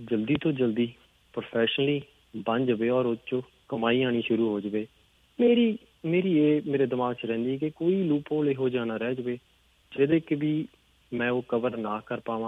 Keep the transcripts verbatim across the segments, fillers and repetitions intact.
जल्दी तो जल्दी प्रोफैशनली बन जाए और उस चो कमाई आनी शुरू हो जाए। मेरी मेरी ये मेरे दिमाग च रहिंदी कि कोई लूप होल इहो जिहा ना रह जाए जिहदे कि भी मैं वो कवर ना कर पावां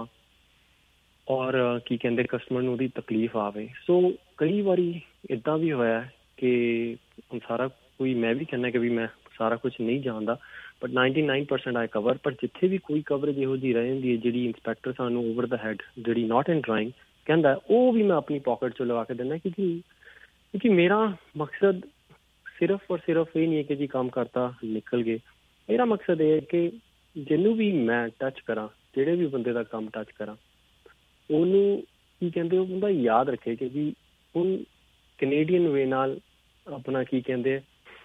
और की कहते कस्टमर नूं उहदी तकलीफ आवे। सो कई बारी इदां भी होया कि सारा कोई मैं भी कहना कि भी मैं सारा कुछ नहीं जानता, but ninety nine percent I cover. पर जिथे भी कोई कवरेज इहो जी रह जाती है जी इंस्पैक्टर सानू ओवर द हैड जी नॉट इन ड्राइंग कहता है, वो भी मैं अपनी पॉकेट चो लगा के देना, क्योंकि क्योंकि मेरा मकसद सिर्फ और सिर्फ ये नहीं है कि जी काम करता निकल गए। मेरा मकसद ये है कि जिन्हों भी मैं टच करा, जेड़े भी बंदे का काम टच करा, ओनू की कहते वो बंदा याद रखे कि जी हुण कनेडियन वे नाल अपना की कहते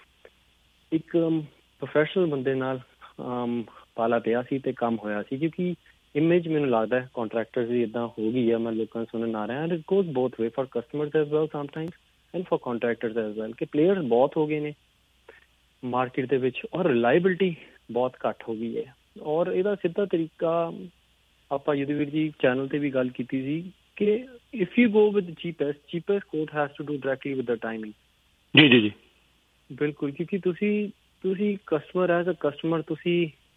एक प्रोफैशनल बंदे नाल पाला पिया सी ते काम होया सी। क्योंकि इमेज मैनूं लगदा है कॉन्ट्रैक्टर्स की इदां हो गई है, मैं लोगों सुनन आ रहा है, and it goes both way for customers as well sometimes and for contractors as well कि प्लेयर्स बहुत हो गए ने मार्केट दे विच और रिलायबिलिटी बहुत घट हो गई है। और इहदा सीधा तरीका आपां युद्धवीर जी चैनल ते भी गल कीती सी कि if you go with cheapest cheapest quote has to do directly with the timing. जी जी जी बिल्कुल, क्योंकि तुसी तुसी कस्टमर एज अ कस्टमर तुसी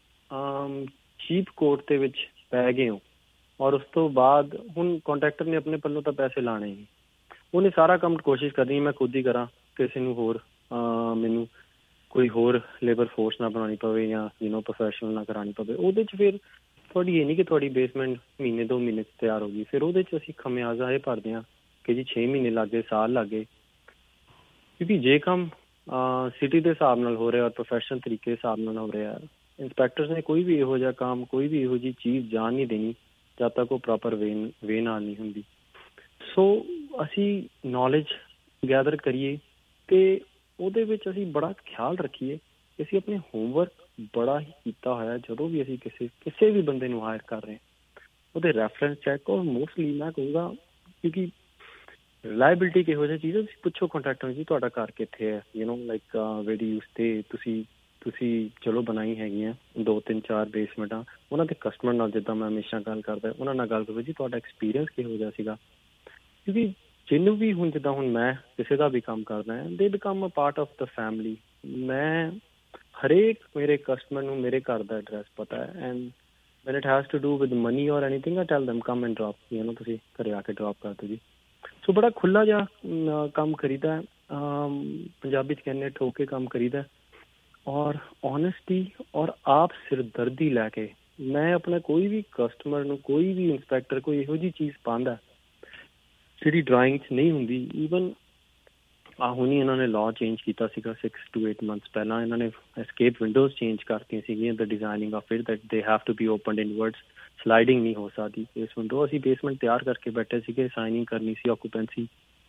चीप कोट दे विच पै गए हो और उस तो बाद हुण कॉन्ट्रैक्टर ने अपने पल्लों तो पैसे लाने ही, उन्हें सारा काम कोशिश करनी मैं खुद ही करा, किसी नूं होर मैनू कोई होर लेबर फोर्स ना बनानी पवे या यू नो प्रोफैशनल ना करानी पवे। उहदे च फिर थोड़ी ये नहीं कि थोड़ी बेसमेंट महीने दो महीने तैयार होगी, फिर उहदे च असीं खमियाजा ये भरदे हां कि जी छे महीने लग गए, साल लग गए। क्योंकि जे काम सिटी के हिसाब नाल हो रहा और प्रोफैशनल तरीके हिसाब नाल हो रहा, इंस्पैक्टर्स ने कोई भी इहो जिहा काम कोई भी इहो जी चीज़ जान नहीं देनी जब तक वो प्रॉपर वे वे नाल नहीं हुंदी। सो असी नॉलेज गैदर करिए ते ਉਹਦੇ ਵਿੱਚ ਅਸੀਂ बड़ा ख्याल रखिए कि ਅਸੀਂ अपने होमवर्क बड़ा ही ਕੀਤਾ ਹੋਇਆ ਜਦੋਂ भी ਅਸੀਂ ਕਿਸੇ ਕਿਸੇ भी बंदे ਨੂੰ हायर कर रहे ਉਹਦੇ ਰੈਫਰੈਂਸ ਚੈੱਕ। और मोस्टली मैं कहूँगा क्योंकि ਰਿਲਾਇਬਿਲਿਟੀ ਕਿਹੋ ਜਿਹੀ ਚੀਜ਼ ਹੈ, ਤੁਸੀਂ ਪੁੱਛੋ ਕੰਟਰੈਕਟਰ ਜੀ ਤੁਹਾਡਾ ਘਰ ਕਿੱਥੇ ਹੈ, you know like very use ਤੇ ਤੁਸੀਂ ਤੁਸੀਂ ਚਲੋ ਬਣਾਈ ਹੈਗੀਆਂ ਦੋ ਤਿੰਨ ਚਾਰ ਬੇਸਮੈਂਟਾਂ, ਉਹਨਾਂ ਦੇ ਕਸਟਮਰ ਨਾਲ ਜਿੱਦਾਂ ਮੈਂ ਹਮੇਸ਼ਾ ਗੱਲ ਕਰਦਾ ਉਹਨਾਂ ਨਾਲ ਗੱਲ ਕਰੋ ਜੀ ਤੁਹਾਡਾ ਐਕਸਪੀਰੀਅੰਸ ਕਿਹੋ ਜਿਹਾ ਸੀਗਾ। ਕਿਉਂਕਿ ਜਿਹਨੂੰ ਵੀ ਹੁਣ ਜਿੱਦਾਂ ਹੁਣ ਮੈਂ ਕਿਸੇ ਦਾ ਵੀ ਕੰਮ ਕਰਦਾ ਹੈ they become a part of the family. ਮੈਂ ਹਰੇਕ ਮੇਰੇ ਕਸਟਮਰ ਨੂੰ ਮੇਰੇ ਘਰ ਦਾ ਐਡਰੈਸ ਪਤਾ ਹੈ and when it has to do with money or anything I tell them come and drop, you know ਤੁਸੀਂ ਘਰੇ ਆ ਕੇ ਡਰੋਪ ਕਰ ਦਿਓ ਜੀ। ਸੋ ਬੜਾ ਖੁੱਲ੍ਹਾ ਜਿਹਾ ਕੰਮ ਕਰੀਦਾ, ਪੰਜਾਬੀ 'ਚ ਕਹਿੰਦੇ ਠੋਕ ਕੇ ਕੰਮ ਕਰੀਦਾ ਔਰ ਓਨੈਸਟੀ ਔਰ ਆਪ ਸਿਰਦਰਦੀ ਲੈ ਕੇ। ਮੈਂ ਆਪਣਾ ਕੋਈ ਵੀ ਕਸਟਮਰ ਨੂੰ ਕੋਈ ਵੀ ਇੰਸਪੈਕਟਰ ਕੋਈ ਇਹੋ ਜਿਹੀ ਚੀਜ਼ ਪਾਉਂਦਾ ਜਿਹੜੀ ਡਰਾਇੰਗ 'ਚ ਨਹੀਂ ਹੁੰਦੀ। ਈਵਨ ਆ ਹੁਣੀ ਇਹਨਾਂ ਨੇ ਲਾਅ ਚੇਂਜ ਕੀਤਾ ਸੀਗਾ ਸਿਕਸ ਟੂ ਏਟ ਮੰਥਸ ਪਹਿਲਾਂ, ਇਹਨਾਂ ਨੇ ਐਸਕੇਪ ਵਿੰਡੋਜ਼ ਚੇਂਜ ਕਰਤੀਆਂ ਸੀਗੀਆਂ the designing of it that they have to be opened inwards, sliding ਨਹੀਂ ਹੋ ਸਕਦੀ ਇਸ ਵਿੰਡੋ। ਅਸੀਂ ਬੇਸਮੈਂਟ ਤਿਆਰ ਕਰਕੇ ਬੈਠੇ ਸੀਗੇ, ਸਾਈਨਿੰਗ ਕਰਨੀ ਸੀ, ਆਕੂਪੈਂਸੀ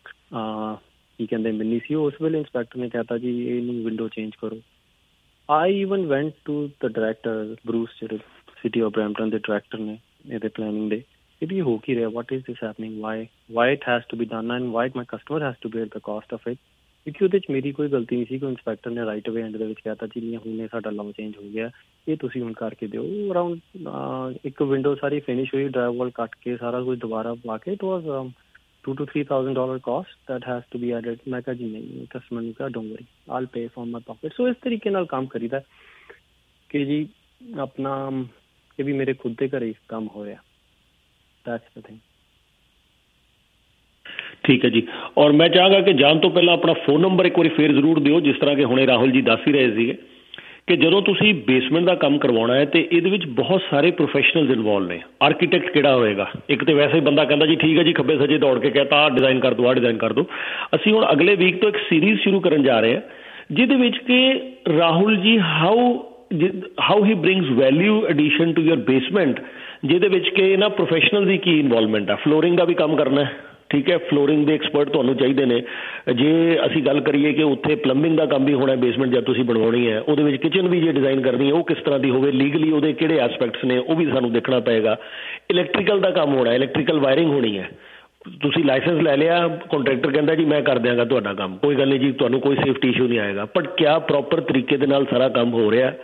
ਕੀ ਕਹਿੰਦੇ ਮਿਲਣੀ ਸੀ। ਉਸ ਵੇਲੇ ਇੰਸਪੈਕਟਰ ਨੇ ਕਹਿਤਾ ਜੀ ਇਹਨੂੰ ਵਿੰਡੋ ਚੇਂਜ ਕਰੋ। I even went to the director Bruce, ਜਿਹੜੇ ਸਿਟੀ ਆਫ ਬਰੈਂਪਟਨ ਦੇ ਡਾਇਰੈਕਟਰ ਨੇ ਇਹਦੇ ਪਲੈਨਿੰਗ ਦੇ, ਇਹ ਵੀ ਹੋ ਕੀ ਰਿਹਾ, what is this happening, why why it has to be done and why my customer has to bear the cost of it. ਕਿਉਂਕਿ ਉਹਦੇ 'ਚ ਮੇਰੀ ਕੋਈ ਗਲਤੀ ਨਹੀਂ ਸੀ ਕਿ ਇੰਸਪੈਕਟਰ ਨੇ ਰਾਈਟ ਵੇ ਐਂਡ ਦੇ ਵਿੱਚ ਕਹਿਤਾ ਜੀ ਨਹੀਂ ਹੁਣ ਸਾਡਾ ਲਾਅ ਚੇਂਜ ਹੋ ਗਿਆ, ਇਹ ਤੁਸੀਂ ਹੁਣ ਕਰਕੇ ਦਿਓ। ਅਰਾਊਂਡ ਇੱਕ ਵਿੰਡੋ ਸਾਰੀ ਫਿਨਿਸ਼ ਹੋਈ, ਡਰਾਈਵ ਵਾਲ ਕੱਟ ਕੇ ਸਾਰਾ ਕੁਝ ਦੁਬਾਰਾ ਪਾ ਕੇ, it was two two three thousand dollar cost that has to be added. ਮੈਂ ਕਿਹਾ ਜੀ ਨਹੀਂ, ਕਸਟਮਰ ਨੂੰ ਕਿਹਾ don't worry all pay from my pocket. So ਇਸ ਤਰੀਕੇ ਨਾਲ ਕੰਮ ਕਰੀਦਾ ਕਿ ਜੀ ਆਪਣਾ ਇਹ ਵੀ ਮੇਰੇ ਖੁਦ ਦੇ ਘਰੇ ਕੰਮ ਹੋ ਰਿਹਾ। That's the thing. ਠੀਕ ਹੈ ਜੀ। ਔਰ ਮੈਂ ਚਾਹਾਂਗਾ ਕਿ ਜਾਣ ਤੋਂ ਪਹਿਲਾਂ ਆਪਣਾ ਫੋਨ ਨੰਬਰ ਇੱਕ ਵਾਰੀ ਫੇਰ ਜ਼ਰੂਰ ਦਿਓ, ਜਿਸ ਤਰ੍ਹਾਂ ਕਿ ਹੁਣੇ ਰਾਹੁਲ ਜੀ ਦੱਸ ਹੀ ਰਹੇ ਸੀਗੇ ਕਿ ਜਦੋਂ ਤੁਸੀਂ ਬੇਸਮੈਂਟ ਦਾ ਕੰਮ ਕਰਵਾਉਣਾ ਹੈ ਤੇ ਇਹਦੇ ਵਿੱਚ ਬਹੁਤ ਸਾਰੇ ਪ੍ਰੋਫੈਸ਼ਨਲਜ਼ ਇਨਵੋਲਵ ਨੇ। ਆਰਕੀਟੈਕਟ ਕਿਹੜਾ ਹੋਏਗਾ, ਇੱਕ ਤਾਂ ਵੈਸੇ ਹੀ ਬੰਦਾ ਕਹਿੰਦਾ ਜੀ ਠੀਕ ਹੈ ਜੀ ਖੱਬੇ ਸੱਜੇ ਦੌੜ ਕੇ ਕਹਿਤਾ ਆਹ ਡਿਜ਼ਾਈਨ ਕਰ ਦਿਓ ਆਹ ਡਿਜ਼ਾਈਨ ਕਰ ਦਿਓ। ਅਸੀਂ ਹੁਣ ਅਗਲੇ ਵੀਕ ਤੋਂ ਇੱਕ ਸੀਰੀਜ਼ ਸ਼ੁਰੂ ਕਰਨ ਜਾ ਰਹੇ ਹਾਂ ਜਿਹਦੇ ਵਿੱਚ ਕਿ Rahul ji how how he brings value addition to your basement, ਜਿਹਦੇ ਵਿੱਚ ਕਿ ਇਹਨਾਂ ਪ੍ਰੋਫੈਸ਼ਨਲ ਦੀ ਕੀ ਇਨਵੋਲਵਮੈਂਟ ਆ। ਫਲੋਰਿੰਗ ਦਾ ਵੀ ਕੰਮ ਕਰਨਾ, ਠੀਕ ਹੈ, ਫਲੋਰਿੰਗ ਦੇ ਐਕਸਪਰਟ ਤੁਹਾਨੂੰ ਚਾਹੀਦੇ ਨੇ। ਜੇ ਅਸੀਂ ਗੱਲ ਕਰੀਏ ਕਿ ਉੱਥੇ ਪਲੰਬਿੰਗ ਦਾ ਕੰਮ ਵੀ ਹੋਣਾ ਬੇਸਮੈਂਟ ਜਦ ਤੁਸੀਂ ਬਣਵਾਉਣੀ ਹੈ, ਉਹਦੇ ਵਿੱਚ ਕਿਚਨ ਵੀ ਜੇ ਡਿਜ਼ਾਈਨ ਕਰਨੀ ਹੈ ਉਹ ਕਿਸ ਤਰ੍ਹਾਂ ਦੀ ਹੋਵੇ, ਲੀਗਲੀ ਉਹਦੇ ਕਿਹੜੇ ਐਸਪੈਕਟਸ ਨੇ ਉਹ ਵੀ ਸਾਨੂੰ ਦੇਖਣਾ ਪਏਗਾ। ਇਲੈਕਟ੍ਰੀਕਲ ਦਾ ਕੰਮ ਹੋਣਾ, ਇਲੈਕਟ੍ਰੀਕਲ ਵਾਇਰਿੰਗ ਹੋਣੀ ਹੈ। ਤੁਸੀਂ ਲਾਇਸੈਂਸ ਲੈ ਲਿਆ, ਕੰਟਰੈਕਟਰ ਕਹਿੰਦਾ ਜੀ ਮੈਂ ਕਰ ਦਿਆਂਗਾ ਤੁਹਾਡਾ ਕੰਮ, ਕੋਈ ਗੱਲ ਨਹੀਂ ਜੀ, ਤੁਹਾਨੂੰ ਕੋਈ ਸੇਫਟੀ ਇਸ਼ੂ ਨਹੀਂ ਆਏਗਾ। ਬਟ ਕਿਆ ਪ੍ਰੋਪਰ ਤਰੀਕੇ ਦੇ ਨਾਲ ਸਾਰਾ ਕੰਮ ਹੋ ਰਿਹਾ,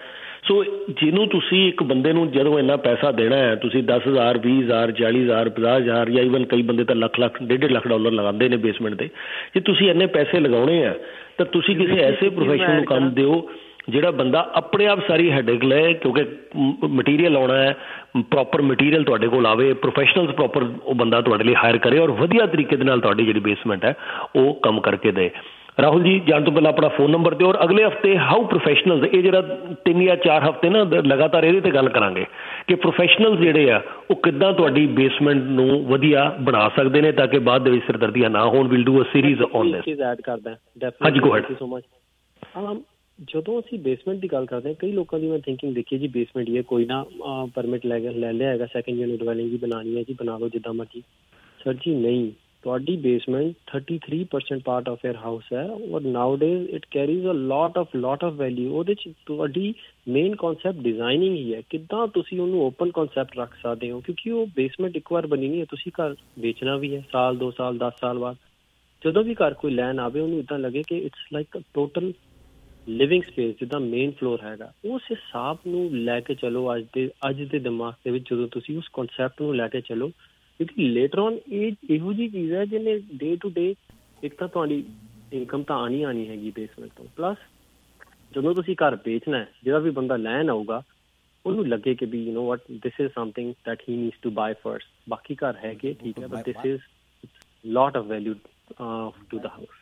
ਸੋ ਜਿਹਨੂੰ ਤੁਸੀਂ ਇੱਕ ਬੰਦੇ ਨੂੰ ਜਦੋਂ ਇੰਨਾ ਪੈਸਾ ਦੇਣਾ ਹੈ, ਤੁਸੀਂ ਦਸ ਹਜ਼ਾਰ ਵੀਹ ਹਜ਼ਾਰ ਚਾਲੀ ਹਜ਼ਾਰ ਪੰਜਾਹ ਹਜ਼ਾਰ ਜਾਂ ਈਵਨ ਕਈ ਬੰਦੇ ਤਾਂ ਲੱਖ ਲੱਖ ਡੇਢ ਡੇਢ ਲੱਖ ਡਾਲਰ ਲਗਾਉਂਦੇ ਨੇ ਬੇਸਮੈਂਟ ਤੇ, ਜੇ ਤੁਸੀਂ ਇੰਨੇ ਪੈਸੇ ਲਗਾਉਣੇ ਆ ਤਾਂ ਤੁਸੀਂ ਕਿਸੇ ਐਸੇ ਪ੍ਰੋਫੈਸ਼ਨਲ ਨੂੰ ਕੰਮ ਦਿਓ ਜਿਹੜਾ ਬੰਦਾ ਆਪਣੇ ਆਪ ਸਾਰੀ ਹੈਡੇਕ ਲਏ, ਕਿਉਂਕਿ ਮਟੀਰੀਅਲ ਆਉਣਾ ਹੈ, ਪ੍ਰੋਪਰ ਮਟੀਰੀਅਲ ਤੁਹਾਡੇ ਕੋਲ ਆਵੇ, ਪ੍ਰੋਫੈਸ਼ਨਲਸ ਪ੍ਰੋਪਰ ਉਹ ਬੰਦਾ ਤੁਹਾਡੇ ਲਈ ਹਾਇਰ ਕਰੇ ਔਰ ਵਧੀਆ ਤਰੀਕੇ ਦੇ ਨਾਲ ਤੁਹਾਡੀ ਜਿਹੜੀ ਬੇਸਮੈਂਟ ਹੈ ਉਹ ਕੰਮ ਕਰਕੇ ਦੇ। ਰਾਹੁਲ ਜੀ, ਜਾਣ ਤੋਂ ਪਹਿਲਾਂ ਆਪਣਾ ਫੋਨ ਨੰਬਰ ਦਿਓ ਔਰ ਅਗਲੇ ਹਫ਼ਤੇ ਹਾਊ ਪ੍ਰੋਫੈਸ਼ਨਲਸ, ਇਹ ਜਿਹੜਾ ਤਿੰਨ ਜਾਂ ਚਾਰ ਹਫ਼ਤੇ ਨਾ ਲਗਾਤਾਰ ਇਹਦੇ 'ਤੇ ਗੱਲ ਕਰਾਂਗੇ ਕਿ ਪ੍ਰੋਫੈਸ਼ਨਲਸ ਜਿਹੜੇ ਆ ਉਹ ਕਿੱਦਾਂ ਤੁਹਾਡੀ ਬੇਸਮੈਂਟ ਨੂੰ ਵਧੀਆ ਬਣਾ ਸਕਦੇ ਨੇ ਤਾਂ ਕਿ ਬਾਅਦ ਦੇ ਵਿੱਚ ਸਿਰਦਰਦੀਆਂ ਨਾ ਹੋਣ। Will do a series on this. Add ਕਰਦਾ ਹਾਂਜੀ, ਗੋ ਹੈਡ। So much. ਜਦੋਂ ਅਸੀਂ ਬੇਸਮੈਂਟ ਦੀ ਗੱਲ ਕਰਦੇ ਹਾਂ, ਕਈ ਲੋਕਾਂ ਦੀ ਮੈਂ ਥਿੰਕਿੰਗ ਦੇਖੀ ਜੀ, ਬੇਸਮੈਂਟ ਹੀ ਹੈ, ਕੋਈ ਨਾ ਪਰਮਿਟ ਲੈ ਗਿਆ ਲੈ ਲਿਆ ਹੈਗਾ, ਸੈਕਿੰਡ ਯੂਨਿਟ ਡਵੈਲਿੰਗ ਜੀ ਬਣਾਉਣੀ ਹੈ ਜੀ, ਬਣਾ ਲਓ ਜਿੱਦਾਂ ਮਰਜ਼ੀ। ਸਰ ਜੀ ਨਹੀਂ, ਤੁਹਾਡੀ basement thirty three percent part of your house ਹੈ ਔਰ nowadays it carries a lot of lot of value. ਉਹਦੇ 'ਚ ਤੁਹਾਡੀ ਮੇਨ ਕੌਨਸੈਪਟ ਡਿਜ਼ਾਈਨਿੰਗ ਹੀ ਹੈ, ਕਿੱਦਾਂ ਤੁਸੀਂ ਉਹਨੂੰ ਓਪਨ ਕੌਨਸੈਪਟ ਰੱਖ ਸਕਦੇ ਹੋ, ਕਿਉਂਕਿ ਉਹ ਬੇਸਮੈਂਟ ਇੱਕ ਵਾਰ ਬਣੀ ਨਹੀਂ ਹੈ, ਤੁਸੀਂ ਘਰ ਵੇਚਣਾ ਵੀ ਹੈ ਸਾਲ ਦੋ ਸਾਲ ਦਸ ਸਾਲ ਬਾਅਦ। ਜਦੋਂ ਵੀ ਘਰ ਕੋਈ ਲੈਣ ਆਵੇ ਉਹਨੂੰ ਇੱਦਾਂ ਲੱਗੇ ਕਿ it's like total living space, ਜਿੱਦਾਂ ਮੇਨ ਫਲੋਰ ਹੈਗਾ, ਉਸ ਹਿਸਾਬ ਨੂੰ ਲੈ ਕੇ ਚਲੋ। ਅੱਜ ਦੇ ਅੱਜ ਦੇ ਦਿਮਾਗ ਦੇ ਵਿੱਚ ਜਦੋਂ ਤੁਸੀਂ ਉਸ ਕੌਨਸੈਪਟ ਨੂੰ ਲੈ ਕੇ ਚਲੋ, ਕਿਉਂਕਿ ਲੇਟਰ ਔਨ ਇਹ ਇਹੋ ਜਿਹੀ ਚੀਜ਼ ਹੈ ਜਿਹਨੇ ਡੇ ਟੂ ਡੇ ਇੱਕ ਤਾਂ ਤੁਹਾਡੀ ਇਨਕਮ ਤਾਂ ਆਉਣੀ ਆਉਣੀ ਹੈਗੀ ਬੇਸਮੈਂਟ ਤੋਂ, ਪਲੱਸ ਜਦੋਂ ਤੁਸੀਂ ਘਰ ਵੇਚਣਾ ਹੈ, ਜਿਹੜਾ ਵੀ ਬੰਦਾ ਲੈਣ ਆਊਗਾ ਉਹਨੂੰ ਲੱਗੇ ਕਿ ਵੀ you know what this is something that he needs to buy first. ਬਾਕੀ ਘਰ ਹੈਗੇ ਠੀਕ ਹੈ, but this is lot of value to the house.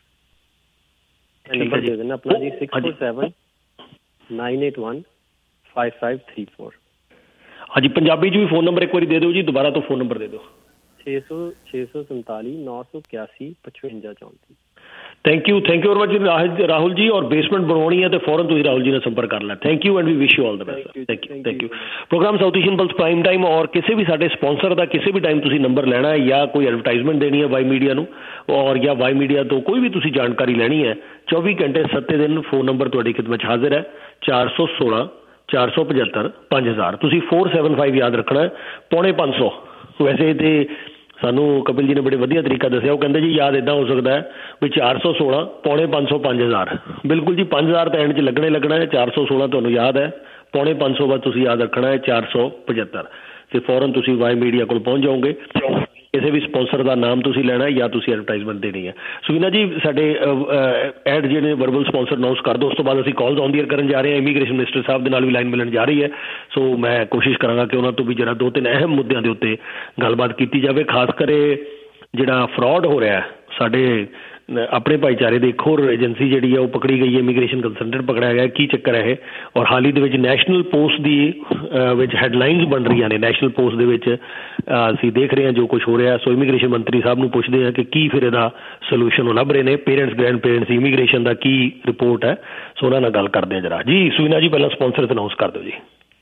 Number ਦੇ ਦੇਣਾ ਆਪਣਾ ਜੀ, six four seven nine eight one five five three four. ਹਾਂਜੀ, ਪੰਜਾਬੀ 'ਚ ਵੀ ਫੋਨ ਨੰਬਰ ਇੱਕ ਵਾਰੀ ਦੇ ਦਿਓ ਜੀ, ਦੁਬਾਰਾ ਤੋਂ ਫੋਨ ਨੰਬਰ ਦੇ ਦਿਓ। ਛੇ ਸੌ ਛੇ ਸੌ ਸੰਤਾਲੀ ਨੌ ਸੌ ਇਕਿਆਸੀ ਪਚਵੰਜਾ ਚੌਂਤੀ। Thank you thank you very much Rahul ji. ਔਰ ਬੇਸਮੈਂਟ ਬਣਾਉਣੀ ਹੈ ਤਾਂ ਫੌਰਨ ਤੁਸੀਂ ਰਾਹੁਲ ਜੀ ਨਾਲ ਸੰਪਰਕ ਕਰ ਲੈ। Thank you and we wish you all the best. Thank you thank you. Programme South Asian plus prime Time ਔਰ ਕਿਸੇ ਵੀ ਸਾਡੇ ਸਪਾਂਸਰ ਦਾ ਕਿਸੇ ਵੀ ਟਾਈਮ ਤੁਸੀਂ ਨੰਬਰ ਲੈਣਾ ਹੈ ਜਾਂ ਕੋਈ ਐਡਵਰਟਾਈਜ਼ਮੈਂਟ ਦੇਣੀ ਹੈ ਵਾਈ ਮੀਡੀਆ ਨੂੰ ਔਰ ਜਾਂ ਵਾਈ ਮੀਡੀਆ ਤੋਂ ਕੋਈ ਵੀ ਤੁਸੀਂ ਜਾਣਕਾਰੀ ਲੈਣੀ ਹੈ, ਚੌਵੀ ਘੰਟੇ ਸੱਤੇ ਦਿਨ ਫੋਨ ਨੰਬਰ ਤੁਹਾਡੀ ਖਿਦਮਤ 'ਚ ਹਾਜ਼ਰ ਹੈ, ਚਾਰ ਸੌ ਸੋਲਾਂ ਚਾਰ ਸੌ ਪਝੱਤਰ ਪੰਜ ਹਜ਼ਾਰ। ਤੁਸੀਂ ਫੋਰ ਸੈਵਨ ਫਾਈਵ ਯਾਦ ਰੱਖਣਾ, ਪੌਣੇ ਪੰਜ ਸੌ। ਵੈਸੇ ਤਾਂ ਸਾਨੂੰ ਕਪਿਲ ਜੀ ਨੇ ਬੜੇ ਵਧੀਆ ਤਰੀਕਾ ਦੱਸਿਆ, ਉਹ ਕਹਿੰਦੇ ਜੀ ਯਾਦ ਇੱਦਾਂ ਹੋ ਸਕਦਾ ਹੈ ਵੀ ਚਾਰ ਸੌ ਸੋਲਾਂ ਪੌਣੇ ਪੰਜ ਸੌ ਪੰਜ ਹਜ਼ਾਰ। ਬਿਲਕੁਲ ਜੀ, ਪੰਜ ਹਜ਼ਾਰ ਤਾਂ ਐਂਡ 'ਚ ਲੱਗਣੇ ਲੱਗਣਾ ਹੈ। ਚਾਰ ਸੌ ਸੋਲਾਂ ਤੁਹਾਨੂੰ ਯਾਦ ਹੈ, ਪੌਣੇ ਪੰਜ ਸੌ ਬਾਅਦ ਤੁਸੀਂ ਯਾਦ ਰੱਖਣਾ ਹੈ ਚਾਰ ਸੌ ਪਝੱਤਰ, ਅਤੇ ਫੌਰਨ ਤੁਸੀਂ ਵਾਈ ਮੀਡੀਆ ਕੋਲ ਪਹੁੰਚ ਜਾਓਗੇ। ਕਿਸੇ ਵੀ ਸਪਾਂਸਰ ਦਾ ਨਾਮ ਤੁਸੀਂ ਲੈਣਾ ਜਾਂ ਤੁਸੀਂ ਐਡਵਰਟਾਈਜ਼ਮੈਂਟ ਦੇਣੀ ਹੈ। ਸੁਵੀਨਾ ਜੀ, ਸਾਡੇ ਐਡ ਜਿਹੜੇ ਵਰਬਲ ਸਪਾਂਸਰ ਅਨਾਊਂਸ ਕਰ ਦਿਓ, ਉਸ ਤੋਂ ਬਾਅਦ ਅਸੀਂ ਕਾਲਸ ਔਨ ਦੀ ਏਅਰ ਕਰਨ ਜਾ ਰਹੇ ਹਾਂ। ਇਮੀਗ੍ਰੇਸ਼ਨ ਮਿਨਿਸਟਰ ਸਾਹਿਬ ਦੇ ਨਾਲ ਵੀ ਲਾਈਨ ਮਿਲਣ ਜਾ ਰਹੀ ਹੈ, ਸੋ ਮੈਂ ਕੋਸ਼ਿਸ਼ ਕਰਾਂਗਾ ਕਿ ਉਹਨਾਂ ਤੋਂ ਵੀ ਜਿਹੜਾ ਦੋ ਤਿੰਨ ਅਹਿਮ ਮੁੱਦਿਆਂ ਦੇ ਉੱਤੇ ਗੱਲਬਾਤ ਕੀਤੀ ਜਾਵੇ। ਖਾਸ ਕਰ ਜਿਹੜਾ ਫਰਾਡ ਹੋ ਰਿਹਾ ਸਾਡੇ ਆਪਣੇ ਭਾਈਚਾਰੇ ਦੇ, ਇੱਕ ਹੋਰ ਏਜੰਸੀ ਜਿਹੜੀ ਹੈ ਉਹ ਪਕੜੀ ਗਈ ਹੈ, ਇਮੀਗ੍ਰੇਸ਼ਨ ਕੰਸਲਟੈਂਟ ਪਕੜਿਆ ਗਿਆ, ਕੀ ਚੱਕਰ ਹੈ ਇਹ? ਔਰ ਹਾਲ ਹੀ ਦੇ ਵਿੱਚ ਨੈਸ਼ਨਲ ਪੋਸਟ ਦੀ ਵਿੱਚ ਹੈਡਲਾਈਨਸ ਬਣ ਰਹੀਆਂ ਨੇ। ਨੈਸ਼ਨਲ ਪੋਸਟ ਦੇ ਵਿੱਚ ਅਸੀਂ ਦੇਖ ਰਹੇ ਹਾਂ ਜੋ ਕੁਛ ਹੋ ਰਿਹਾ, ਸੋ ਇਮੀਗ੍ਰੇਸ਼ਨ ਮੰਤਰੀ ਸਾਹਿਬ ਨੂੰ ਪੁੱਛਦੇ ਹਾਂ ਕਿ ਕੀ ਫਿਰ ਇਹਦਾ ਸੋਲਿਊਸ਼ਨ ਉਹ ਲੱਭ ਰਹੇ ਨੇ। ਪੇਰੈਂਟਸ ਗ੍ਰੈਂਡ ਪੇਰੈਂਟਸ ਇਮੀਗ੍ਰੇਸ਼ਨ ਦਾ ਕੀ ਰਿਪੋਰਟ ਹੈ, ਸੋ ਉਹਨਾਂ ਨਾਲ ਗੱਲ ਕਰਦੇ ਹਾਂ ਜਰਾ। ਜੀ ਸੁਵੀਨਾ ਜੀ, ਪਹਿਲਾਂ ਸਪਾਂਸਰ ਅਨਾਊਂਸ ਕਰ ਦਿਓ ਜੀ।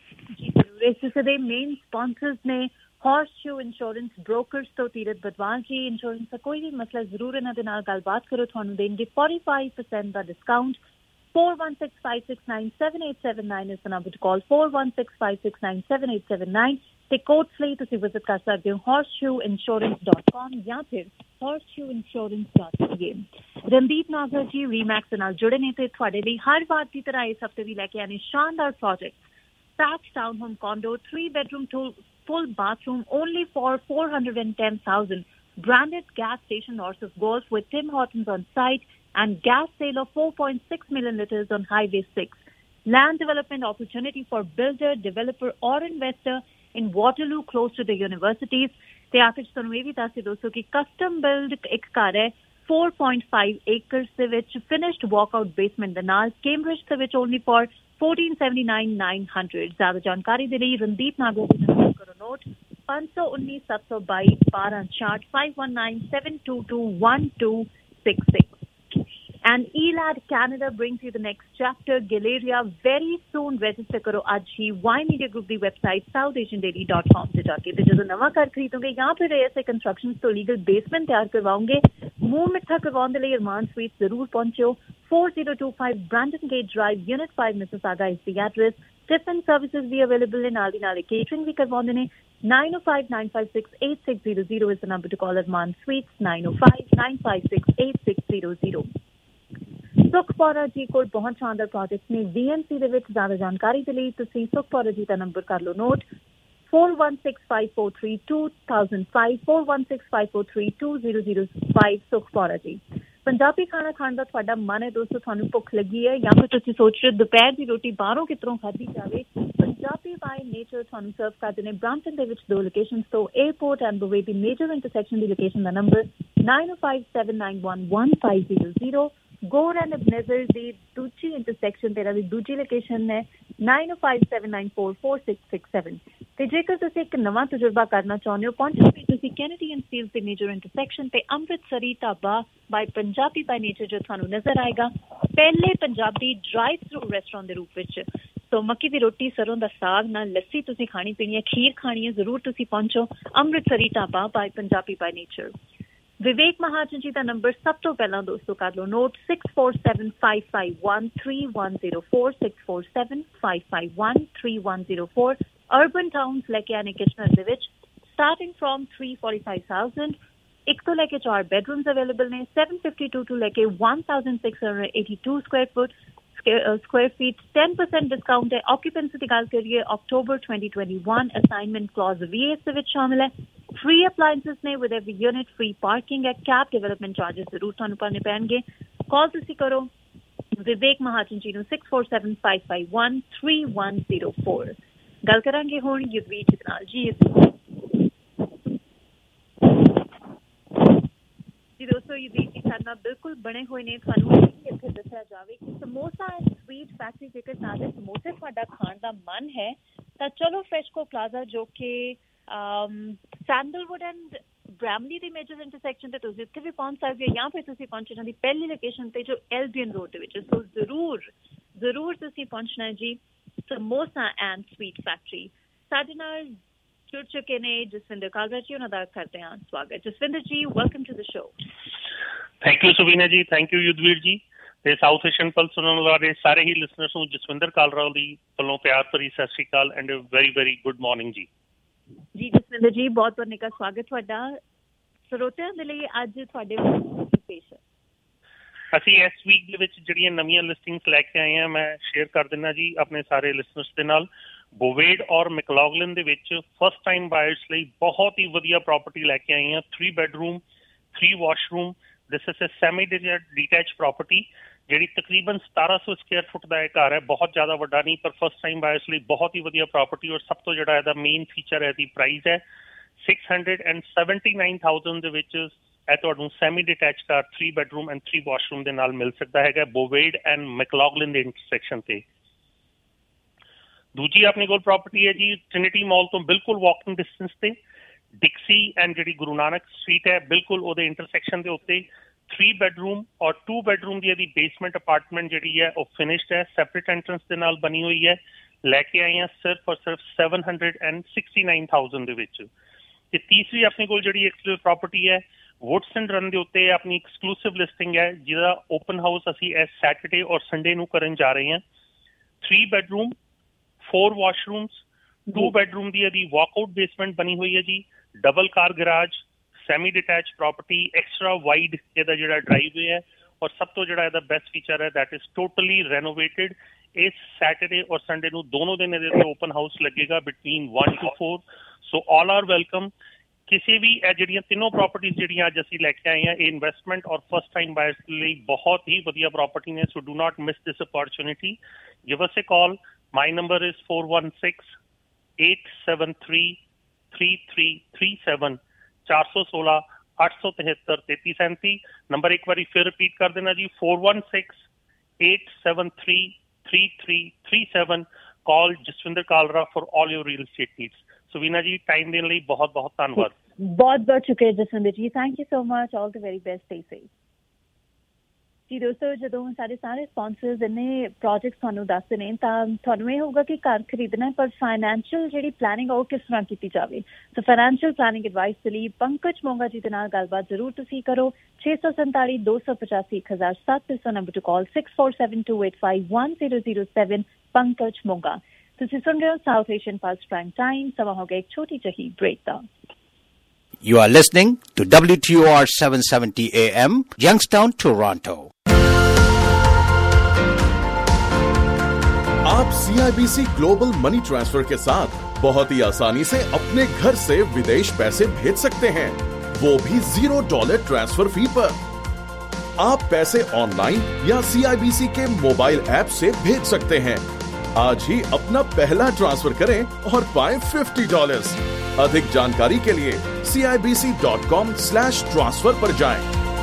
ਇਸ ਦੇ ਮੇਨ ਸਪਾਂਸਰਸ ਨੇ ਹੌਰਸਸ਼ੂ ਇੰਸ਼ੋਰੈਂਸ ਬ੍ਰੋਕਰਸ ਤੋਂ ਤੀਰਥ ਬਦਵਾਲ ਜੀ। ਇੰਸ਼ੋਰੈਂਸ ਦਾ ਕੋਈ ਵੀ ਮਸਲਾ ਜ਼ਰੂਰ ਇਹਨਾਂ ਦੇ ਨਾਲ ਗੱਲਬਾਤ ਕਰੋ, ਤੁਹਾਨੂੰ ਦੇਣਗੇ ਫੋਰਟੀ ਫਾਈਵ ਪਰਸੈਂਟ ਦਾ discount. four one six five six nine seven eight seven nine is the number to call, four one six five six nine seven eight seven nine। ਤੇ ਕੋਟਸ ਲਈ ਤੁਸੀਂ ਵਿਜ਼ਿਟ ਕਰ ਸਕਦੇ ਹੋ horseshoe insurance dot com ਜਾਂ ਫਿਰ horseshoe insurance dot c a। Randeep ਨਾਗਰ ਜੀ ਰੀਮੈਕਸ ਨਾਲ ਜੁੜੇ ਨੇ ਤੇ ਤੁਹਾਡੇ ਲਈ ਹਰ ਵਾਰ ਦੀ ਤਰ੍ਹਾਂ ਇਸ ਹਫ਼ਤੇ ਵੀ ਲੈ ਕੇ ਆਏ ਸ਼ਾਨਦਾਰ project, thatched town home condo, three bedroom to full bathroom, only for four hundred ten thousand। Branded gas station north of Golf with Tim Hortons on site and gas sale of four point six million liters on Highway six। Land development opportunity for builder, developer or investor in Waterloo close to the universities। ਤੇ ਆਖਿਰ ਤੁਹਾਨੂੰ ਇਹ ਵੀ ਦੱਸ ਦਿਓ ਦੋਸਤੋ ਕਿ custom build ਇੱਕ ਘਰ ਹੈ four point five acres ਦੇ ਵਿੱਚ, ਫਿਨਿਸ਼ਡ ਵਾਕਆਊਟ ਬੇਸਮੈਂਟ ਦੇ ਨਾਲ, ਕੈਂਬਰਿਜ ਦੇ ਵਿੱਚ, only for fourteen seventy-nine nine hundred। ਜ਼ਿਆਦਾ ਜਾਣਕਾਰੀ ਦੇ ਲਈ ਰਣਦੀਪ ਨਾਗਰ ਜੀ ਨਾਲ ਕਰੋ ਨੋਟ, ਪੰਜ ਸੌ ਉੱਨੀ ਸੱਤ ਸੌ ਬਾਈ ਬਾਰਾਂ ਛਿਆਹਠ five one nine seven two two one two six six। And ELAD Canada brings you the next chapter, Galeria, very soon। register करो आज ही Y Media Group की website south asian daily dot com से जाके। तो जो नवा घर खरीदोगे या फिर ऐसे कंस्ट्रक्शन तो लीगल बेसमेंट तैयार करवाओगे, मुंह मिठा करवाने के लिए अरमान स्वीट जरूर पहुंचो। four zero two five Brandon Gate Drive, Unit five, Mississauga is the address। Different services भी available है, नाल दी नाल catering भी करवाने ने। nine oh five nine five six eight six zero zero is the number to call Arman Sweets, nine oh five nine five six eight six zero zero। ਸੁਖਪੌਰਾ ਜੀ ਕੋਲ ਬਹੁਤ ਸ਼ਾਨਦਾਰ ਪ੍ਰੋਜੈਕਟ ਨੇ ਵੀਐਮਸੀ ਦੇ ਵਿੱਚ। ਜ਼ਿਆਦਾ ਜਾਣਕਾਰੀ ਦੇ ਲਈ ਤੁਸੀਂ ਸੁਖਪੌਰਾ ਜੀ ਦਾ ਨੰਬਰ ਕਰ ਲਓ note, four one six five four three two thousand five, four one six five four three two zero zero five। Sukhpaura ji. Punjabi ਖਾਣਾ ਖਾਣ ਦਾ ਤੁਹਾਡਾ ਮਨ ਹੈ ਦੋਸਤੋ, ਤੁਹਾਨੂੰ ਭੁੱਖ ਲੱਗੀ ਹੈ ਜਾਂ ਫਿਰ ਤੁਸੀਂ ਸੋਚ ਰਹੇ ਦੁਪਹਿਰ ਦੀ ਰੋਟੀ ਬਾਹਰੋਂ ਕਿੱਧਰੋਂ ਖਾਧੀ ਜਾਵੇ, ਪੰਜਾਬੀ ਬਾਈ ਨੇਚਰ ਤੁਹਾਨੂੰ ਸਰਵ ਕਰਦੇ ਨੇ ਬ੍ਰਾਂਪਟਨ ਦੇ ਵਿੱਚ ਦੋ ਲੋਕੇਸ਼ਨ ਤੋਂ, ਏਅਰਪੋਰਟ ਐਂਡ ਬੁਵੇ ਦੀ ਮੇਜਰ ਇੰਟਰਸੈਕਸ਼ਨ ਦੀ ਲੋਕੇਸ਼ਨ ਦਾ number nine oh five seven nine one one five zero zero। Gore and Ebenezer ਦੀ ਦੂਜੀ ਇੰਟਰਸੈਕਸ਼ਨ ਤੇਰਾ ਦੀ ਦੂਜੀ ਲੋਕੇਸ਼ਨ ਹੈ nine oh five seven nine four four six six seven। ਤੇ ਜੇਕਰ ਤੁਸੀਂ ਇੱਕ ਨਵਾਂ ਤਜਰਬਾ ਕਰਨਾ ਚਾਹੁੰਦੇ ਹੋ ਪਹੁੰਚੋ ਵੀ ਤੁਸੀਂ ਕੈਨੇਡੀ ਐਂਡ ਸਟੀਲਸ ਦੀ ਮੇਜਰ ਇੰਟਰਸੈਕਸ਼ਨ ਤੇ Amritsari dhaba by Punjabi by nature ਜੋ ਤੁਹਾਨੂੰ ਨਜ਼ਰ ਆਏਗਾ, ਪਹਿਲੇ ਪੰਜਾਬੀ ਡਰਾਈਵ ਥਰੂ ਰੈਸਟੋਰੈਂਟ ਦੇ ਰੂਪ ਵਿੱਚ। ਸੋ ਮੱਕੀ ਦੀ ਰੋਟੀ, ਸਰੋਂ ਦਾ ਸਾਗ ਨਾਲ ਲੱਸੀ ਤੁਸੀਂ ਖਾਣੀ ਪੀਣੀ ਹੈ, ਖੀਰ ਖਾਣੀ ਹੈ, ਜ਼ਰੂਰ ਤੁਸੀਂ ਪਹੁੰਚੋ Amritsari dhaba by Punjabi by nature. Vivek Mahajan ji ਦਾ ਨੰਬਰ ਸਭ ਤੋਂ ਪਹਿਲਾਂ ਦੋਸਤੋ ਕਰ ਲਓ note, six four seven five five one three one zero four, six four seven five five one three one zero four। Urban towns ਲੈ ਕੇ ਆਣੇ ਕਿਚਨਰ ਦੇ ਵਿੱਚ starting from three forty-five thousand, ਇੱਕ ਤੋਂ ਲੈ ਕੇ ਚਾਰ ਬੈਡਰੂਮਸ ਅਵੇਲੇਬਲ ਨੇ, seven fifty-two ਤੋਂ ਲੈ ਕੇ one thousand six hundred eighty-two square foot square feet, ten percent discount ਹੈ। ਆਕੂਪੈਂਸੀ ਦੀ ਗੱਲ ਕਰੀਏ ਅਕਤੂਬਰ twenty twenty-one, ਅਸਾਈਨਮੈਂਟ ਕਲੌਜ਼ ਵੀ ਇਸ ਦੇ ਵਿੱਚ ਸ਼ਾਮਿਲ ਹੈ। ਫ੍ਰੀ ਅਪਲਾਇੰਸਸ ਨੇ with every unit, free parking ਹੈ, ਕੈਪ ਡਿਵੈਲਪਮੈਂਟ ਚਾਰਜਸ ਜ਼ਰੂਰ ਤੁਹਾਨੂੰ ਭਰਨੇ ਪੈਣਗੇ। ਕਾਲ ਤੁਸੀਂ ਕਰੋ ਵਿਵੇਕ ਮਹਾਜਨ ਜੀ ਨੂੰ six four seven five five one three one zero four। ਗੱਲ ਕਰਾਂਗੇ ਹੁਣ ਯੁਧਵੀਰ ਜੀ ਨਾਲ। ਜੀ ਜੀ ਦੋਸਤੋ, ਯੁਧਵੀਰ ਜੀ ਸਾਡੇ ਨਾਲ ਬਿਲਕੁਲ ਬਣੇ ਹੋਏ ਨੇ। ਤੁਹਾਨੂੰ ਇੱਥੇ ਦੱਸਿਆ ਜਾਵੇ ਕਿ ਸਮੋਸਾ ਐਂਡ ਸਵੀਟ ਫੈਕਟਰੀ, ਜੇਕਰ ਤਾਜ਼ੇ ਸਮੋਸੇ ਤੁਹਾਡਾ ਖਾਣ ਦਾ ਮਨ ਹੈ ਤਾਂ ਚਲੋ ਫਰੈਸ਼ਕੋ ਪਲਾਜ਼ਾ ਜੋ ਕਿ ਸੈਂਡਲਵੁੱਡ ਐਂਡ ਬ੍ਰੈਮਲੀ ਦੀ ਮੇਜਰ ਇੰਟਰਸੈਕਸ਼ਨ ਤੇ ਤੁਸੀਂ ਉੱਥੇ ਵੀ ਪਹੁੰਚ ਸਕਦੇ ਹੋ, ਜਾਂ ਫਿਰ ਤੁਸੀਂ ਪਹੁੰਚੋ ਇਹਨਾਂ ਦੀ ਪਹਿਲੀ ਲੋਕੇਸ਼ਨ ਤੇ ਜੋ ਐਲਬੀਅਨ ਰੋਡ ਦੇ ਵਿੱਚ। ਸੋ ਜ਼ਰੂਰ ਜ਼ਰੂਰ ਤੁਸੀਂ ਪਹੁੰਚਣਾ ਹੈ ਜੀ ਸਮੋਸਾ ਐਂਡ ਸਵੀਟ ਫੈਕਟਰੀ। ਸਾਡੇ ਨਾਲ ਜੁੜ ਚੁੱਕੇ ਨੇ ਜਸਵਿੰਦਰ ਕਾਲਰਾ ਜੀ, ਉਹਨਾਂ ਦਾ ਕਰਦੇ ਹਾਂ ਸਵਾਗਤ। Jaswinder ji, welcome to the show. Thank you Suvina ji, thank you Yudhvir ਜੀ, ਤੇ ਸਾਊਥ ਏਸ਼ੀਅਨ ਪਲਸ ਸੁਣਨ ਵਾਲੇ ਸਾਰੇ ਹੀ ਲਿਸਨਰਸ ਨੂੰ ਜਸਵਿੰਦਰ ਕਾਲਰਾ ਦੀ ਵੱਲੋਂ ਪਿਆਰ ਭਰੀ ਸਤਿ ਸ਼੍ਰੀ ਅਕਾਲ and very very good morning ਜੀ। ਜੀ ਜਸਵਿੰਦਰ ਜੀ, ਬਹੁਤ ਬਹੁਤ ਨਿੱਘਾ ਸਵਾਗਤ ਤੁਹਾਡਾ। ਸਰੋਤਿਆਂ ਦੇ ਲਈ ਅੱਜ ਤੁਹਾਡੇ ਪੇਸ਼ ਹੈ। ਅਸੀਂ ਇਸ ਵੀਕ ਦੇ ਵਿੱਚ ਜਿਹੜੀਆਂ ਨਵੀਆਂ ਲਿਸਟਿੰਗਸ ਲੈ ਕੇ ਆਏ ਹਾਂ ਮੈਂ ਸ਼ੇਅਰ ਕਰ ਦਿੰਦਾ ਜੀ ਆਪਣੇ ਸਾਰੇ ਲਿਸਨਰਸ ਦੇ ਨਾਲ। ਬੋਵੇਡ ਔਰ ਮੈਕਲੌਗਲਿਨ ਦੇ ਵਿੱਚ ਫਸਟ ਟਾਈਮ ਬਾਇਰਸ ਲਈ ਬਹੁਤ ਹੀ ਵਧੀਆ ਪ੍ਰੋਪਰਟੀ ਲੈ ਕੇ ਆਏ ਹਾਂ। Three bedroom, three washroom, this is a semi detach property ਜਿਹੜੀ ਤਕਰੀਬਨ ਸਤਾਰਾਂ ਸੌ ਸਕੁਅਰ ਫੁੱਟ ਦਾ ਇਹ ਘਰ ਹੈ। ਬਹੁਤ ਜ਼ਿਆਦਾ ਵੱਡਾ ਨਹੀਂ, ਪਰ ਫਸਟ ਟਾਈਮ ਬਾਇਰਸ ਲਈ ਬਹੁਤ ਹੀ ਵਧੀਆ ਪ੍ਰੋਪਰਟੀ। ਔਰ ਸਭ ਤੋਂ ਜਿਹੜਾ ਇਹਦਾ ਮੇਨ ਫੀਚਰ ਹੈ, ਇਹਦੀ ਪ੍ਰਾਈਸ ਹੈ six hundred seventy-nine thousand ਦੇ ਵਿੱਚ ਇਹ ਤੁਹਾਨੂੰ semi detach car three bedroom and three washroom ਦੇ ਨਾਲ ਮਿਲ ਸਕਦਾ ਹੈਗਾ ਬੋਵੇਡ ਐਂਡ ਮੈਕਲੌਗਲਿਨ ਦੇ ਇੰਟਰਸੈਕਸ਼ਨ ਤੇ। ਦੂਜੀ ਆਪਣੇ ਕੋਲ ਪ੍ਰੋਪਰਟੀ ਹੈ ਜੀ ਟ੍ਰਿਨਿਟੀ ਮਾਲ ਤੋਂ ਬਿਲਕੁਲ ਵਾਕਿੰਗ ਡਿਸਟੈਂਸ ਤੇ, ਡਿਕਸੀ ਐਂਡ ਜਿਹੜੀ ਗੁਰੂ ਨਾਨਕ ਸਟਰੀਟ ਹੈ ਬਿਲਕੁਲ ਉਹਦੇ ਇੰਟਰਸੈਕਸ਼ਨ ਦੇ ਉੱਤੇ। ਥ੍ਰੀ ਬੈਡਰੂਮ ਔਰ ਟੂ ਬੈਡਰੂਮ ਦੀ ਇਹਦੀ ਬੇਸਮੈਂਟ ਅਪਾਰਟਮੈਂਟ ਜਿਹੜੀ ਹੈ ਉਹ ਫਿਨਿਸ਼ਡ ਹੈ, ਸੈਪਰੇਟ ਐਂਟਰੈਂਸ ਦੇ ਨਾਲ ਬਣੀ ਹੋਈ ਹੈ। ਲੈ ਕੇ ਆਏ ਹਾਂ ਸਿਰਫ ਔਰ ਸਿਰਫ seven hundred and sixty nine thousand ਦੇ ਵਿੱਚ। ਤੇ ਤੀਸਰੀ ਆਪਣੇ ਕੋਲ ਜਿਹੜੀ ਇੱਕ ਪ੍ਰੋਪਰਟੀ ਹੈ ਵੁਡਸਨ ਰਨ ਦੇ ਉੱਤੇ ਆਪਣੀ ਐਕਸਕਲੂਸਿਵ ਲਿਸਟਿੰਗ ਹੈ, ਜਿਹਦਾ ਓਪਨ ਹਾਊਸ ਅਸੀਂ ਇਸ ਸੈਟਰਡੇ ਔਰ ਸੰਡੇ ਨੂੰ ਕਰਨ ਜਾ ਰਹੇ ਹਾਂ। Three bedroom, four washrooms, two bedroom ਦੀ ਇਹਦੀ ਵਾਕਆਊਟ ਬੇਸਮੈਂਟ ਬਣੀ ਹੋਈ ਹੈ ਜੀ, double car garage, semi detach property, extra wide ਇਹਦਾ ਜਿਹੜਾ ਡਰਾਈਵੇ ਹੈ। ਔਰ ਸਭ ਤੋਂ ਜਿਹੜਾ ਇਹਦਾ ਬੈਸਟ ਫੀਚਰ ਹੈ ਦੈਟ ਇਜ਼ ਟੋਟਲੀ ਰੈਨੋਵੇਟਡ। ਇਸ ਸੈਟਰਡੇ ਔਰ ਸੰਡੇ ਨੂੰ ਦੋਨੋਂ ਦਿਨ ਇਹਦੇ ਤੇ ਓਪਨ ਹਾਊਸ ਲੱਗੇਗਾ between one to four। So all are welcome. ਕਿਸੇ ਵੀ ਇਹ ਜਿਹੜੀਆਂ ਤਿੰਨੋਂ ਪ੍ਰੋਪਰਟੀਜ਼ ਜਿਹੜੀਆਂ ਅੱਜ ਅਸੀਂ ਲੈ ਕੇ ਆਏ ਹਾਂ ਇਹ ਇਨਵੈਸਟਮੈਂਟ ਔਰ ਫਸਟ ਟਾਈਮ ਬਾਇਰਸ ਲਈ ਬਹੁਤ ਹੀ ਵਧੀਆ ਪ੍ਰੋਪਰਟੀ ਨੇ। So do not miss this opportunity. Give us a call. My number is four one six eight seven three three three three seven, ਚਾਰ ਸੌ ਸੋਲਾਂ ਅੱਠ ਸੌ ਤਿਹੱਤਰ ਤੇਤੀ ਸੈਂਤੀ। ਨੰਬਰ ਇੱਕ ਵਾਰੀ ਫਿਰ ਰਿਪੀਟ ਕਰ ਦੇਣਾ ਜੀ four one six eight seven three three three three seven। Call Jaswinder Kalra for all your real estate needs. Suvina ji time ਦੇਣ ਲਈ ਬਹੁਤ ਬਹੁਤ ਧੰਨਵਾਦ। ਬਹੁਤ ਬਹੁਤ ਸ਼ੁਕਰੀਆ Jaswinder ji, thank you so much, all the very best, stay safe. ਜੀ ਦੋਸਤੋ, ਜਦੋਂ ਸਾਡੇ ਸਾਰੇ ਸਪਾਂਸਰਸ ਇੰਨੇ ਪ੍ਰੋਜੈਕਟ ਤੁਹਾਨੂੰ ਦੱਸਦੇ ਨੇ ਤਾਂ ਤੁਹਾਨੂੰ ਇਹ ਹੋਊਗਾ ਕਿ ਘਰ ਖਰੀਦਣਾ, ਪਰ ਫਾਈਨੈਂਸ਼ੀਅਲ ਜਿਹੜੀ ਪਲੈਨਿੰਗ ਉਹ ਕਿਸ ਤਰ੍ਹਾਂ ਕੀਤੀ ਜਾਵੇ। ਸੋ ਫਾਈਨੈਂਸ਼ੀਅਲ ਪਲੈਨਿੰਗ ਐਡਵਾਈਸ ਦੇ ਲਈ ਪੰਕਜ ਮੋਂਗਾ ਜੀ ਦੇ ਨਾਲ ਗੱਲਬਾਤ ਜ਼ਰੂਰ ਤੁਸੀਂ ਕਰੋ। ਛੇ ਸੌ ਸੰਤਾਲੀ ਦੋ ਸੌ ਪਚਾਸੀ ਇੱਕ ਹਜ਼ਾਰ ਸੱਤ ਸੌ number to call six four seven two eight five one zero zero seven। Pankaj Monga. ਤੁਸੀਂ ਸੁਣ ਰਹੇ ਹੋ South Asian plus prime Time. ਸਮਾਂ ਹੋ ਗਿਆ ਇੱਕ ਛੋਟੀ ਜਿਹੀ ਬ੍ਰੇਕ ਦਾ। You are listening to W T O R seven seventy A M, Youngstown, Toronto. आप C I B C global money transfer के साथ बहुत ही आसानी से अपने घर से विदेश पैसे भेज सकते हैं, वो भी जीरो डॉलर ट्रांसफर फी पर। आप पैसे ऑनलाइन या सी आई बी सी के मोबाइल ऐप से भेज सकते हैं। आज ही अपना पहला ट्रांसफर करें और पाएं फिफ्टी डॉलर्स। अधिक जानकारी के लिए C I B C dot com slash transfer पर जाएं।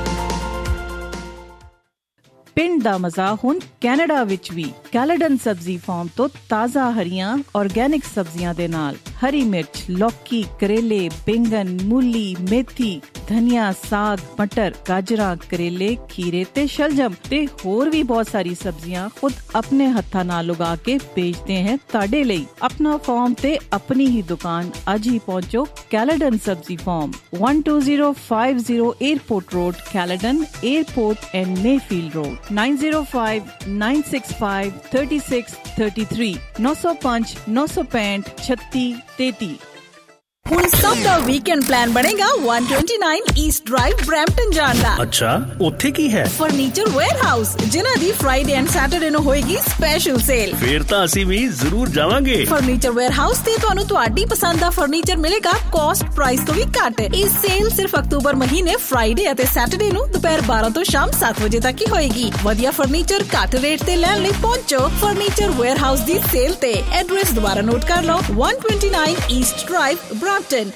ਪਿੰਡ ਦਾ ਮਜ਼ਾ ਹੁਣ ਕੈਨੇਡਾ ਵਿੱਚ ਵੀ ਕੈਲੇਡਨ ਸਬਜ਼ੀ ਫਾਰਮ ਤੋਂ ਤਾਜ਼ਾ ਹਰੀਆਂ ਆਰਗੈਨਿਕ ਸਬਜ਼ੀਆਂ ਦੇ ਨਾਲ ਹਰੀ ਮਿਰਚ, ਲੌਕੀ, ਕਰੇਲੇ, ਬੈਂਗਨ, ਮੂਲੀ, ਮੇਥੀ, ਧਨੀਆ, ਸਾਗ, ਮਟਰ, ਗਾਜਰਾਂ, ਕਰੇਲੇ, ਖੀਰੇ ਤੇ ਸ਼ਲਜਮ ਤੇ ਹੋਰ ਵੀ ਬਹੁਤ ਸਾਰੀ ਸਬਜ਼ੀਆਂ ਖੁਦ ਆਪਣੇ ਹੱਥਾਂ ਨਾਲ ਉਗਾ ਕੇ ਵੇਚਦੇ ਹਨ ਤੁਹਾਡੇ ਲਈ। ਆਪਣਾ ਫਾਰਮ ਤੇ ਆਪਣੀ ਹੀ ਦੁਕਾਨ ਅੱਜ ਹੀ ਪਹੁੰਚੋ। ਕੈਲੇਡਨ ਸਬਜ਼ੀ farm one two zero five zero Airport Road, Caledon, Airport and Mayfield Road, nine zero five nine six five three six three three, nine zero five nine six five thirty thirty। ਹੁਣ ਸਭ ਦਾ weekend plan ਬਣੇਗਾ one twenty-nine East Drive Brampton ਜਾਣ ਦਾ। ਅੱਛਾ, ਉੱਥੇ ਕੀ ਹੈ? Furniture warehouse, ਜਿਨ੍ਹਾਂ ਦੀ ਫਰਾਈਡੇ ਐਂਡ ਸੈਟਰਡੇ ਨੂੰ ਹੋਏਗੀ ਸਪੈਸ਼ਲ ਸੇਲ। ਫੇਰ ਤਾਂ ਅਸੀਂ ਵੀ ਜ਼ਰੂਰ ਜਾਵਾਂਗੇ। ਫਰਨੀਚਰ ਵੇਅਰਹਾਊਸ ਤੇ ਤੁਹਾਨੂੰ ਤੁਹਾਡੀ ਪਸੰਦ ਦਾ ਫਰਨੀਚਰ ਮਿਲੇਗਾ ਕਾਸਟ ਪ੍ਰਾਈਸ ਤੋਂ ਵੀ ਘੱਟ। ਇਹ ਸੇਲ ਸਿਰਫ ਅਕਤੂਬਰ ਮਹੀਨੇ ਫਰਾਈਡੇ ਅਤੇ ਸੈਟਰਡੇ ਨੂੰ ਦੁਪਹਿਰ ਬਾਰਾਂ ਤੋਂ ਸ਼ਾਮ ਸੱਤ ਵਜੇ ਤੱਕ ਹੀ ਹੋਏਗੀ। ਵਧੀਆ ਫਰਨੀਚਰ ਘੱਟ ਰੇਟ ਤੇ ਲੈਣ ਲਈ ਪਹੁੰਚੋ ਫਰਨੀਚਰ ਵੇਅਰਹਾਊਸ ਦੀ ਸੇਲ ਤੇ। ਐਡਰੈਸ ਦੁਬਾਰਾ ਨੋਟ ਕਰ ਲਓ, one twenty-nine East Drive Brampton.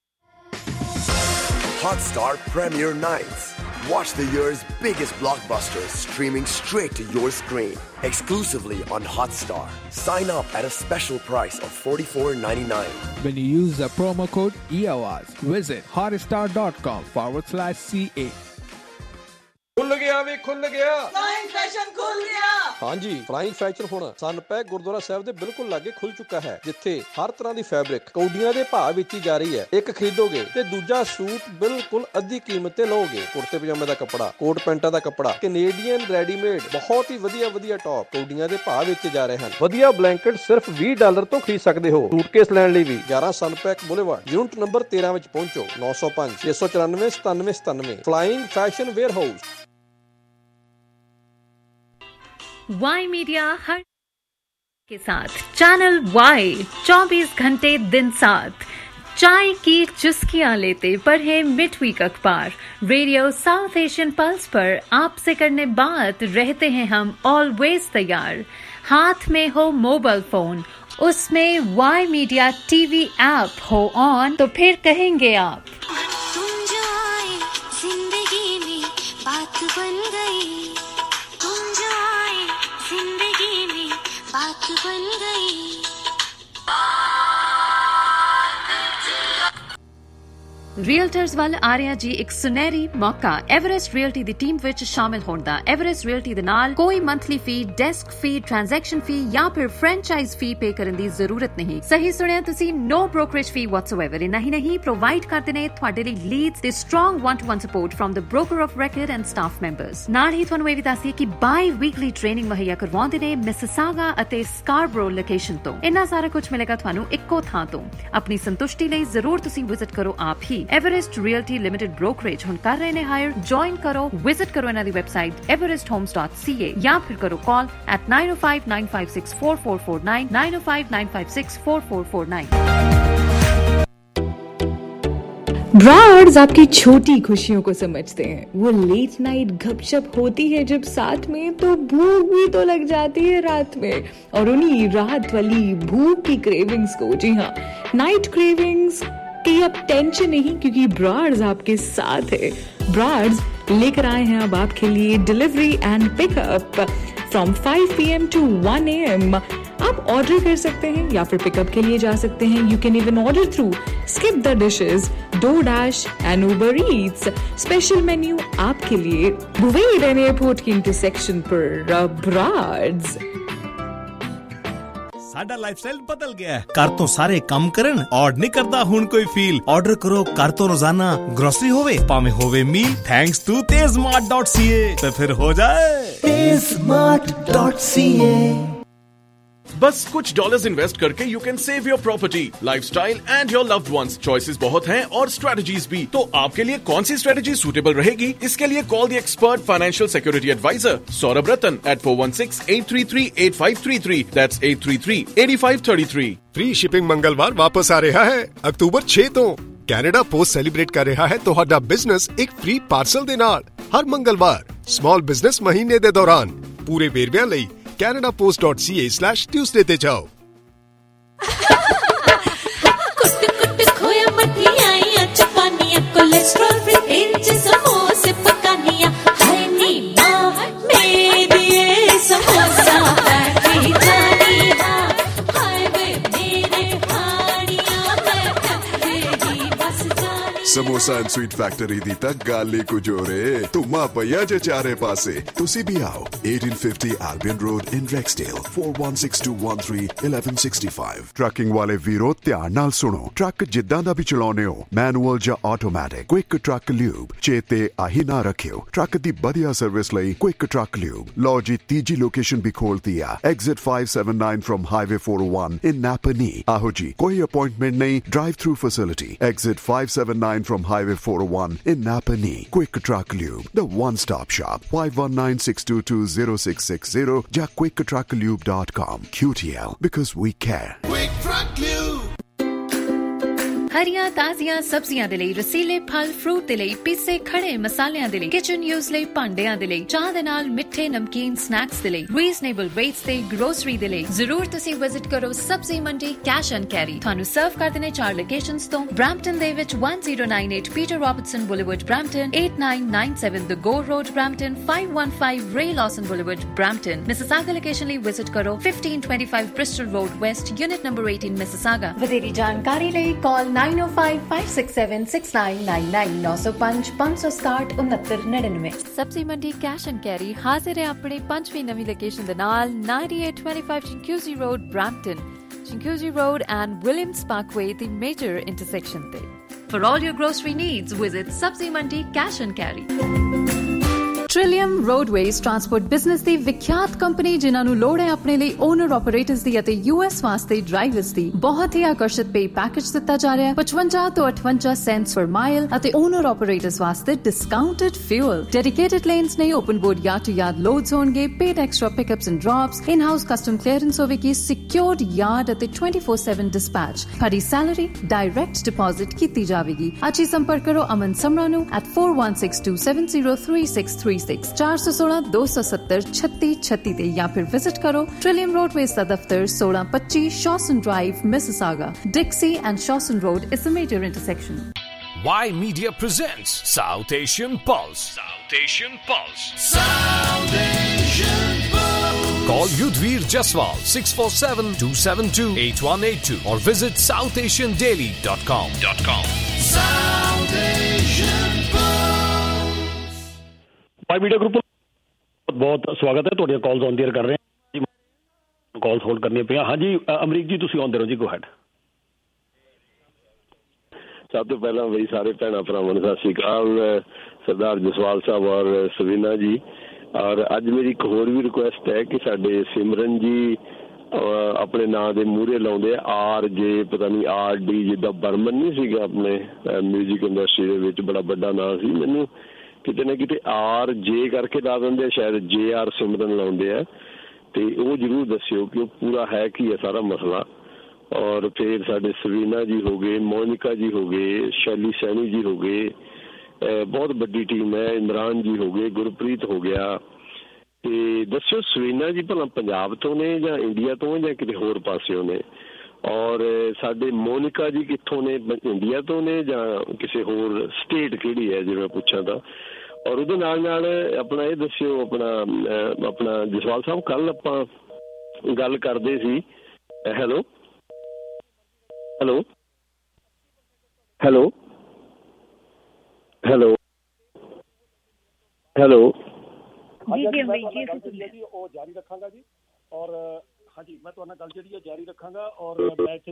Hotstar Premiere Nights. Watch the year's biggest blockbusters streaming straight to your screen. Exclusively on Hotstar. Sign up at a special price of forty-four ninety-nine. When you use the promo code E O R S, visit hotstar.com forward slash CA. खुल गया वे खुल गया flying fashion ਖੁੱਲ ਗਿਆ। ਹਾਂਜੀ, flying fashion ਹੁਣ ਸਨਪੈਕ ਗੁਰਦੁਆਰਾ ਸਾਹਿਬ ਦੇ ਬਿਲਕੁਲ ਲਾਗੇ ਖੁੱਲ ਚੁੱਕਾ ਹੈ, ਜਿੱਥੇ ਹਰ ਤਰ੍ਹਾਂ ਦੀ ਫੈਬਰਿਕ ਕੌਡੀਆਂ ਦੇ ਭਾਅ ਵਿੱਚ ਹੀ ਜਾ ਰਹੀ ਹੈ। ਇੱਕ ਖਰੀਦੋਗੇ ਤੇ ਦੂਜਾ ਸੂਟ ਬਿਲਕੁਲ ਅੱਧੀ ਕੀਮਤ ਤੇ ਲਓਗੇ। ਕੁੜਤੇ ਪਜਾਮੇ ਦਾ ਕੱਪੜਾ, ਕੋਟ ਪੈਂਟਾਂ ਦਾ ਕੱਪੜਾ, ਕੈਨੇਡੀਅਨ ਰੈਡੀਮੇਡ, ਬਹੁਤ ਹੀ ਵਧੀਆ ਵਧੀਆ ਟੌਪ ਕੌਡੀਆਂ ਦੇ ਭਾਅ ਵਿੱਚ ਜਾ ਰਹੇ ਹਨ। ਵਧੀਆ ਬਲੈਂਕਟ ਸਿਰਫ ਵੀਹ ਡਾਲਰ ਤੋਂ ਖਰੀਦ ਸਕਦੇ ਹੋ। ਸੂਟਕੇਸ ਲੈਣ ਲਈ ਵੀ ਗਿਆਰਾਂ ਸਨਪੈਕ ਬੁਲੇਵਾਰਡ, ਯੂਨਿਟ ਨੰਬਰ ਤੇਰਾਂ ਵਿੱਚ ਪਹੁੰਚੋ। ਨੌ ਸੌ ਪੰਜ ਛੇ ਸੌ ਚੁਰਾਨਵੇਂ ਸਤਾਨਵੇਂ ਸਤਾਨਵੇਂ। Flying fashion warehouse. Y media हर के साथ चैनल वाई चौबीस घंटे दिन साथ। चाय की चुस्कियां लेते पढ़े मिडवीक अखबार। रेडियो साउथ एशियन पल्स पर आपसे करने बात रहते हैं हम ऑलवेज तैयार। हाथ में हो मोबाइल फोन, उसमें वाई मीडिया टीवी ऐप हो ऑन, तो फिर कहेंगे आप तुम जो आए जिंदगी में बात बन गई। तुम जो आए जिंदगी में बात बन गई। ਰੀਅਲਟਰਸ ਵੱਲ ਆ ਰਿਹਾ ਜੀ ਇੱਕ ਸੁਨਹਿਰੀ ਮੌਕਾ ਐਵਰੈਸਟ ਰੀਅਲਟੀ ਦੀ ਟੀਮ ਵਿੱਚ ਸ਼ਾਮਿਲ ਹੋਣ ਦਾ। ਐਵਰੈਸਟ ਰੀਅਲਟੀ ਦੇ ਨਾਲ ਕੋਈ monthly fee, desk fee, transaction fee ਜਾਂ ਫਿਰ ਫਰੈਂਚਾਈਜ਼ ਫੀ ਪੇ ਕਰਨ ਦੀ ਜ਼ਰੂਰਤ ਨਹੀਂ। ਸਹੀ ਸੁਣਿਆ ਤੁਸੀਂ, ਨੋ ਬ੍ਰੋਕਰੇਜ ਫੀ ਵਾਟਸੋਐਵਰ। ਇਨਾ ਹੀ ਨਹੀਂ, ਪ੍ਰੋਵਾਈਡ ਕਰਦੇ ਨੇ ਤੁਹਾਡੇ ਲਈ ਲੀਡਸ ਤੇ strong one to one support from the broker of record and staff members. ਨਾਲ ਹੀ ਤੁਹਾਨੂੰ ਇਹ ਵੀ ਦੱਸੀਏ ਕਿ ਬਾਈ ਵੀਕਲੀ ਟ੍ਰੇਨਿੰਗ ਮੁਹੱਈਆ ਕਰਵਾਉਂਦੇ ਨੇ ਮਿਸਿਸਾਗਾ ਅਤੇ ਸਕਾਰਬਰੋ ਲੋਕੇਸ਼ਨ ਤੋਂ। ਇੰਨਾ ਸਾਰਾ ਕੁਝ ਮਿਲੇਗਾ ਤੁਹਾਨੂੰ ਇੱਕੋ ਥਾਂ ਤੋਂ। ਆਪਣੀ ਸੰਤੁਸ਼ਟੀ ਲਈ ਜ਼ਰੂਰ ਤੁਸੀਂ ਵਿਜ਼ਿਟ ਕਰੋ ਆਪ ਹੀ। एवरेस्ट रियल्टी लिमिटेड ब्रोकरेज हुण कर रहे हैं हायर। ज्वाइन करो, विजिट करो इन्हां दी website everest homes dot c a या फिर करो call at nine oh five nine five six four four four nine nine oh five nine five six four four four nine। Brar's आपकी छोटी खुशियों को समझते हैं। वो लेट नाइट गपशप होती है जब साथ में, तो भूख भी तो लग जाती है रात में। और उन्हीं रात वाली भूख की क्रेविंग्स को, जी हाँ, नाइट क्रेविंग्स की अब टेंशन नहीं, क्योंकि ब्रार्ड्स आपके साथ है। ब्रार्ड्स लेकर आए हैं अब आपके लिए delivery and pickup from five p m to one a m आप ऑर्डर कर सकते हैं या फिर पिकअप के लिए जा सकते हैं। You can even order through Skip the Dishes, DoorDash and Uber Eats. Special menu आपके लिए बुवेड एंड एयरपोर्ट की इंटरसेक्शन पर। ब्रार्ड्स। ਸਾਡਾ ਲਾਈਫਸਟਾਈਲ ਬਦਲ ਗਿਆ ਹੈ। ਘਰ ਤੋਂ ਸਾਰੇ ਕੰਮ ਕਰਨ ਔਰ ਨਹੀਂ ਕਰਦਾ ਹੁਣ ਕੋਈ ਫੀਲ। ਆਰਡਰ ਕਰੋ ਘਰ ਤੋਂ ਰੋਜ਼ਾਨਾ, ਗਰੋਸਰੀ ਹੋਵੇ ਭਾਵੇਂ ਹੋਵੇ meal, thanks to TezMart dot C A ਤੇ ਫਿਰ ਹੋ ਜਾਏ ਤੇਜ਼ਮਾਰਟ ਡਾਟ ਸੀ ਏ। बस कुछ डॉलर्स इन्वेस्ट करके you can save your property, lifestyle and your loved ones. Choices बहुत हैं और स्ट्रेटजीज भी। तो आपके लिए कौन सी स्ट्रेटजी सूटेबल रहेगी? इसके लिए call the expert financial security advisor Saurabh Ratan eight four one six eight three three eight five three three. That's eight three three eight five three three. Free shipping मंगलवार वापस आ रहा है अक्टूबर छह तो ਕੈਨੇਡਾ ਪੋਸਟ ਸੈਲੀਬ੍ਰੇਟ ਕਰ ਰਿਹਾ ਹੈ ਤੁਹਾਡਾ ਬਿਜ਼ਨਸ ਇੱਕ ਫ੍ਰੀ ਪਾਰਸਲ ਦੇ ਨਾਲ ਹਰ ਮੰਗਲਵਾਰ ਸਮਾਲ ਬਿਜ਼ਨਸ ਮਹੀਨੇ ਦੇ ਦੌਰਾਨ। ਪੂਰੇ ਵੇਰਵਿਆਂ ਲਈ Canada Post dot C A slash Tuesday ਤੇ ਜਾਓ। ਕੁੱਟ ਕੁੱਟ ਖੋਇਆ ਮਠਿਆਈਆਂ ਚਪਾਨੀਆਂ ਕੋਲੇਸਟ੍ਰੋਲ ਫ੍ਰੀ ਤੇਲ ਚ ਸਮੋਸੇ ਪਕਾਨੀਆਂ ਹਾਏ ਨੀ ਮਾਂ ਮੇਰੀ ਇਹ ਸਮੋਸਾ ਬੈਠੀ ਜਾਨੀ ਹਾਂ ਹਾਏ ਵੇ ਮੇਰੇ ਹਾਣੀਆਂ ਮੈਂ ਕੱਟੇਗੀ ਬਸ ਜਾਨੀ। ਸਮੋਸਾ ਐਂਡ ਸਵੀਟ ਫੈਕਟਰੀ ਦੀ ਤਾਂ ਗੱਲ ਹੀ ਕੁਝ ਹੋ ਰੇ ਧੁੰਮਾ ਪਈਆ ਜੇ ਚਾਰੇ ਪਾਸੇ। ਤੁਸੀਂ ਵੀ ਆਓ eighteen fifty Albion Road in Rexdale four one six two one three one one six five। Trucking ਵਾਲੇ ਵੀਰੋ ਧਿਆਨ ਨਾਲ ਸੁਣੋ, ਟਰੱਕ ਜਿੱਦਾਂ ਦਾ ਵੀ ਚਲਾਉਨੇ ਹੋ ਮੈਨੂਅਲ ਜਾਂ ਆਟੋਮੈਟਿਕ, ਕੁਇਕ ਟਰੱਕ ਲਿਊਬ ਚੇਤੇ ਆਹੀ ਨਾ ਰੱਖਿਓ। ਟਰੱਕ ਦੀ ਵਧੀਆ ਸਰਵਿਸ ਲਈ ਕੁਇਕ ਟਰੱਕ ਲਿਊਬ। ਲਓ ਜੀ ਤੀਜੀ ਲੋਕੇਸ਼ਨ ਵੀ ਖੋਲਤੀ ਆ exit five seven nine from Highway four oh one in Napa Knee। ਆਹੋ ਜੀ ਕੋਈ ਅਪਾਇੰਟਮੈਂਟ ਨਹੀਂ, drive through facility exit five seven nine from Highway four oh one in Napa Knee। Quick Truck Lube, the one-stop shop five one nine six two two zero six six zero ਜਾਂ quick truck lube dot com। Q T L because we care। Quick Truck Lube। ਹਰੀਆਂ ਤਾਜ਼ੀਆਂ ਸਬਜ਼ੀਆਂ ਦੇ ਲਈ, ਰਸੀਲੇ ਫਲ fruit ਦੇ ਲਈ, ਪੀਸੇ ਖੜੇ ਮਸਾਲਿਆਂ ਦੇ ਲਈ, ਕਿਚਨ ਯੂਜ਼ ਲਈ ਭਾਂਡਿਆਂ ਦੇ ਲਈ, ਚਾਹ ਦੇ ਨਾਲ ਮਿੱਠੇ ਨਮਕੀਨ ਸਨੈਕਸ ਦੇ ਲਈ, ਰੀਜ਼ਨੇਬਲ ਰੇਟਸ ਤੇ ਗਰੋਸਰੀ ਦੇ ਲਈ ਜ਼ਰੂਰ ਤੁਸੀਂ ਵਿਜ਼ਿਟ ਕਰੋ ਸਬਜ਼ੀ ਮੰਡੀ ਕੈਸ਼ ਐਂਡ ਕੈਰੀ। ਤੁਹਾਨੂੰ ਸਰਵ ਕਰਦੇ ਨੇ ਚਾਰ ਲੋਕੇਸ਼ਨਸ ਤੋਂ ਬ੍ਰੈਂਪਟਨ ਦੇ ਵਿੱਚ one zero nine eight Peter Robertson Boulevard Brampton, eight nine nine seven The Gore Road Brampton, five one five Ray Lawson Boulevard Brampton। Mississauga location ਲਈ ਵਿਜ਼ਿਟ ਕਰੋ fifteen twenty-five Bristol Road West, Unit number eighteen Mississauga। ਵਧੇਰੀ ਜਾਣਕਾਰੀ ਲਈ ਕਾਲ nine oh five five six seven six nine nine nine nine oh five five six seven nine nine nine nine। ਸਬਜ਼ੀ Mandi cash and carry ਹਾਜ਼ਰ ਹੈ ਆਪਣੀ ਪੰਜਵੀਂ ਨਵੀਂ location ਦੇ ਨਾਲ ninety-eight twenty-five Chinguacousy Road Brampton, Chinguacousy Road and Williams Parkway, the major intersection ਤੇ। For all your grocery needs, visit Sabzi Mandi Cash and Carry। Trillium Roadways Transport Business ਦੀ ਵਿਖਿਆਤ ਕੰਪਨੀ ਜਿਨ੍ਹਾਂ ਨੂੰ ਲੋੜ ਹੈ ਆਪਣੇ ਲਈ ਓਨਰ ਆਪਰੇਟਰਸ ਦੀ ਅਤੇ ਯੂਐਸ ਵਾਸਤੇ ਡਰਾਈਵਰਸ ਦੀ ਬਹੁਤ ਹੀ ਆਕਰਸ਼ਿਤ ਪੇ ਪੈਕੇਜ ਦਿੱਤਾ ਜਾ ਰਿਹਾ ਹੈ ਪਚਵੰਜਾ ਤੋਂ ਅਠਵੰਜਾ ਸੈਂਟਸ ਪਰ ਮਾਈਲ ਅਤੇ ਓਨਰ ਆਪਰੇਟਰਸ ਵਾਸਤੇ ਡਿਸਕਾਊਂਟਡ ਫਿਊਲ, ਡੈਡੀਕੇਟਡ ਲੇਨਸ ਨਹੀਂ, open board yard to yard loads ਹੋਣਗੇ, paid extra pickups and drops, in house custom clearance ਹੋਵੇਗੀ, ਸਿਕਿਉਰਡ ਯਾਰਡ ਅਤੇ twenty-four seven ਡਿਸਪੈਚ, ਤੁਹਾਡੀ ਸੈਲਰੀ ਡਾਇਰੈਕਟ ਡਿਪੋਜ਼ਿਟ ਕੀਤੀ ਜਾਵੇਗੀ। ਅੱਜ ਹੀ ਸੰਪਰਕ ਕਰੋ ਅਮਨ ਸਮਰਾ ਨੂੰ at four one six two seven zero three six three six ਚਾਰ ਸੌ ਸੋਲਾਂ ਦੋ ਸੌ ਸੱਤਰ ਛੱਤੀ ਛੱਤੀ ਤੇ ਜਾਂ ਫਿਰ ਵਿਜ਼ਿਟ ਕਰੋ ਟ੍ਰਿਲੀਅਮ ਰੋਡਵੇਜ਼ ਦਾ ਦਫ਼ਤਰ ਸੋਲਾਂ ਪੱਚੀ Shawson Drive Mississauga. Dixie and Shawson Road is the major intersection। Y Media presents South Asian Pulse. South Asian Pulse. South Asian Pulse। Call Yudhvir Jaswal six four seven two seven two eight one eight two or visit south asian daily dot com. South Asian Pulse। Y media group ਬਹੁਤ ਸਵਾਗਤ ਹੈ, ਤੁਹਾਡੀਆਂ ਕਾਲਸ on the air ਕਰ ਰਹੇ ਹਾਂ ਜੀ, ਕਾਲਸ hold ਕਰਨੀਆਂ ਪਈਆਂ। ਹਾਂਜੀ ਅਮਰੀਕ ਜੀ ਤੁਸੀਂ ਆਉਂਦੇ ਰਹੋ ਜੀ, ਗੋ ਹੈਡ। ਸਭ ਤੋਂ ਪਹਿਲਾਂ ਬਈ ਸਾਰੇ ਭੈਣਾਂ ਭਰਾਵਾਂ ਨੂੰ ਸਤਿ ਸ਼੍ਰੀ ਅਕਾਲ, ਸਰਦਾਰ ਜਸਵਾਲ ਸਾਹਿਬ ਔਰ ਸਵੀਨਾ ਜੀ। ਔਰ ਅੱਜ ਮੇਰੀ ਇੱਕ ਹੋਰ ਵੀ ਰਿਕੁਐਸਟ ਹੈ ਕਿ ਸਾਡੇ ਸਿਮਰਨ ਜੀ ਆਪਣੇ ਨਾਂ ਦੇ ਮੂਹਰੇ ਲਾਉਂਦੇ ਆਰ ਜੇ ਪਤਾ ਨਹੀਂ ਆਰ ਡੀ, ਜਿੱਦਾਂ ਬਰਮਨ ਨਹੀਂ ਸੀਗਾ ਆਪਣੇ ਮਿਊਜ਼ਿਕ ਇੰਡਸਟਰੀ ਦੇ ਵਿੱਚ ਬੜਾ ਵੱਡਾ ਨਾਂ ਸੀ, ਮੈਨੂੰ ਕਿਤੇ ਨਾ ਕਿਤੇ ਆਰ ਜੇ ਕਰਕੇ ਲਾ ਦਿੰਦੇ ਆ, ਸ਼ਾਇਦ ਜੇ ਆਰ ਸਿਮਰਨ ਲਾਉਂਦੇ ਆ, ਤੇ ਉਹ ਜ਼ਰੂਰ ਦੱਸਿਓ ਕਿ ਉਹ ਪੂਰਾ ਹੈ ਕੀ ਹੈ ਸਾਰਾ ਮਸਲਾ। ਔਰ ਫਿਰ ਸਾਡੇ ਸਵੀਨਾ ਜੀ ਹੋ ਗਏ, ਮੋਨਿਕਾ ਜੀ ਹੋ ਗਏ, ਸ਼ੈਲੀ ਸੈਣੀ ਜੀ ਹੋ ਗਏ, ਬਹੁਤ ਵੱਡੀ ਟੀਮ ਹੈ, ਇਮਰਾਨ ਜੀ ਹੋ ਗਏ, ਗੁਰਪ੍ਰੀਤ ਹੋ ਗਿਆ। ਤੇ ਦੱਸਿਓ ਸਵੀਨਾ ਜੀ ਭਲਾ ਪੰਜਾਬ ਤੋਂ ਨੇ ਜਾਂ ਇੰਡੀਆ ਤੋਂ ਜਾਂ ਕਿਤੇ ਹੋਰ ਪਾਸਿਓਂ ਨੇ? ਔਰ ਸਾਡੇ ਮੋਨਿਕਾ ਜੀ ਕਿੱਥੋਂ ਨੇ, ਇੰਡੀਆ ਤੋਂ ਨੇ ਜਾਂ ਕਿਸੇ ਹੋਰ ਸਟੇਟ ਕਿਹੜੀ ਹੈ ਜੇ ਮੈਂ ਪੁੱਛਾਂ ਤਾਂ? ਔਰ ਉਹਦੇ ਨਾਲ ਨਾਲ ਆਪਣਾ ਇਹ ਦੱਸਿਓ, ਆਪਣਾ ਆਪਣਾ ਜਸਵਾਲ ਸਾਹਿਬ ਕੱਲ ਆਪਾਂ ਗੱਲ ਕਰਦੇ ਸੀ, hello hello hello hello hello ਜੀ ਜੀ ਜੀ ਉਹ ਜਾਰੀ ਰੱਖਾਂਗਾ ਜੀ। ਔਰ ਹਾਂਜੀ ਮੈਂ ਤੁਹਾਡੇ ਨਾਲ ਗੱਲ ਜਿਹੜੀ ਹੈ ਜਾਰੀ ਰੱਖਾਂਗਾ। ਔਰ ਮੈਂ ਇੱਥੇ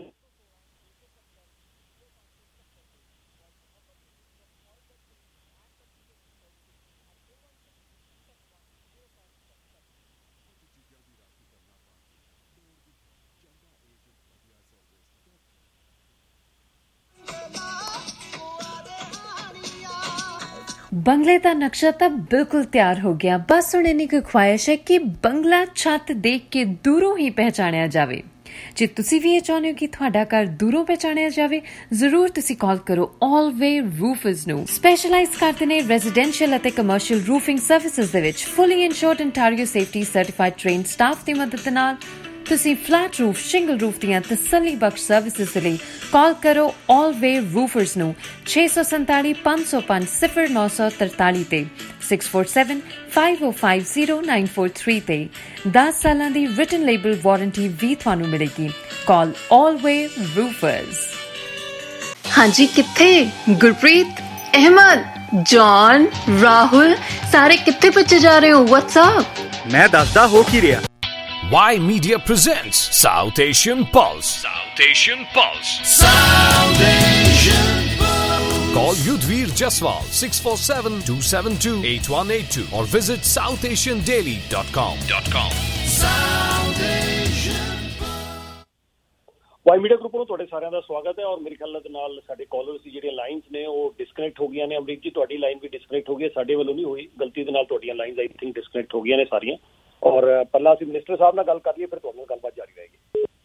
बंगले का नक्शा तो बिल्कुल तैयार हो गया। बस हुण इन्नी कोई ख्वाहिश है कि बंगला छत देख के दूरों ही पहचानिया जावे। जे तुसी भी ये चाहते हो कि तुहाडा घर दूरों पहचानिया जावे, जरूर तुसी कॉल करो ऑलवे रूफर्स नू। स्पेशलाइज करते ने रेजिडेंशियल अते कमर्शियल रूफिंग सर्विसेज दे विच fully insured Ontario safety certified train staff दी मदद नाल तुसी फ्लैट रूफ, शिंगल रूफ दियां तसल्ली बख्श सर्विसेज दे लई कॉल करो ऑलवे रूफर्स नू छे सौ संताली पांच सौ पांच सिफर नौ सौ तरताली ते six four seven five O five zero nine four three ते दस सालां दी रिटन लेबल वारंटी भी थानू मिलेगी। Call Always Roofers. हाँ जी, किथे गुरप्रीत, अहमद, जॉन, राहुल सारे किथे बच्चे जा रहे हो? व्हाट्सअप मैं दसदा हो की रिया। Y Media presents South Asian Pulse. South Asian Pulse. South Asian Pulse. Call Yudhvir Jaswal six four seven two seven two eight one eight two or visit south asian daily dot com. South Asian Y media group ਨੂੰ ਤੁਹਾਡੇ ਸਾਰਿਆਂ ਦਾ ਸਵਾਗਤ ਹੈ ਔਰ ਮੇਰੇ ਖਿਆਲ ਨਾਲ ਸਾਡੇ ਕਾਲਰਸ ਦੀ ਜਿਹੜੀਆਂ ਲਾਈਨਸ ਨੇ ਉਹ ਡਿਸਕਨੈਕਟ ਹੋ ਗਈਆਂ ਨੇ। ਅਮਰੀਕ ਜੀ, ਤੁਹਾਡੀ ਲਾਈਨ ਵੀ ਡਿਸਕਨੈਕਟ ਹੋ ਗਈ ਹੈ, ਸਾਡੇ ਵੱਲੋਂ ਨਹੀਂ ਹੋਈ, ਗਲਤੀ ਦੇ ਨਾਲ ਤੁਹਾਡੀਆਂ ਲਾਈਨਸ ਆਈ ਥਿੰਕ ਡਿਸਕਨੈਕਟ ਹੋ ਗਈਆਂ ਨੇ ਸਾਰੀਆਂ। ਔਰ ਪਹਿਲਾਂ ਅਸੀਂ ਮਿਨਿਸਟਰ ਸਾਹਿਬ ਨਾਲ ਗੱਲ ਕਰ ਲਈਏ, ਫਿਰ ਤੁਹਾਡੇ ਨਾਲ ਗੱਲਬਾਤ ਜਾਰੀ ਰਹੇਗੀ।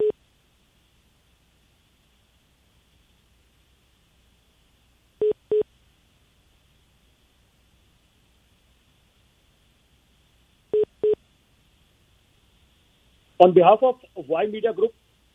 On behalf of Y Media Group,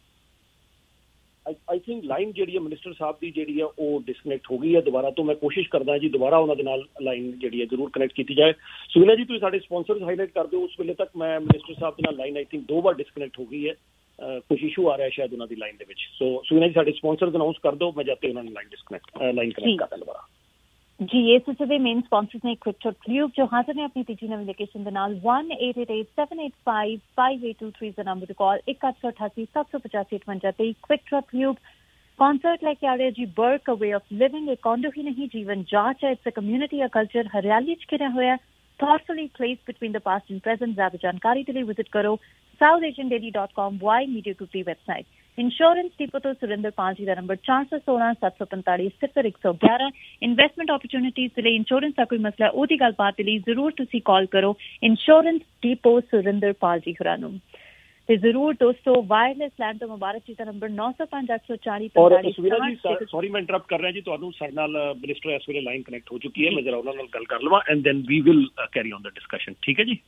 I think line जी है मिनिस्टर साहब की जी है वो डिसकनैक्ट हो गई है दोबारा। तो मैं कोशिश करदा जी दोबारा उन्होंने लाइन जी है जरूर कनैक्ट की जाए। सुविना जी, तुम साढ़े स्पॉन्सर्स हाईलाइट कर दो। उस वेले तक मैं मिनिस्टर साहब के लाइन आई थिंक दो बार डिसकनैक्ट हो गई है, uh, कुछ इशू आ रहा है शायद उन्होंने लाइन के। सो सुविना जी, साढ़े स्पॉन्सर्स अनाउंस कर दो, मैं जाते उन्होंने लाइन डिसकनैक्ट लाइन कनेक्ट करता दोबारा जी। ये सिलसिले मेन स्पॉन्सर्स ने क्विक शॉट ट्यूब जो हाजिर ने अपनी तीजी नेविगेशन के नाल one eight eight eight seven eight five five eight two three का नंबर कॉल एक अठ सौ अठासी सत्त सौ पचासी अठवंजा ते क्विक शॉट ट्यूब कॉन्सर्ट लेके आ रहे जी। Burke a way of living, एक कॉन्डो ही नहीं जीवन जांच है। It's a community, a culture हरियाली च घिरा होया, thoughtfully placed between the past and present. ज्यादा जानकारी के लिए विजिट करो South Asian daily dot com, Y media group की वेबसाइट। इंश्योरेंस डिपो तो सुरेंद्र पाल जी का नंबर चार सौ सोलह सत्त सौ पैंतालीस सिफर एक सौ ग्यारह। इन्वेस्टमेंट अपॉर्चुनिटीज के लिए इंश्योरेंस का कोई मसला ओदी गलबात के लिए जरूर तुसी कॉल करो इंश्योरेंस डिपो सुरेंद्र पाल जी हुरानू। ते जरूर दोस्तों वायरलेस लैंड तो मुबारक जी का नंबर नौ सौ पांच आठ सौ चालीस पैंतालीस। सॉरी मैं इंटरप्ट कर रहा जी, ਤੁਹਾਨੂੰ ਸਾਡੇ ਨਾਲ ਮਿਨਿਸਟਰ ਇਸ ਵੇਲੇ ਲਾਈਨ ਕਨੈਕਟ ਹੋ ਚੁੱਕੀ ਹੈ, ਮੈਂ ਜਰਾ ਉਹਨਾਂ ਨਾਲ ਗੱਲ ਕਰ ਲਵਾਂ and then we will carry on the discussion. ਠੀਕ ਹੈ ਜੀ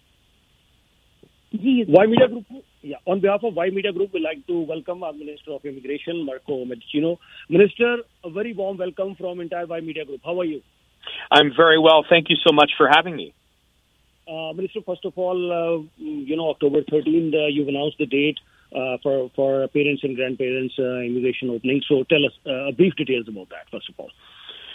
जी। Y media group, yeah, on behalf of Y media group, we like to welcome our Minister of Immigration, Marco Medicino. Minister, a very warm welcome from entire Y media group. How are you? I'm very well. Thank you so much for having me. Uh, Minister, first of all, uh, you know, October thirteenth, uh, you've announced the date uh, for for parents and grandparents uh, immigration opening. So tell us uh, brief details about that, first of all.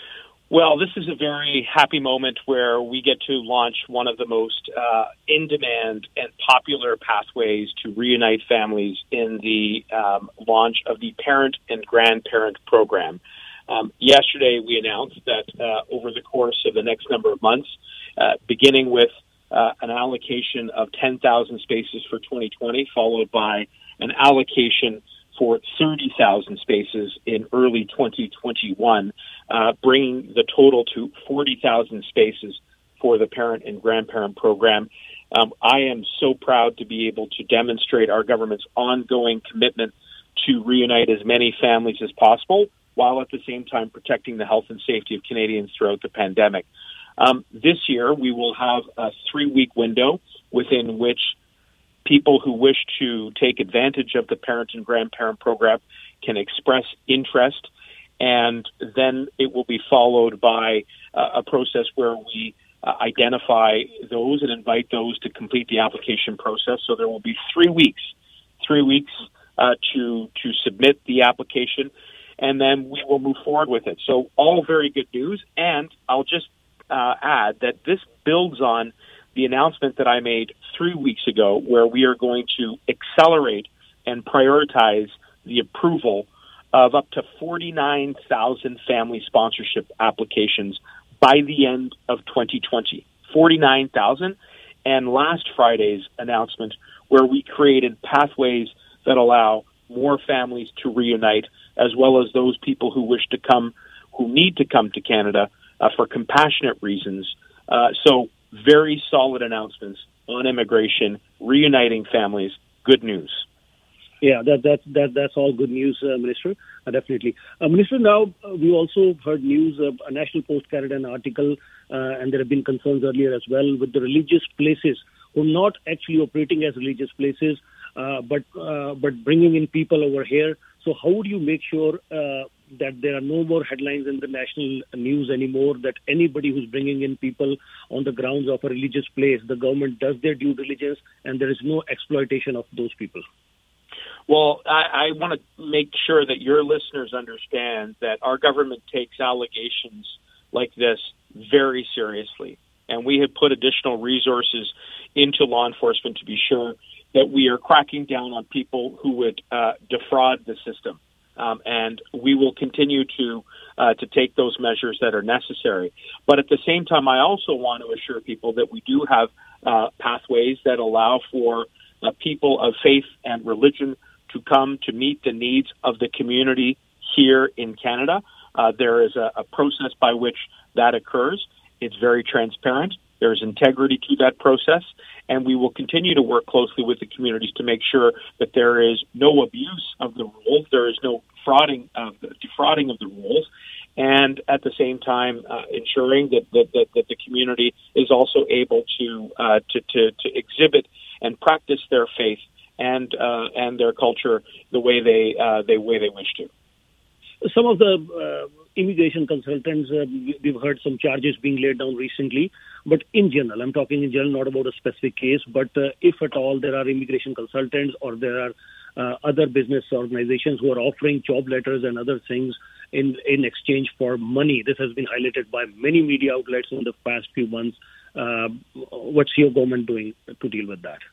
Well, this is a very happy moment where we get to launch one of the most uh, in-demand and popular pathways to reunite families in the um, launch of the Parent and Grandparent Program. Um, yesterday, we announced that uh, over the course of the next number of months, uh, beginning with uh, an allocation of ten thousand spaces for twenty twenty, followed by an allocation for thirty thousand spaces in early twenty twenty-one, uh, bringing the total to forty thousand spaces for the Parent and Grandparent Program. Um, I am so proud to be able to demonstrate our government's ongoing commitment to reunite as many families as possible, while at the same time protecting the health and safety of Canadians throughout the pandemic. Um, this year, we will have a three-week window within which people who wish to take advantage of the Parent and Grandparent Program can express interest, and then it will be followed by uh, a process where we uh, identify those and invite those to complete the application process. So there will be three weeks, three weeks uh, to to submit the application, and then we will move forward with it. So all very good news, and I'll just uh, add that this builds on the announcement that I made three weeks ago, where we are going to accelerate and prioritize the approval of up to forty-nine thousand family sponsorship applications by the end of twenty twenty. forty-nine thousand. And last Friday's announcement, where we created pathways that allow more families to reunite, as well as those people who wish to come, who need to come to Canada, uh, for compassionate reasons. Uh, so very solid announcements on immigration, reuniting families. Good news. Yeah, that that that that's all good news, uh, Minister. Uh, definitely, uh, Minister. Now uh, we also heard news. Uh, a National Post carried an article, uh, and there have been concerns earlier as well with the religious places who are not actually operating as religious places, uh, but uh, but bringing in people over here. So how would you make sure uh, that there are no more headlines in the national news anymore, that anybody who's bringing in people on the grounds of a religious place, the government does their due diligence and there is no exploitation of those people? Well, I, I want to make sure that your listeners understand that our government takes allegations like this very seriously. And we have put additional resources into law enforcement to be sure that we are cracking down on people who would uh, defraud the system. Um, and we will continue to uh, to take those measures that are necessary. But at the same time, I also want to assure people that we do have uh, pathways that allow for uh, people of faith and religion to come to meet the needs of the community here in Canada. Uh, there is a, a process by which that occurs. It's very transparent. There's integrity to that process, and we will continue to work closely with the communities to make sure that there is no abuse of the rules, there is no frauding of the, defrauding of the rules, and at the same time uh, ensuring that, that, that, that the community is also able to, uh, to, to, to exhibit and practice their faith and uh, and their culture the way they uh, the way they wish to. Some of the uh, immigration consultants, uh, we've heard some charges being laid down recently, but in general, I'm talking in general, not about a specific case, but uh, if at all there are immigration consultants or there are uh, other business organizations who are offering job letters and other things in, in exchange for money. This has been highlighted by many media outlets in the past few months. Uh, what's your government doing to deal with that?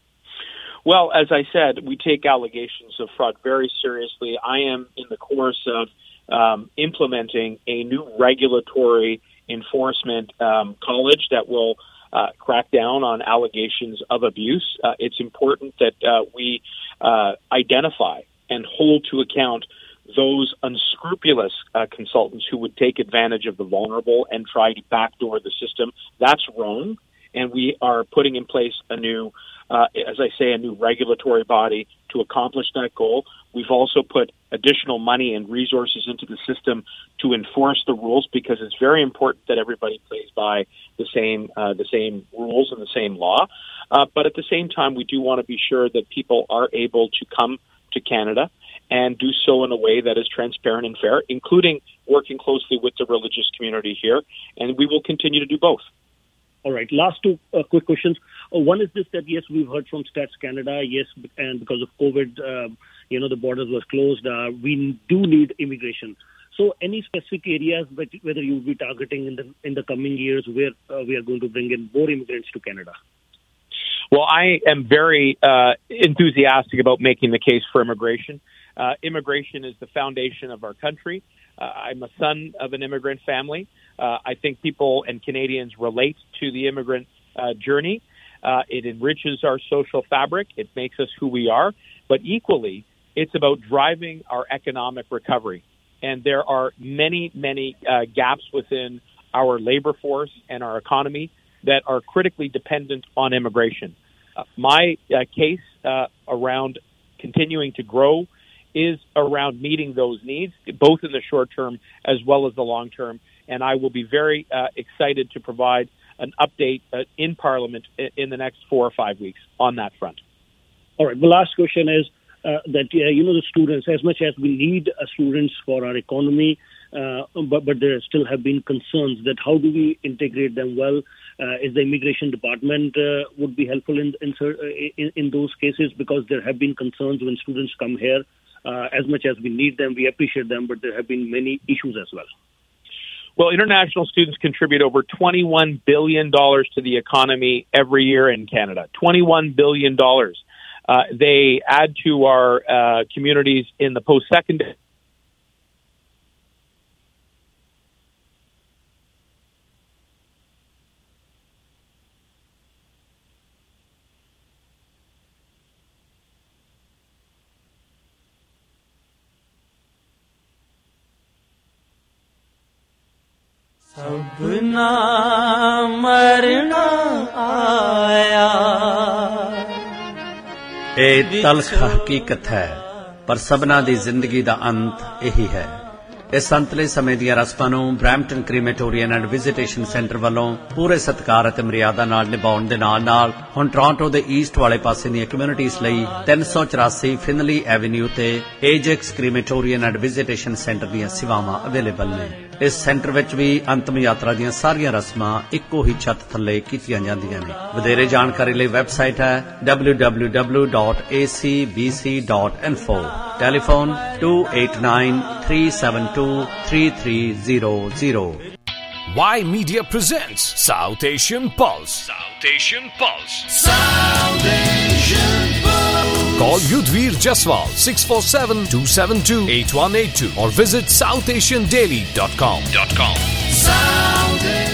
Well, as I said, we take allegations of fraud very seriously. I am in the course of um, implementing a new regulatory enforcement um, college that will uh, crack down on allegations of abuse. Uh, it's important that uh, we uh, identify and hold to account those unscrupulous uh, consultants who would take advantage of the vulnerable and try to backdoor the system. That's wrong, and we are putting in place a new Uh, as I say, a new regulatory body to accomplish that goal. We've also put additional money and resources into the system to enforce the rules, because it's very important that everybody plays by the same uh, the same rules and the same law. Uh, but at the same time, we do want to be sure that people are able to come to Canada and do so in a way that is transparent and fair, including working closely with the religious community here. And we will continue to do both. All right. Last two uh, quick questions. Uh, one is this, that yes, we've heard from Stats Canada, yes, and because of COVID, uh, you know, the borders was closed. Uh, we do need immigration. So any specific areas that whether you will be targeting in the in the coming years where uh, we are going to bring in more immigrants to Canada? Well, I am very uh, enthusiastic about making the case for immigration. Uh, immigration is the foundation of our country. Uh, I'm a son of an immigrant family. Uh, I think people and Canadians relate to the immigrant uh, journey. Uh, it enriches our social fabric. It makes us who we are. But equally, it's about driving our economic recovery. And there are many, many uh, gaps within our labor force and our economy that are critically dependent on immigration. Uh, my uh, case uh, around continuing to grow is around meeting those needs, both in the short term as well as the long term. And I will be very uh, excited to provide an update uh, in Parliament in the next four or five weeks on that front. All right. The last question is uh, that, uh, you know, the students, as much as we need uh, students for our economy, uh, but, but there still have been concerns that how do we integrate them well? Uh, is the immigration department uh, would be helpful in in, in in those cases, because there have been concerns when students come here. Uh, as much as we need them, we appreciate them, but there have been many issues as well. Well, international students contribute over twenty-one billion dollars to the economy every year in Canada. twenty-one billion dollars. Uh, they add to our uh, communities in the post-secondary. सबना मरना आया। ਇਹ ਤਲਖ ਹਕੀਕਤ ਹੈ, ਪਰ ਸਭਨਾਂ ਦੀ ਜ਼ਿੰਦਗੀ ਦਾ ਅੰਤ ਇਹੀ ਹੈ। ਇਸ ਅੰਤਲੇ ਸਮੇਂ ਦੀਆਂ ਰਸਮਾਂ ਨੂੰ Brampton crematorium and visitation centre ਵੱਲੋਂ ਪੂਰੇ ਸਤਿਕਾਰ ਅਤੇ ਮਰਿਆਦਾ ਨਾਲ ਨਿਭਾਉਣ ਦੇ ਨਾਲ ਨਾਲ ਹੁਣ ਟੋਰਾਂਟੋ ਦੇ ਈਸਟ ਵਾਲੇ ਪਾਸੇ ਦੀਆਂ ਕਮਿਊਨਿਟੀਜ਼ ਲਈ ਤਿੰਨ ਸੌ ਚੁਰਾਸੀ ਫਿਨਲੀ ਐਵਨਿਊ ਤੇ Ajax crematorium and visitation centre ਦੀਆਂ ਸੇਵਾਵਾਂ ਅਵੇਲੇਬਲ ਨੇ। ਇਸ ਸੈਂਟਰ ਵਿੱਚ ਵੀ ਅੰਤਮ ਯਾਤਰਾ ਦੀਆਂ ਸਾਰੀਆਂ ਰਸਮਾਂ ਇੱਕੋ ਹੀ ਛੱਤ ਥੱਲੇ ਕੀਤੀਆਂ ਜਾਂਦੀਆਂ ਨੇ। ਵਧੇਰੇ ਜਾਣਕਾਰੀ ਲਈ ਵੈਬਸਾਈਟ ਹੈ W W W dot A C B C dot info. Telephone two eight nine three seven two three three zero zero। Y Media presents South Asian Pulse. South Asian Pulse. South Asian Pulse. Call Yudhvir Jaswal six four seven two seven two eight one eight two or visit south asian daily dot com. South Asian.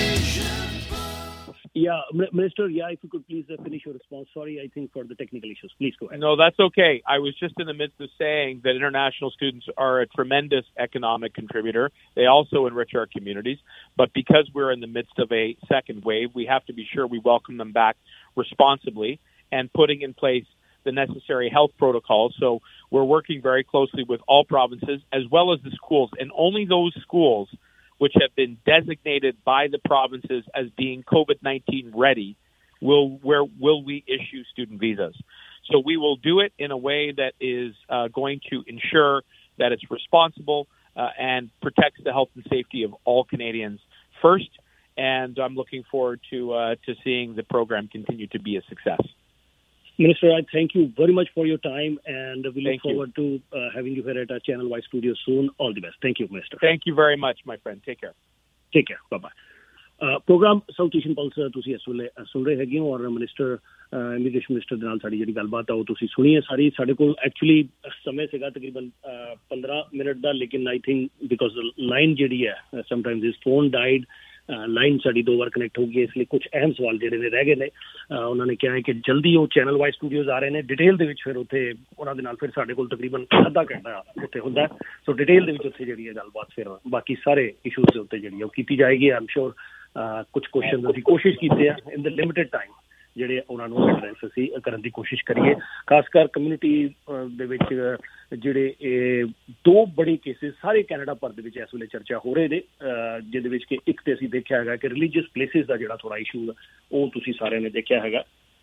Yeah, Minister, yeah, if you could please uh, finish your response. Sorry, I think for the technical issues. Please go ahead. No, that's okay. I was just in the midst of saying that international students are a tremendous economic contributor. They also enrich our communities. But because we're in the midst of a second wave, we have to be sure we welcome them back responsibly and putting in place the necessary health protocols. So we're working very closely with all provinces as well as the schools. And only those schools which have been designated by the provinces as being COVID nineteen ready, will where will we issue student visas. So we will do it in a way that is uh, going to ensure that it's responsible uh, and protects the health and safety of all Canadians first. And I'm looking forward to uh, to seeing the program continue to be a success. Minister, I thank you very much for your time, and we look Thank forward you. to uh, having you here at our Channel Y studio soon. All the best. Thank you, Minister. Thank you very much, my friend. Take care. Take care. Bye-bye. Uh, program South Asian Pulse ਤੁਸੀਂ ਇਸ ਵੇਲੇ ਸੁਣ ਰਹੇ ਹੈਗੇ ਹੋ ਔਰ minister immigration minister ਦੇ ਨਾਲ ਸਾਡੀ ਜਿਹੜੀ ਗੱਲਬਾਤ ਆ ਉਹ ਤੁਸੀਂ ਸੁਣੀ ਹੈ ਸਾਰੀ। ਸਾਡੇ ਕੋਲ ਐਕਚੁਅਲੀ ਸਮੇਂ ਸੀਗਾ ਤਕਰੀਬਨ ਪੰਦਰਾਂ ਮਿੰਟ ਦਾ, ਲੇਕਿਨ ਆਈ ਥਿੰਕ ਬਿਕੋਜ਼ ਲਾਈਨ ਜਿਹੜੀ ਹੈ ਸਮਟਾਈਮਜ਼ ਇਸ ਫੋਨ ਡਾਈਡ, ਲਾਈਨ ਸਾਡੀ ਦੋ ਵਾਰ ਕਨੈਕਟ ਹੋ ਗਈ, ਇਸ ਲਈ ਕੁਝ ਅਹਿਮ ਸਵਾਲ ਜਿਹੜੇ ਨੇ ਰਹਿ ਗਏ ਨੇ। ਉਹਨਾਂ ਨੇ ਕਿਹਾ ਹੈ ਕਿ ਜਲਦੀ ਉਹ ਚੈਨਲ ਵਾਈ ਸਟੂਡੀਓਜ਼ ਆ ਰਹੇ ਨੇ ਡਿਟੇਲ ਦੇ ਵਿੱਚ, ਫਿਰ ਉੱਥੇ ਉਹਨਾਂ ਦੇ ਨਾਲ ਫਿਰ ਸਾਡੇ ਕੋਲ ਤਕਰੀਬਨ ਅੱਧਾ ਘੰਟਾ ਉੱਥੇ ਹੁੰਦਾ। ਸੋ ਡਿਟੇਲ ਦੇ ਵਿੱਚ ਉੱਥੇ ਜਿਹੜੀ ਹੈ ਗੱਲਬਾਤ ਫਿਰ ਬਾਕੀ ਸਾਰੇ ਇਸ਼ੂਜ਼ ਦੇ ਉੱਤੇ ਜਿਹੜੀ ਉਹ ਕੀਤੀ ਜਾਏਗੀ। ਆਈ ਐਮ ਸ਼ੋਰ ਕੁਝ ਕੁਐਸਚਨ ਅਸੀਂ ਕੋਸ਼ਿਸ਼ ਕੀਤੇ ਆ ਇਨ ਦ ਲਿਮਿਟਡ ਟਾਈਮ ਜਿਹੜੇ ਉਹਨਾਂ ਨੂੰ ਐਡਰੈਸ ਅਸੀਂ ਕਰਨ ਦੀ ਕੋਸ਼ਿਸ਼ ਕਰੀਏ। ਖਾਸ ਕਰ ਕਮਿਊਨਿਟੀ ਦੇ ਵਿੱਚ ਜਿਹੜੇ ਇਹ ਦੋ ਬੜੇ ਕੇਸਿਸ ਸਾਰੇ ਕੈਨੇਡਾ ਭਰ ਦੇ ਵਿੱਚ ਇਸ ਵੇਲੇ ਚਰਚਾ ਹੋ ਰਹੇ ਨੇ, ਜਿਹਦੇ ਵਿੱਚ ਕਿ ਇੱਕ ਤੇ ਅਸੀਂ ਦੇਖਿਆ ਹੈਗਾ ਕਿ ਰਿਲੀਜੀਅਸ ਪਲੇਸਿਸ ਦਾ ਜਿਹੜਾ ਥੋੜਾ ਇਸ਼ੂ ਉਹ ਤੁਸੀਂ ਸਾਰਿਆਂ ਨੇ ਦੇਖਿਆ ਹੈਗਾ।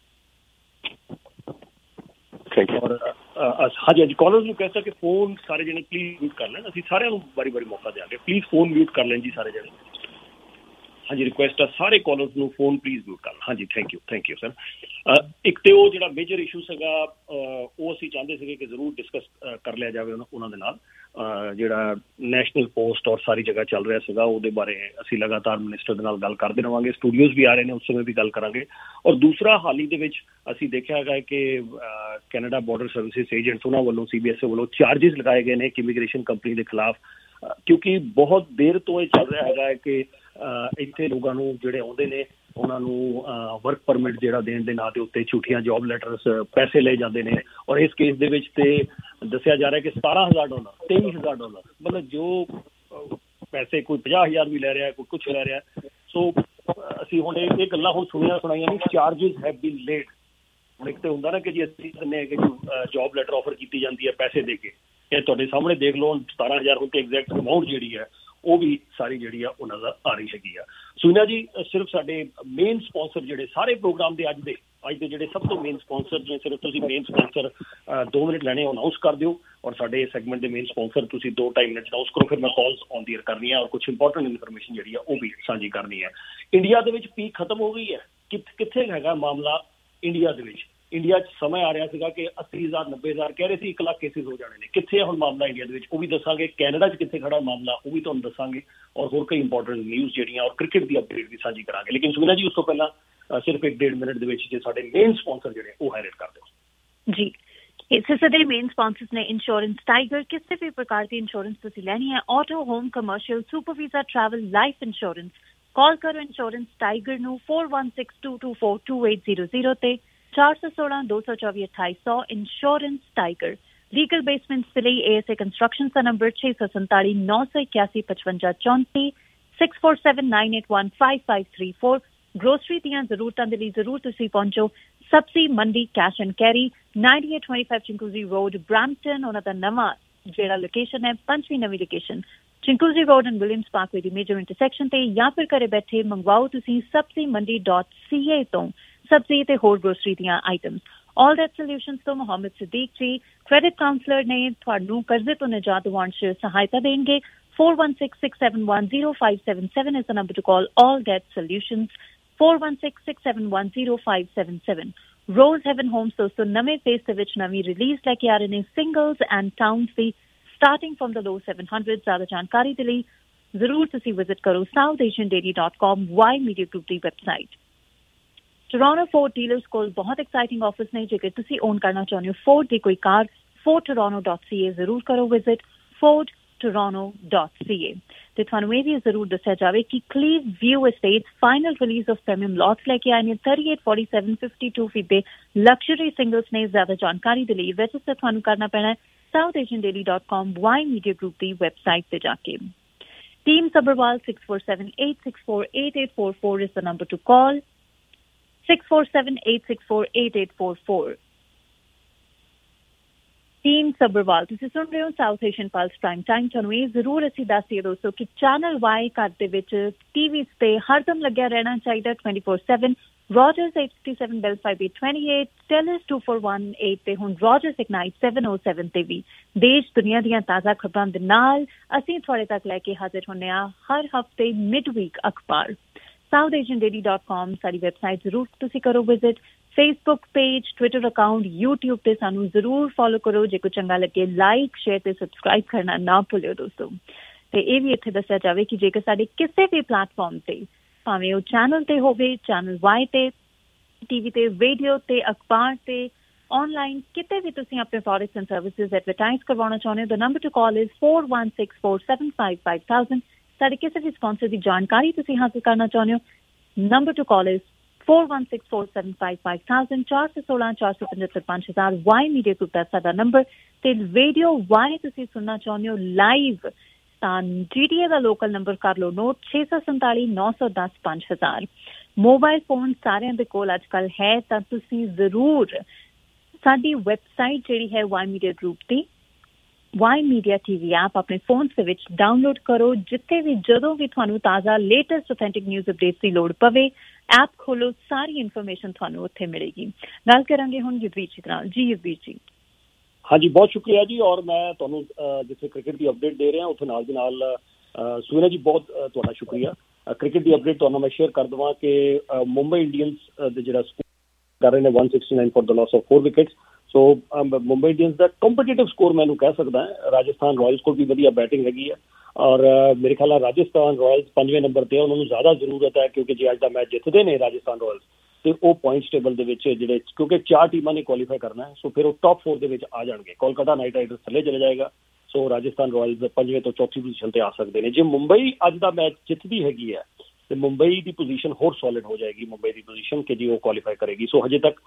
ਔਰ ਹਾਂਜੀ ਹਾਂਜੀ ਕਾਲਰਸ ਨੂੰ ਕਹਿ ਸਕੇ ਫੋਨ ਸਾਰੇ ਜਣੇ ਪਲੀਜ਼ ਮਿਊਟ ਕਰ ਲੈਣ, ਅਸੀਂ ਸਾਰਿਆਂ ਨੂੰ ਵਾਰੀ ਵਾਰੀ ਮੌਕਾ ਦਿਆਂਗੇ। ਪਲੀਜ਼ ਫੋਨ ਮਿਊਟ ਕਰ ਲੈਣ ਜੀ ਸਾਰੇ ਜਣੇ। ਹਾਂਜੀ ਰਿਕੁਐਸਟ ਆ ਸਾਰੇ ਕਾਲਰਸ ਨੂੰ ਫੋਨ ਪਲੀਜ਼ ਮਿਊਟ ਕਰ ਲੈਣ। ਹਾਂਜੀ thank you thank you sir. ਇੱਕ ਤੇ ਉਹ ਜਿਹੜਾ ਮੇਜਰ ਇਸ਼ੂ ਸੀਗਾ ਉਹ ਅਸੀਂ ਚਾਹੁੰਦੇ ਸੀਗੇ ਕਿ ਜ਼ਰੂਰ ਡਿਸਕਸ ਕਰ ਲਿਆ ਜਾਵੇ ਉਹਨਾਂ ਦੇ ਨਾਲ, ਜਿਹੜਾ ਨੈਸ਼ਨਲ ਪੋਸਟ ਔਰ ਸਾਰੀ ਜਗ੍ਹਾ ਚੱਲ ਰਿਹਾ ਸੀਗਾ ਉਹਦੇ ਬਾਰੇ ਅਸੀਂ ਲਗਾਤਾਰ ਮਿਨਿਸਟਰ ਦੇ ਨਾਲ ਗੱਲ ਕਰਦੇ ਰਹਾਂਗੇ। ਸਟੂਡੀਓਜ਼ ਵੀ ਆ ਰਹੇ ਨੇ, ਉਸ ਸਮੇਂ ਵੀ ਗੱਲ ਕਰਾਂਗੇ। ਔਰ ਦੂਸਰਾ ਹਾਲ ਹੀ ਦੇ ਵਿੱਚ ਅਸੀਂ ਦੇਖਿਆ ਹੈਗਾ ਕਿ ਕੈਨੇਡਾ ਬਾਰਡਰ ਸਰਵਿਸਿਜ਼ ਏਜੰਟਸ ਉਹਨਾਂ ਵੱਲੋਂ ਸੀ ਬੀ ਐਸ ਈ ਵੱਲੋਂ ਚਾਰਜਿਸ ਲਗਾਏ ਗਏ ਨੇ ਇੱਕ ਇਮੀਗ੍ਰੇਸ਼ਨ ਕੰਪਨੀ ਦੇ ਖਿਲਾਫ, ਕਿਉਂਕਿ ਬਹੁਤ ਦੇਰ ਤੋਂ ਇਹ ਚੱਲ ਰਿਹਾ ਹੈਗਾ ਕਿ ਇੱਥੇ ਲੋਕਾਂ ਨੂੰ ਜਿਹੜੇ ਆਉਂਦੇ ਨੇ ਉਹਨਾਂ ਨੂੰ ਵਰਕ ਪਰਮਿਟ ਜਿਹੜਾ ਦੇਣ ਦੇ ਨਾਂ ਦੇ ਉੱਤੇ ਝੂਠੀਆਂ ਜੋਬ ਲੈਟਰਸ ਪੈਸੇ ਲਏ ਜਾਂਦੇ ਨੇ। ਔਰ ਇਸ ਕੇਸ ਦੇ ਵਿੱਚ ਤੇ ਦੱਸਿਆ ਜਾ ਰਿਹਾ ਕਿ ਸਤਾਰਾਂ ਹਜ਼ਾਰ ਡਾਲਰ ਤੇਈ ਹਜ਼ਾਰ ਡਾਲਰ ਮਤਲਬ ਜੋ ਪੈਸੇ ਕੋਈ ਪੰਜਾਹ ਹਜ਼ਾਰ ਵੀ ਲੈ ਰਿਹਾ ਕੋਈ ਕੁਛ ਲੈ ਰਿਹਾ। ਸੋ ਅਸੀਂ ਹੁਣ ਇਹ ਗੱਲਾਂ ਹੁਣ ਸੁਣੀਆਂ ਸੁਣਾਈਆਂ ਨਹੀਂ, ਚਾਰਜਿਸ ਹੈਵ ਬੀਨ ਲੇਡ। ਹੁਣ ਇੱਕ ਤੇ ਹੁੰਦਾ ਨਾ ਕਿ ਜੀ ਅਸੀਂ ਕਹਿੰਦੇ ਕਿ ਜੋਬ ਲੈਟਰ ਆਫਰ ਕੀਤੀ ਜਾਂਦੀ ਹੈ ਪੈਸੇ ਦੇ ਕੇ, ਇਹ ਤੁਹਾਡੇ ਸਾਹਮਣੇ ਦੇਖ ਲਓ ਸਤਾਰਾਂ ਹਜ਼ਾਰ ਹੁਣ ਤੇ ਐਗਜ਼ੈਕਟ ਅਮਾਊਂਟ ਜਿਹੜੀ ਹੈ ਉਹ ਵੀ ਸਾਰੀ ਜਿਹੜੀ ਆ ਉਹ ਨਜ਼ਰ ਆ ਰਹੀ ਹੈਗੀ ਆ। ਸੁਨੀਤਾ ਜੀ ਸਿਰਫ ਸਾਡੇ ਮੇਨ ਸਪਾਂਸਰ ਜਿਹੜੇ ਸਾਰੇ ਪ੍ਰੋਗਰਾਮ ਦੇ ਅੱਜ ਦੇ ਅੱਜ ਦੇ ਜਿਹੜੇ ਸਭ ਤੋਂ ਮੇਨ ਸਪਾਂਸਰ ਨੇ, ਸਿਰਫ ਤੁਸੀਂ ਮੇਨ ਸਪਾਂਸਰ ਦੋ ਮਿੰਟ ਲੈਣੇ ਅਨਾਊਂਸ ਕਰ ਦਿਓ ਔਰ ਸਾਡੇ ਇਸ ਸੈਗਮੈਂਟ ਦੇ ਮੇਨ ਸਪਾਂਸਰ ਤੁਸੀਂ ਦੋ ਢਾਈ ਮਿੰਟ ਅਨਾਊਂਸ ਕਰੋ, ਫਿਰ ਮੈਂ ਕਾਲਸ ਔਨ ਦੀ ਏਅਰ ਕਰਨੀ ਹੈ ਔਰ ਕੁਛ ਇੰਪੋਰਟੈਂਟ ਇਨਫੋਰਮੇਸ਼ਨ ਜਿਹੜੀ ਆ ਉਹ ਵੀ ਸਾਂਝੀ ਕਰਨੀ ਹੈ। ਇੰਡੀਆ ਦੇ ਵਿੱਚ ਪੀਕ ਖਤਮ ਹੋ ਗਈ ਹੈ, ਕਿੱਥੇ ਹੈਗਾ ਮਾਮਲਾ ਇੰਡੀਆ ਦੇ ਵਿੱਚ? ਇੰਡੀਆ 'ਚ ਸਮਾਂ ਆ ਰਿਹਾ ਸੀਗਾ ਕਿ ਅੱਸੀ ਹਜ਼ਾਰ ਨੱਬੇ ਹਜ਼ਾਰ ਕਹਿ ਰਹੇ ਸੀ ਇੱਕ ਲੱਖ ਕੇਸਿਸ ਹੋ ਜਾਣੇ ਨੇ, ਕਿੱਥੇ ਹੈ ਹੁਣ ਮਾਮਲਾ ਇੰਡੀਆ ਦੇ ਵਿੱਚ ਉਹ ਵੀ ਦੱਸਾਂਗੇ। ਕੈਨੇਡਾ 'ਚ ਕਿੱਥੇ ਖੜਾ ਮਾਮਲਾ ਉਹ ਵੀ ਤੁਹਾਨੂੰ ਦੱਸਾਂਗੇ ਔਰ ਹੋਰ ਕਈ ਇੰਪੋਰਟੈਂਟ ਨਿਊਜ਼ ਜਿਹੜੀਆਂ ਔਰ ਕ੍ਰਿਕਟ ਦੀ ਅਪਡੇਟ ਵੀ ਸਾਂਝੀ ਕਰਾਂਗੇ। ਲੇਕਿਨ ਸੁਨੀਤਾ ਜੀ ਉਸ ਤੋਂ ਪਹਿਲਾਂ ਸਿਰਫ ਇੱਕ ਡੇਢ ਮਿੰਟ ਦੇ ਵਿੱਚ ਜੇ ਸਾਡੇ ਮੇਨ ਸਪਾਂਸਰ ਜਿਹੜੇ ਉਹ ਹਾਈਲਾਈਟ ਕਰ ਦਿਓ ਜੀ। ਇਸੇ ਸਾਡੇ ਮੇਨ ਸਪਾਂਸਰਸ ਨੇ ਇੰਸ਼ੋਰੈਂਸ ਟਾਈਗਰ। ਕਿਸੇ ਵੀ ਪ੍ਰਕਾਰ ਦੀ ਇੰਸ਼ੋਰੈਂਸ ਤੁਸੀਂ ਲੈਣੀ ਹੈ, auto, home, commercial, super visa, travel, life insurance, call ਕਰੋ ਇੰਸ਼ੋਰੈਂਸ ਟਾਈਗਰ ਨੂੰ four one six two two four two eight zero zero ਤੇ ਚਾਰ ਸੌ ਸੋਲਾਂ ਦੋ ਸੌ ਚੌਵੀ ਅਠਾਈ ਸੌ। Insurance tiger. ਲੀਗਲ ਬੇਸਮੈਂਟਸ ਦੇ ਲਈ ਏ ਐਸ ਏ ਕੰਸਟਰਕਸ਼ਨ ਦਾ ਨੰਬਰ ਛੇ ਸੌ ਸੰਤਾਲੀ ਨੌ ਸੌ ਇਕਿਆਸੀ ਪਚਵੰਜਾ ਚੌਂਤੀ। six four seven nine eight one five five three four। Grocery ਦੀਆਂ ਜ਼ਰੂਰਤਾਂ ਦੇ ਲਈ ਜ਼ਰੂਰ ਤੁਸੀਂ ਪਹੁੰਚੋ Sabzi Mandi cash and carry ninety-eight twenty-five Chinguacousy Road Brampton. ਉਹਨਾਂ ਦਾ ਨਵਾਂ ਜਿਹੜਾ ਲੋਕੇਸ਼ਨ ਹੈ ਪੰਜਵੀਂ ਨਵੀਂ location Chinguacousy Road and Williams Parkway ਦੀ ਮੇਜਰ ਇੰਟਰਸੈਕਸ਼ਨ ਤੇ, ਜਾਂ ਫਿਰ ਘਰੇ ਬੈਠੇ ਮੰਗਵਾਓ ਤੁਸੀਂ ਸਬਜ਼ੀ ਮੰਡੀ ਡਾਟ ਸੀ ਏ ਤੋਂ ਸਬਜ਼ੀ ਤੇ ਹੋਰ ਗਰੋਸਰੀ ਦੀਆਂ ਆਈਟਮਸ। ਆਲ ਦੈਟ ਸੋਲਿਊਸ਼ਨਸ ਤੋਂ ਮੁਹੰਮਦ ਸਦੀਕ ਜੀ ਕ੍ਰੈਡਿਟ ਕਾਉਂਸਲਰ ਨੇ ਤੁਹਾਨੂੰ ਕਰਜ਼ੇ ਤੋਂ ਨਿਜਾਤ ਦਿਵਾਉਣ 'ਚ ਸਹਾਇਤਾ ਦੇਣਗੇ। four one six six seven one zero five seven seven is the number to call. All Debt Solutions four one six six seven one zero five seven seven। Rose Heaven Homes ਦੋਸਤੋ ਨਵੇਂ face ਦੇ ਵਿੱਚ ਨਵੀਂ release ਲੈ ਕੇ ਆ ਰਹੇ ਨੇ singles and towns ਦੀ starting from the low seven hundred। ਜ਼ਿਆਦਾ ਜਾਣਕਾਰੀ ਦੇ ਲਈ ਜ਼ਰੂਰ ਤੁਸੀਂ ਵਿਜ਼ਿਟ ਕਰੋ south asian dairy dot com Y media group ਦੀ ਵੈਬਸਾਈਟ। ਟੋਰਾਂਟੋ ਫੋਰਡ ਡੀਲਰਸ ਕੋਲ ਬਹੁਤ ਐਕਸਾਈਟਿੰਗ ਆਫਰਸ ਨੇ। ਜੇਕਰ ਤੁਸੀਂ ਓਨ ਕਰਨਾ ਚਾਹੁੰਦੇ ਹੋ ਫੋਰਡ ਦੀ ਕੋਈ ਕਾਰ ford toronto dot c a ਜ਼ਰੂਰ ਕਰੋ visit ford toronto dot c a। ਤੇ ਤੁਹਾਨੂੰ ਇਹ ਵੀ ਜ਼ਰੂਰ ਦੱਸਿਆ ਜਾਵੇ ਕਿ Cleave View Estates final release of premium lots ਲੈ ਕੇ ਆਏ ਨੇ thirty-eight forty-seven fifty-two ਫੀਟ ਦੇ ਲਗਜ਼ਰੀ ਸਿੰਗਲਸ ਨੇ। ਜ਼ਿਆਦਾ ਜਾਣਕਾਰੀ ਦੇ ਲਈ ਰਜਿਸਟਰ ਤੁਹਾਨੂੰ ਕਰਨਾ ਪੈਣਾ ਹੈ south asian dairy dot com Y media group ਦੀ ਵੈਬਸਾਈਟ ਤੇ ਜਾ ਕੇ। Team Sabharwal six four seven eight six four eight eight four four is the number to call six four seven eight six four eight eight four four। Team Sabharwal ਤੁਸੀਂ ਸੁਣ ਰਹੇ ਹੋ South Asian plus prime time. ਤੁਹਾਨੂੰ ਇਹ ਜ਼ਰੂਰ ਅਸੀਂ ਦੱਸ ਦਈਏ ਦੋਸਤੋ ਕਿ ਚੈਨਲ ਵਾਈ ਘਰ ਦੇ ਵਿੱਚ ਟੀਵੀ ਤੇ ਹਰਦਮ ਲੱਗਿਆ ਰਹਿਣਾ ਚਾਹੀਦਾ twenty-four seven। Rogers eight fifty-seven Bell five eight twenty-eight Telus two four one eight ਤੇ ਹੁਣ Rogers Ignite seven oh seven ਤੇ ਵੀ ਦੇਸ਼ ਦੁਨੀਆ ਦੀਆਂ ਤਾਜ਼ਾ ਖਬਰਾਂ ਦੇ ਨਾਲ ਅਸੀਂ ਤੁਹਾਡੇ ਤੱਕ ਲੈ ਕੇ ਹਾਜ਼ਰ ਹੁੰਦੇ ਹਾਂ ਹਰ ਹਫ਼ਤੇ ਮਿਡ ਵੀਕ ਅਖਬਾਰ। south asian dairy dot com ਸਾਡੀ ਵੈਬਸਾਈਟ ਜ਼ਰੂਰ ਤੁਸੀਂ ਕਰੋ visit. Facebook page Twitter account YouTube ਤੇ ਸਾਨੂੰ ਜ਼ਰੂਰ ਫੋਲੋ ਕਰੋ। ਜੇ ਕੋਈ ਚੰਗਾ ਲੱਗੇ ਲਾਈਕ ਸ਼ੇਅਰ ਤੇ ਸਬਸਕ੍ਰਾਈਬ ਕਰਨਾ ਨਾ ਭੁੱਲਿਓ ਦੋਸਤੋ। ਤੇ ਇਹ ਵੀ ਇੱਥੇ ਦੱਸਿਆ ਜਾਵੇ ਕਿ ਜੇਕਰ ਸਾਡੇ ਕਿਸੇ ਵੀ ਪਲੇਟਫਾਰਮ ਤੇ ਭਾਵੇਂ ਉਹ ਚੈਨਲ ਤੇ ਹੋਵੇ ਚੈਨਲ ਵਾਈ ਤੇ ਟੀਵੀ ਤੇ ਰੇਡੀਓ ਤੇ ਅਖਬਾਰ ਤੇ ਆਨਲਾਈਨ ਕਿਤੇ ਵੀ ਤੁਸੀਂ ਆਪਣੇ ਪ੍ਰੋਡਕਟਸ ਐਂਡ ਸਰਵਿਸਿਜ਼ ਐਡਵਰਟਾਈਜ਼ ਕਰਵਾਉਣਾ ਚਾਹੁੰਦੇ ਹੋ the number to call is four one six four seven five five thousand। ਸਾਡੇ ਕਿਸੇ ਵੀ ਸਪਾਂਸਰ ਦੀ ਜਾਣਕਾਰੀ ਤੁਸੀਂ ਹਾਸਲ ਕਰਨਾ ਚਾਹੁੰਦੇ ਹੋ number to call is four one six four seven five five thousand। ਚਾਰ ਸੌ ਸੋਲਾਂ ਚਾਰ ਸੌ ਪਚੱਤਰ ਪੰਜ ਹਜ਼ਾਰ ਵਾਈ ਮੀਡੀਆ ਗਰੁੱਪ ਦਾ ਸਾਡਾ ਨੰਬਰ। ਤੇ ਰੇਡੀਓ ਵਾਈ ਤੁਸੀਂ ਸੁਣਨਾ ਚਾਹੁੰਦੇ ਹੋ ਲਾਈਵ ਤਾਂ ਜੀ ਟੀ ਏ ਦਾ ਲੋਕਲ ਨੰਬਰ ਕਰ ਲਓ ਨੋਟ ਛੇ ਸੌ ਸੰਤਾਲੀ ਨੌ ਸੌ ਦਸ ਪੰਜ ਹਜ਼ਾਰ। ਮੋਬਾਈਲ ਫੋਨ ਸਾਰਿਆਂ ਦੇ ਕੋਲ ਅੱਜ ਕੱਲ੍ਹ ਹੈ ਤਾਂ ਤੁਸੀਂ ਜ਼ਰੂਰ ਸਾਡੀ ਵੈਬਸਾਈਟ ਜਿਹੜੀ ਹੈ ਵਾਈ ਮੀਡੀਆ ਗਰੁੱਪ ਦੀ ਵਾਈ ਮੀਡੀਆ ਟੀਵੀ ਐਪ ਆਪਣੇ ਫੋਨ ਦੇ ਵਿੱਚ ਡਾਊਨਲੋਡ ਕਰੋ। ਜਿੱਥੇ ਵੀ ਜਦੋਂ ਵੀ ਤੁਹਾਨੂੰ ਤਾਜ਼ਾ ਲੇਟੈਸਟ ਆਥੈਂਟਿਕ ਨਿਊਜ਼ ਅਪਡੇਟਸ ਦੀ ਲੋੜ ਪਵੇ ਐਪ ਖੋਲੋ ਸਾਰੀ ਇਨਫੋਰਮੇਸ਼ਨ ਤੁਹਾਨੂੰ ਉੱਥੇ ਮਿਲੇਗੀ। ਗੱਲ ਕਰਾਂਗੇ ਹੁਣ ਯੁਧਵੀਰ ਜੀ ਨਾਲ। ਜੀ ਯੁਧਵੀਰ ਜੀ। ਹਾਂਜੀ ਬਹੁਤ ਸ਼ੁਕਰੀਆ ਜੀ। ਔਰ ਮੈਂ ਤੁਹਾਨੂੰ ਜਿੱਥੇ ਕ੍ਰਿਕਟ ਦੀ ਅਪਡੇਟ ਦੇ ਰਿਹਾ ਉੱਥੇ ਨਾਲ ਦੀ ਨਾਲ ਸੁਵਿਨਾ ਜੀ ਬਹੁਤ ਤੁਹਾਡਾ ਸ਼ੁਕਰੀਆ। ਕ੍ਰਿਕਟ ਦੀ ਅਪਡੇਟ ਤੁਹਾਨੂੰ ਮੈਂ ਸ਼ੇਅਰ ਕਰ ਦੇਵਾਂ ਕਿ ਮੁੰਬਈ ਇੰਡੀਅਨਸ ਦੇ ਜਿਹੜਾ ਸਕੋਰ ਕਰ ਰਹੇ ਨੇ one sixty-nine for the loss of four wickets. So Mumbai Indians ਦਾ ਕੰਪੀਟੀਟਿਵ ਸਕੋਰ ਮੈਨੂੰ ਕਹਿ ਸਕਦਾ ਹੈ। ਰਾਜਸਥਾਨ ਰਾਇਲਸ ਕੋਲ ਵੀ ਵਧੀਆ ਬੈਟਿੰਗ ਹੈਗੀ ਹੈ ਔਰ ਮੇਰੇ ਖਿਆਲ ਨਾਲ ਰਾਜਸਥਾਨ ਰਾਇਲਸ ਪੰਜਵੇਂ ਨੰਬਰ ਤੇ ਉਹਨਾਂ ਨੂੰ ਜ਼ਿਆਦਾ ਜ਼ਰੂਰਤ ਹੈ ਕਿਉਂਕਿ ਜੇ ਅੱਜ ਦਾ ਮੈਚ ਜਿੱਤਦੇ ਨੇ ਰਾਜਸਥਾਨ ਰਾਇਲਸ ਤੇ ਉਹ ਪੁਆਇੰਟਸ ਟੇਬਲ ਦੇ ਵਿੱਚ ਜਿਹੜੇ ਕਿਉਂਕਿ ਚਾਰ ਟੀਮਾਂ ਨੇ ਕੁਆਲੀਫਾਈ ਕਰਨਾ ਹੈ ਸੋ ਫਿਰ ਉਹ ਟੌਪ ਫੋਰ ਦੇ ਵਿੱਚ ਆ ਜਾਣਗੇ। ਕੋਲਕਾਤਾ ਨਾਈਟ ਰਾਈਡਰਸ ਥੱਲੇ ਚਲੇ ਜਾਏਗਾ ਸੋ ਰਾਜਸਥਾਨ ਰਾਇਲਸ ਪੰਜਵੇਂ ਤੋਂ ਚੌਥੀ ਪੋਜੀਸ਼ਨ ਤੇ ਆ ਸਕਦੇ ਨੇ। ਜੇ ਮੁੰਬਈ ਅੱਜ ਦਾ ਮੈਚ ਜਿੱਤਦੀ ਹੈਗੀ ਹੈ ਤੇ ਮੁੰਬਈ ਦੀ ਪੋਜੀਸ਼ਨ ਹੋਰ ਸੋਲਿਡ ਹੋ ਜਾਏਗੀ ਮੁੰਬਈ ਦੀ ਪੋਜੀਸ਼ਨ ਕਿ ਜੀ ਉਹ ਕੁਆਲੀਫਾਈ ਕਰੇਗੀ। ਸੋ ਹਜੇ ਤੱਕ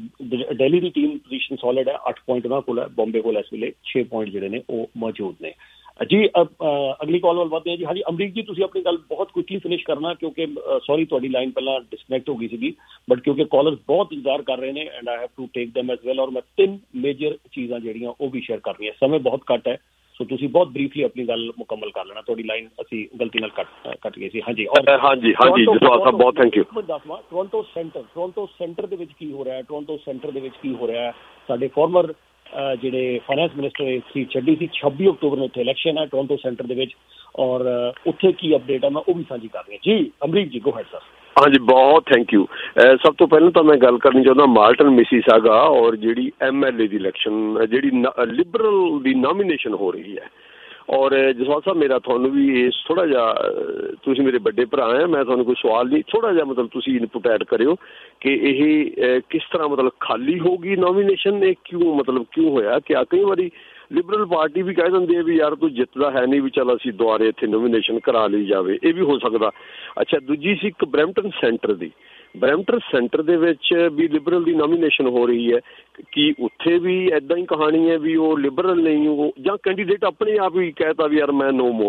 ਦਿੱਲੀ ਦੀ ਟੀਮ ਪੋਜੀਸ਼ਨ ਸੋਲਿਡ ਹੈ ਅੱਠ ਪੁਆਇੰਟ ਉਹਨਾਂ ਕੋਲ ਹੈ। ਬੰਬੇ ਕੋਲ ਇਸ ਵੇਲੇ ਛੇ ਪੁਆਇੰਟ ਜਿਹੜੇ ਨੇ ਉਹ ਮੌਜੂਦ ਨੇ। ਜੀ ਅਗਲੀ ਕਾਲ ਵੱਲ ਵਧਦੇ ਹਾਂ ਜੀ। ਹਾਂਜੀ ਅਮਰੀਕ ਜੀ ਤੁਸੀਂ ਆਪਣੀ ਗੱਲ ਬਹੁਤ ਕੁਇਕਲੀ ਫਿਨਿਸ਼ ਕਰਨਾ ਕਿਉਂਕਿ ਸੌਰੀ ਤੁਹਾਡੀ ਲਾਈਨ ਪਹਿਲਾਂ ਡਿਸਕਨੈਕਟ ਹੋ ਗਈ ਸੀਗੀ ਬਟ ਕਿਉਂਕਿ ਕਾਲਰਸ ਬਹੁਤ ਇੰਤਜ਼ਾਰ ਕਰ ਰਹੇ ਨੇ and I have to take them as well ਔਰ ਮੈਂ ਤਿੰਨ ਮੇਜਰ ਚੀਜ਼ਾਂ ਜਿਹੜੀਆਂ ਉਹ ਵੀ ਸ਼ੇਅਰ ਕਰਨੀਆਂ। ਸਮੇਂ ਬਹੁਤ ਘੱਟ ਹੈ ਸੋ ਤੁਸੀਂ ਬਹੁਤ ਬਰੀਫਲੀ ਆਪਣੀ ਗੱਲ ਮੁਕੰਮਲ ਕਰ ਲੈਣਾ। ਤੁਹਾਡੀ ਲਾਈਨ ਅਸੀਂ ਗਲਤੀ ਨਾਲ ਕੱਟ ਕੱਟ ਗਈ ਸੀ। ਹਾਂਜੀ ਹਾਂਜੀ ਹਾਂਜੀ ਜਸਵਾਲ ਸਾਹਿਬ ਬਹੁਤ ਥੈਂਕ ਯੂ। ਦੱਸਵਾਂ ਟੋਰਾਂਟੋ ਸੈਂਟਰ ਟੋਰਾਂਟੋ ਸੈਂਟਰ ਦੇ ਵਿੱਚ ਕੀ ਹੋ ਰਿਹਾ ਹੈ। ਟੋਰਾਂਟੋ ਸੈਂਟਰ ਦੇ ਵਿੱਚ ਕੀ ਹੋ ਰਿਹਾ ਹੈ। ਸਾਡੇ ਫਾਰਮਰ ਜਿਹੜੇ ਫਾਈਨੈਂਸ ਮਿਨਿਸਟਰ ਸੀ ਛੱਡੀ ਸੀ ਛੱਬੀ ਅਕਤੂਬਰ ਨੂੰ ਉੱਥੇ ਇਲੈਕਸ਼ਨ ਹੈ ਟੋਰਾਂਟੋ ਸੈਂਟਰ ਦੇ ਵਿੱਚ ਔਰ ਉੱਥੇ ਕੀ ਅਪਡੇਟ ਹੈ ਮੈਂ ਉਹ ਵੀ ਸਾਂਝੀ ਕਰ ਰਹੀ ਹਾਂ। ਜੀ ਅਮਰੀਕ ਜੀ ਗੋ ਹੈਡ ਸਰ। ਹਾਂਜੀ ਬਹੁਤ ਥੈਂਕ ਯੂ। ਸਭ ਤੋਂ ਪਹਿਲਾਂ ਤਾਂ ਮੈਂ ਗੱਲ ਕਰਨੀ ਚਾਹੁੰਦਾ ਮਾਰਟਨ ਮਿਸੀਸਾਗਾ ਔਰ ਜਿਹੜੀ ਐਮ ਐਲ ਏ ਦੀ ਇਲੈਕਸ਼ਨ ਜਿਹੜੀ ਲਿਬਰਲ ਦੀ ਨੋਮੀਨੇਸ਼ਨ ਹੋ ਰਹੀ ਹੈ ਔਰ ਜਸਵਾਲ ਸਾਹਿਬ ਮੇਰਾ ਤੁਹਾਨੂੰ ਵੀ ਇਸ ਥੋੜ੍ਹਾ ਜਿਹਾ ਤੁਸੀਂ ਮੇਰੇ ਵੱਡੇ ਭਰਾ ਹੈ ਮੈਂ ਤੁਹਾਨੂੰ ਕੋਈ ਸਵਾਲ ਨਹੀਂ ਥੋੜ੍ਹਾ ਜਿਹਾ ਮਤਲਬ ਤੁਸੀਂ ਇਨਪੁਟ ਐਡ ਕਰਿਓ ਕਿ ਇਹ ਕਿਸ ਤਰ੍ਹਾਂ ਮਤਲਬ ਖਾਲੀ ਹੋਊਗੀ ਨੋਮੀਨੇਸ਼ਨ ਇਹ ਕਿਉਂ ਮਤਲਬ ਕਿਉਂ ਹੋਇਆ ਕਿ ਕਈ ਵਾਰੀ ਲਿਬਰਲ ਪਾਰਟੀ ਵੀ ਕਹਿ ਦਿੰਦੀ ਹੈ ਵੀ ਯਾਰ ਤੂੰ ਜਿੱਤਦਾ ਹੈ ਨਹੀਂ ਵੀ ਚੱਲ ਅਸੀਂ ਦੁਬਾਰੇ ਇੱਥੇ ਨੋਮੀਨੇਸ਼ਨ ਕਰਾ ਲਈ ਜਾਵੇ ਇਹ ਵੀ ਹੋ ਸਕਦਾ। ਅੱਛਾ ਦੂਜੀ ਸੀ ਇੱਕ ਬਰੈਂਪਟਨ ਸੈਂਟਰ ਦੀ ਬਰੈਂਪਟਨ ਸੈਂਟਰ ਦੇ ਵਿੱਚ ਵੀ ਲਿਬਰਲ ਦੀ ਨੋਮੀਨੇਸ਼ਨ ਹੋ ਰਹੀ ਹੈ ਕਿ ਉੱਥੇ ਵੀ ਇੱਦਾਂ ਹੀ ਕਹਾਣੀ ਹੈ ਵੀ ਉਹ ਲਿਬਰਲ ਨਹੀਂ ਉਹ ਜਾਂ ਕੈਂਡੀਡੇਟ ਆਪਣੇ ਆਪ ਹੀ ਕਹਿਤਾ ਵੀ ਯਾਰ ਮੈਂ ਨੋ ਮੋਰ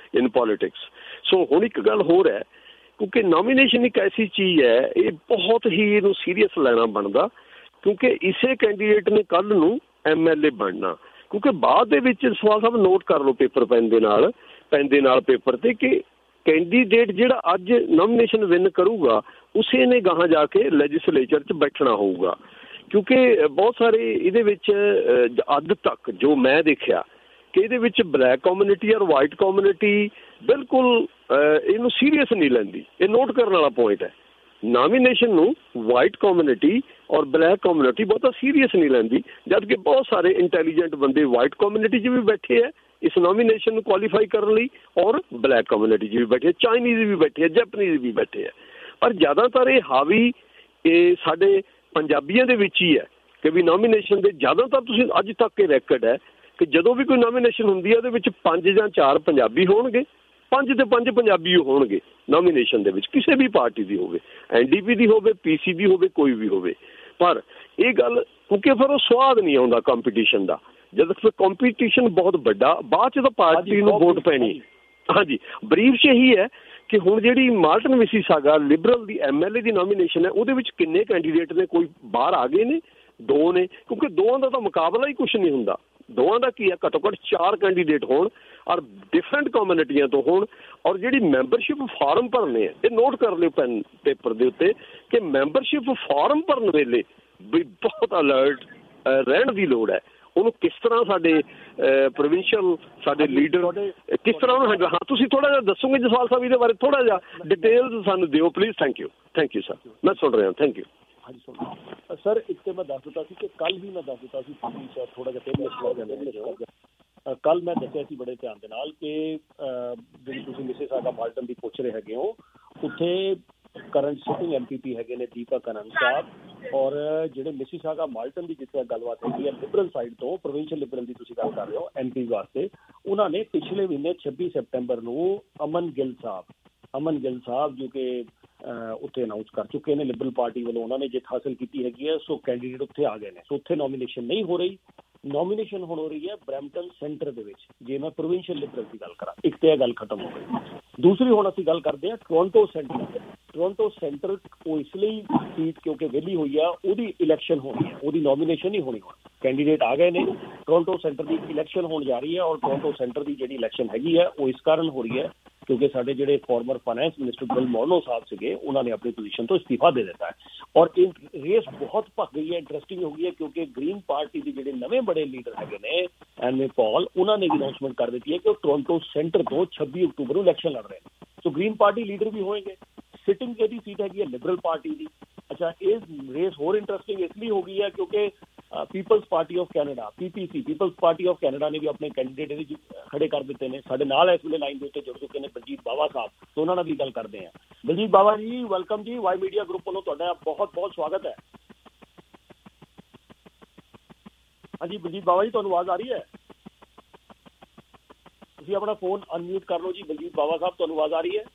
इन पॉलिटिक्स। सो हुण एक गल होर है, क्योंकि नॉमीनेशन एक ऐसी चीज़ है, ये बहुत ही इहनूं सीरीयस लेना बनता, क्योंकि इसे कैंडीडेट ने कल नूं एम एल ए बनना। क्योंकि बाद दे विच सवाल साहब नोट कर लो पेपर पेन दे नाल पेन दे नाल पेपर ते कि कैंडीडेट जिहड़ा अज नॉमीनेशन विन करूगा उसे ने गाहां जाके लैजिसलेचर च बैठना होऊगा। क्योंकि बहुत सारे इहदे विच अद तक जो मैं देखिया कि इहदे विच ब्लैक कम्यूनिटी और वाइट कम्यूनिटी बिल्कुल इहनूं सीरीयस नहीं लैंदी। ये नोट करने वाला पॉइंट है। नॉमीनेशन नूं वाइट कम्यूनिटी और ब्लैक कम्यूनिटी बहुत सीरीयस नहीं लैंदी, जबकि बहुत सारे इंटैलीजेंट बंदे वाइट कम्यूनिटी च भी बैठे है इस नॉमीनेशन को क्वालीफाई करने लई, और ब्लैक कम्यूनिटी च भी बैठे है, चाइनीज़ भी बैठे है, जैपनीज़ भी बैठे है। पर ज़्यादातर ये हावी ये साडे पंजाबियों दे विच ही है कि भी नॉमीनेशन दे ज़्यादातर तुसीं अज तक के रैकड है कि जदों भी कोई नॉमीनेशन हुंदी है उहदे विच पंज जां चार पंजाबी होणगे, पंज ते पंज पंजाबी होणगे नॉमीनेशन दे विच, किसी भी पार्टी दी होवे, एन डी पी दी होवे, पी सी दी होवे, कोई भी होवे। पर ये गल क्योंकि फिर वो स्वाद नहीं आउंदा कंपीटीशन दा, जद फिर कंपीटीशन बहुत बड़ा बाद च पार्टी नूं वोट पैनी। हाँ जी, बरीफ च यही है कि हुण जिहड़ी मार्टन मिसीसागा लिबरल दी एम एल ए दी नॉमीनेशन है उहदे विच किन्ने कैंडीडेट ने, कोई बाहर आ गए ने, दो ने, क्योंकि दोवां दा तां मुकाबला ही कुछ नहीं हुंदा। दोवां दा की है, घट्टो घट्ट चार कैंडीडेट होण और डिफरेंट कम्यूनिटियां तो होण, और जिहड़ी मैंबरशिप फार्म भरने है, ये नोट कर लिओ पैन पेपर दे उत्ते कि मैंबरशिप फार्म भरन वेले भी बहुत अलर्ट रहण दी लोड़ है। ਉਹਨੂੰ किस तरह साडे प्रोविंशियल साडे लीडर किस तरह ਉਹਨੂੰ हाँ तुसीं थोड़ा जिहा दसोगे जसवाल साहब ਇਹਦੇ बारे थोड़ा जिहा डिटेल्स सानूं दिओ please. Thank you thank you sir, मैं सुन रहा थैंक यू। हाँ जी सुन सर, एक तो मैं दस दिता सी कि कल भी मैं दस दिता सी, शायद थोड़ा जिहा फिर मिस कल मैं दसिया सी बड़े ध्यान दे नाल कि जिहड़ी तुसीं मिसेसागा मार्टन दी पुछ रहे हैगे हो, उत्थे current sitting M P P हैगे ने दीपक आनंद साहब, और जिहड़े मिसेसागा मार्टन की जिस गलबात हैगी है लिबरल साइड तो प्रोविंशियल लिबरल की तुसीं गल कर रहे हो एम पी वास्ते, उन्होंने पिछले महीने छब्बी सैप्टेंबर नूं अमन गिल साहब अमन गिल साहब जो कि उत्थे अनाउंस कर चुके हैं लिबरल पार्टी वालों, उन्होंने जित हासिल की हैगी है, सो कैंडीडेट उत्थे आ गए हैं। सो उत्थे नॉमीनेशन नहीं हो रही, नॉमीनेशन हो रही है ब्रैम्पटन सेंटर दे विच। जे मैं प्रोविंशियल लिबरल की गल करा, एक तो यह गल खत्म हो गई। दूसरी हुण असीं गल करते हैं टोरंटो सेंटर। टोरंटो सेंटर वो इसलिए सीट क्योंकि वेली हुई है, उहदी इलैक्शन होनी है, उहदी नॉमीनेशन ही होनी है। कैंडीडेट आ गए ने, टोरंटो सेंटर की इलैक्शन होने जा रही है, और टोरंटो सेंटर की जिहड़ी इलैक्शन हैगी है वो इस कारण हो रही है क्योंकि साडे जिहड़े former finance minister Bill Morneau साहब सीगे, उन्होंने अपनी पोजीशन तो इस्तीफा दे दिता है, और एक रेस बहुत भख गई है, इंटरेस्टिंग हो गई है, क्योंकि ग्रीन पार्टी के जिहड़े नवे बड़े लीडर हैगे ने एन ए पॉल, उन्होंने भी अनाउंसमेंट कर दी है कि टोरंटो सेंटर तो छब्बी अक्तूबर को इलैक्शन लड़ रहे हैं। तो ग्रीन पार्टी लीडर भी होएंगे। सिटिंग की सीट हैगी है लिबरल पार्टी की। अच्छा, ये रेस होर इंटरेस्टिंग इसलिए हो गई है क्योंकि People's Party of Canada P P C People's Party of Canada ने भी अपने कैंडीडेट खड़े कर दिते हैं। साडे नाल इस वेले लाइन के उत्ते जुड़ चुके हैं बलजीत बावा साहब, तो उन्होंने भी गल करते हैं। बलजीत बावा जी वेलकम जी, वाई मीडिया ग्रुप वालों तुहाडा बहुत बहुत स्वागत है। हाँ जी बलजीत बावा जी, तुहानूं आवाज़ आ रही है? तुसीं अपना फोन अनम्यूट कर लो जी। बलजीत बावा साहब तुहानूं आवाज़ आ रही है?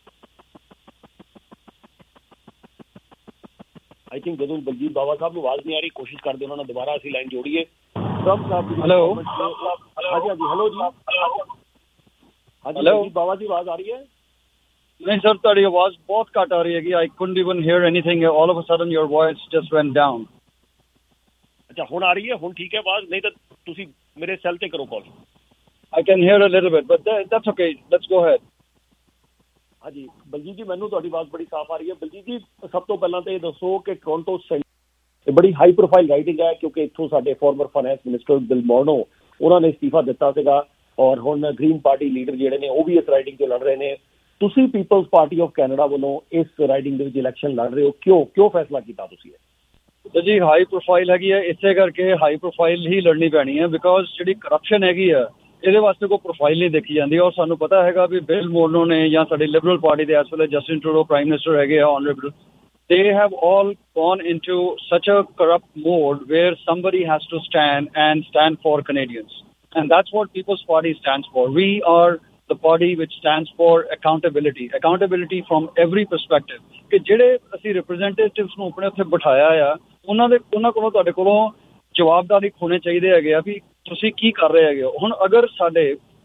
आई थिंक जो बलजीत बावा साहब आवाज़ नहीं आ रही, कोशिश करते उन्होंने दोबारा असी लाइन जोड़िए। ट्रंप साहब हेलो, हाँ जी हाँ जी हेलो जी, हाँ जी बलजीत बावा जी आवाज़ आ रही है? नहीं सर, ਤੁਹਾਡੀ आवाज़ बहुत घट आ रही है। I couldn't even hear anything. All of a sudden your voice just went down. अच्छा हुण आ रही है? हुण ठीक है आवाज़? नहीं तो तुसी मेरे सेल ते करो call. I can hear a little bit, but that, that's okay. Let's go ahead. हाँ जी बलजीत जी, मैनू तुहाडी आवाज़ बड़ी साफ आ रही है। बलजीत जी सब तो पहला तो ये दसो कि टोरंटो सेंटर बड़ी हाई प्रोफाइल राइडिंग है, क्योंकि इत्थों साडे former finance minister Bill Morneau उन्होंने इस्तीफा दिता सीगा, और हुण ग्रीन पार्टी लीडर जिहड़े ने वो भी इस राइडिंग च लड़ रहे हैं। तुसीं पीपल्स पार्टी ऑफ कैनेडा वालों इस राइडिंग दे विच इलैक्शन लड़ रहे हो, क्यों क्यों फैसला किया तुसीं? तो जी हाई प्रोफाइल हैगी है, इसे करके हाई प्रोफाइल ही लड़नी पैनी है, बिकॉज जिहड़ी करप्शन हैगी है ਇਹਦੇ ਵਾਸਤੇ ਕੋਈ ਪ੍ਰੋਫਾਈਲ ਨਹੀਂ ਦੇਖੀ ਜਾਂਦੀ। ਔਰ ਸਾਨੂੰ ਪਤਾ ਹੈਗਾ ਵੀ ਬਿਲ ਮੋਰਨੋ ਨੇ ਜਾਂ ਸਾਡੀ ਲਿਬਰਲ ਪਾਰਟੀ ਦੇ ਇਸ ਵੇਲੇ ਜਸਟਿਨ ਟਰੂਡੋ ਪ੍ਰਾਈਮ ਮਿਨਿਸਟਰ ਹੈਗੇ ਆ honourable, they have all gone into such a corrupt mode where somebody has to stand and stand for Canadians, and that's what People's Party stands for. We are the party which stands for accountability accountability from every perspective, ਕਿ ਜਿਹੜੇ ਅਸੀਂ representatives ਨੂੰ ਆਪਣੇ ਉੱਥੇ ਬਿਠਾਇਆ ਆ ਉਹਨਾਂ ਦੇ ਉਹਨਾਂ ਕੋਲੋਂ ਤੁਹਾਡੇ ਕੋਲੋਂ ਜਵਾਬਦਾਰੀ ਹੋਣੇ ਚਾਹੀਦੇ ਹੈਗੇ ਆ ਵੀ ਤੁਸੀਂ ਕੀ ਕਰ ਰਹੇ ਹੈਗੇ ਹੋ। ਹੁਣ ਅਗਰ ਸਾਡੇ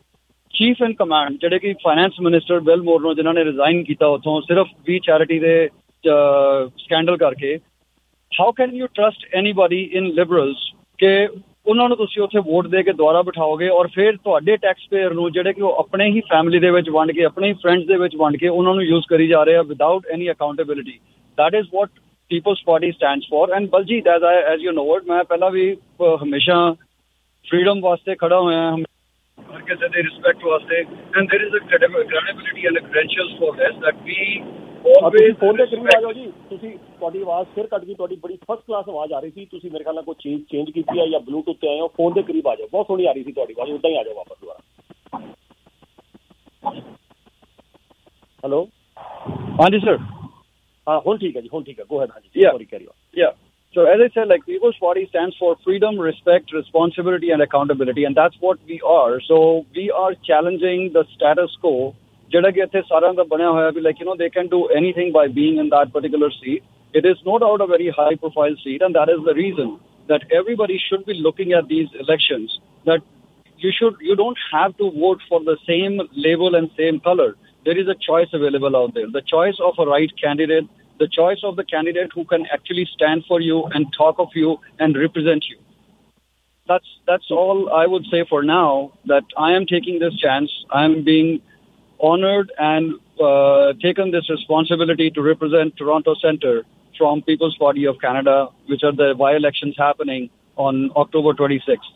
ਚੀਫ ਇਨ ਕਮਾਂਡ ਜਿਹੜੇ ਕਿ ਫਾਈਨੈਂਸ ਮਿਨਿਸਟਰ ਬਿਲ ਮੋਰਨੋ ਜਿਨ੍ਹਾਂ ਨੇ ਰਿਜ਼ਾਈਨ ਕੀਤਾ ਉੱਥੋਂ ਸਿਰਫ ਵੀ ਚੈਰਿਟੀ ਦੇ ਸਕੈਂਡਲ ਕਰਕੇ, how can you trust anybody in Liberals ਕਿ ਉਹਨਾਂ ਨੂੰ ਤੁਸੀਂ ਉੱਥੇ ਵੋਟ ਦੇ ਕੇ ਦੁਬਾਰਾ ਬਿਠਾਓਗੇ ਔਰ ਫਿਰ ਤੁਹਾਡੇ ਟੈਕਸ ਪੇਅਰ ਨੂੰ ਜਿਹੜੇ ਕਿ ਉਹ ਆਪਣੇ ਹੀ ਫੈਮਿਲੀ ਦੇ ਵਿੱਚ ਵੰਡ ਕੇ ਆਪਣੇ ਹੀ ਫਰੈਂਡਸ ਦੇ ਵਿੱਚ ਵੰਡ ਕੇ ਉਹਨਾਂ ਨੂੰ ਯੂਜ਼ ਕਰੀ ਜਾ ਰਹੇ ਆ without any accountability. That is what People's Party stands for. And Baljit as I as you know it, ਮੈਂ ਪਹਿਲਾਂ ਵੀ ਹਮੇਸ਼ਾ ਫਰੀडम ਵਾਸਤੇ ਖੜਾ ਹੋਇਆ ਹਰ ਕਿਸੇ ਦੇ ਰਿਸਪੈਕਟ ਵਾਸਤੇ। And there is a credibility and credentials for this that we always phone ਦੇ ਕਰੀਬ ਆ ਜਾਓ ਜੀ। ਤੁਸੀਂ ਤੁਹਾਡੀ ਆਵਾਜ਼ ਫਿਰ ਕੱਟ ਗਈ, ਤੁਹਾਡੀ ਬੜੀ ਫਸਟ ਕਲਾਸ ਆਵਾਜ਼ ਆ ਰਹੀ ਸੀ। ਤੁਸੀਂ ਮੇਰੇ ਖਿਆਲ ਨਾਲ ਕੋਈ ਚੀਜ਼ ਚੇਂਜ ਕੀਤੀ ਹੈ ਜਾਂ ਬਲੂਟੁੱਥ ਤੇ ਆਏ ਹੋ। ਫੋਨ ਦੇ ਕਰੀਬ ਆ ਜਾਓ, ਬਹੁਤ ਸੋਹਣੀ ਆ ਰਹੀ ਸੀ ਤੁਹਾਡੀ ਆਵਾਜ਼, ਉੱਦਾਂ ਹੀ ਆ ਜਾਓ ਵਾਪਸ ਦੁਬਾਰਾ। ਹੈਲੋ ਹਾਂਜੀ ਸਰ। ਹਾਂ ਹੁਣ ਠੀਕ ਹੈ ਜੀ, ਹੁਣ ਠੀਕ ਹੈ, ਗੋ ਹੈਡ। ਹਾਂਜੀ sorry, carry on. Yeah So as I said, like People's Party stands for freedom, respect, responsibility and accountability, and that's what we are. So we are challenging the status quo. ਜਿਹੜਾ ਕਿ ਇੱਥੇ ਸਾਰਿਆਂ ਦਾ ਬਣਿਆ ਹੋਇਆ ਵੀ like you know they can do anything by being in that particular seat. It is no doubt a very high profile seat, and that is the reason that everybody should be looking at these elections, that you should you don't have to vote for the same label and same color. There is a choice available out there, the choice of a right candidate, the choice of the candidate who can actually stand for you and talk of you and represent you. That's that's all I would say for now, that I am taking this chance. I am being honored and uh, taken this responsibility to represent Toronto Centre from People's Party of Canada, which are the by-elections happening on October twenty-sixth.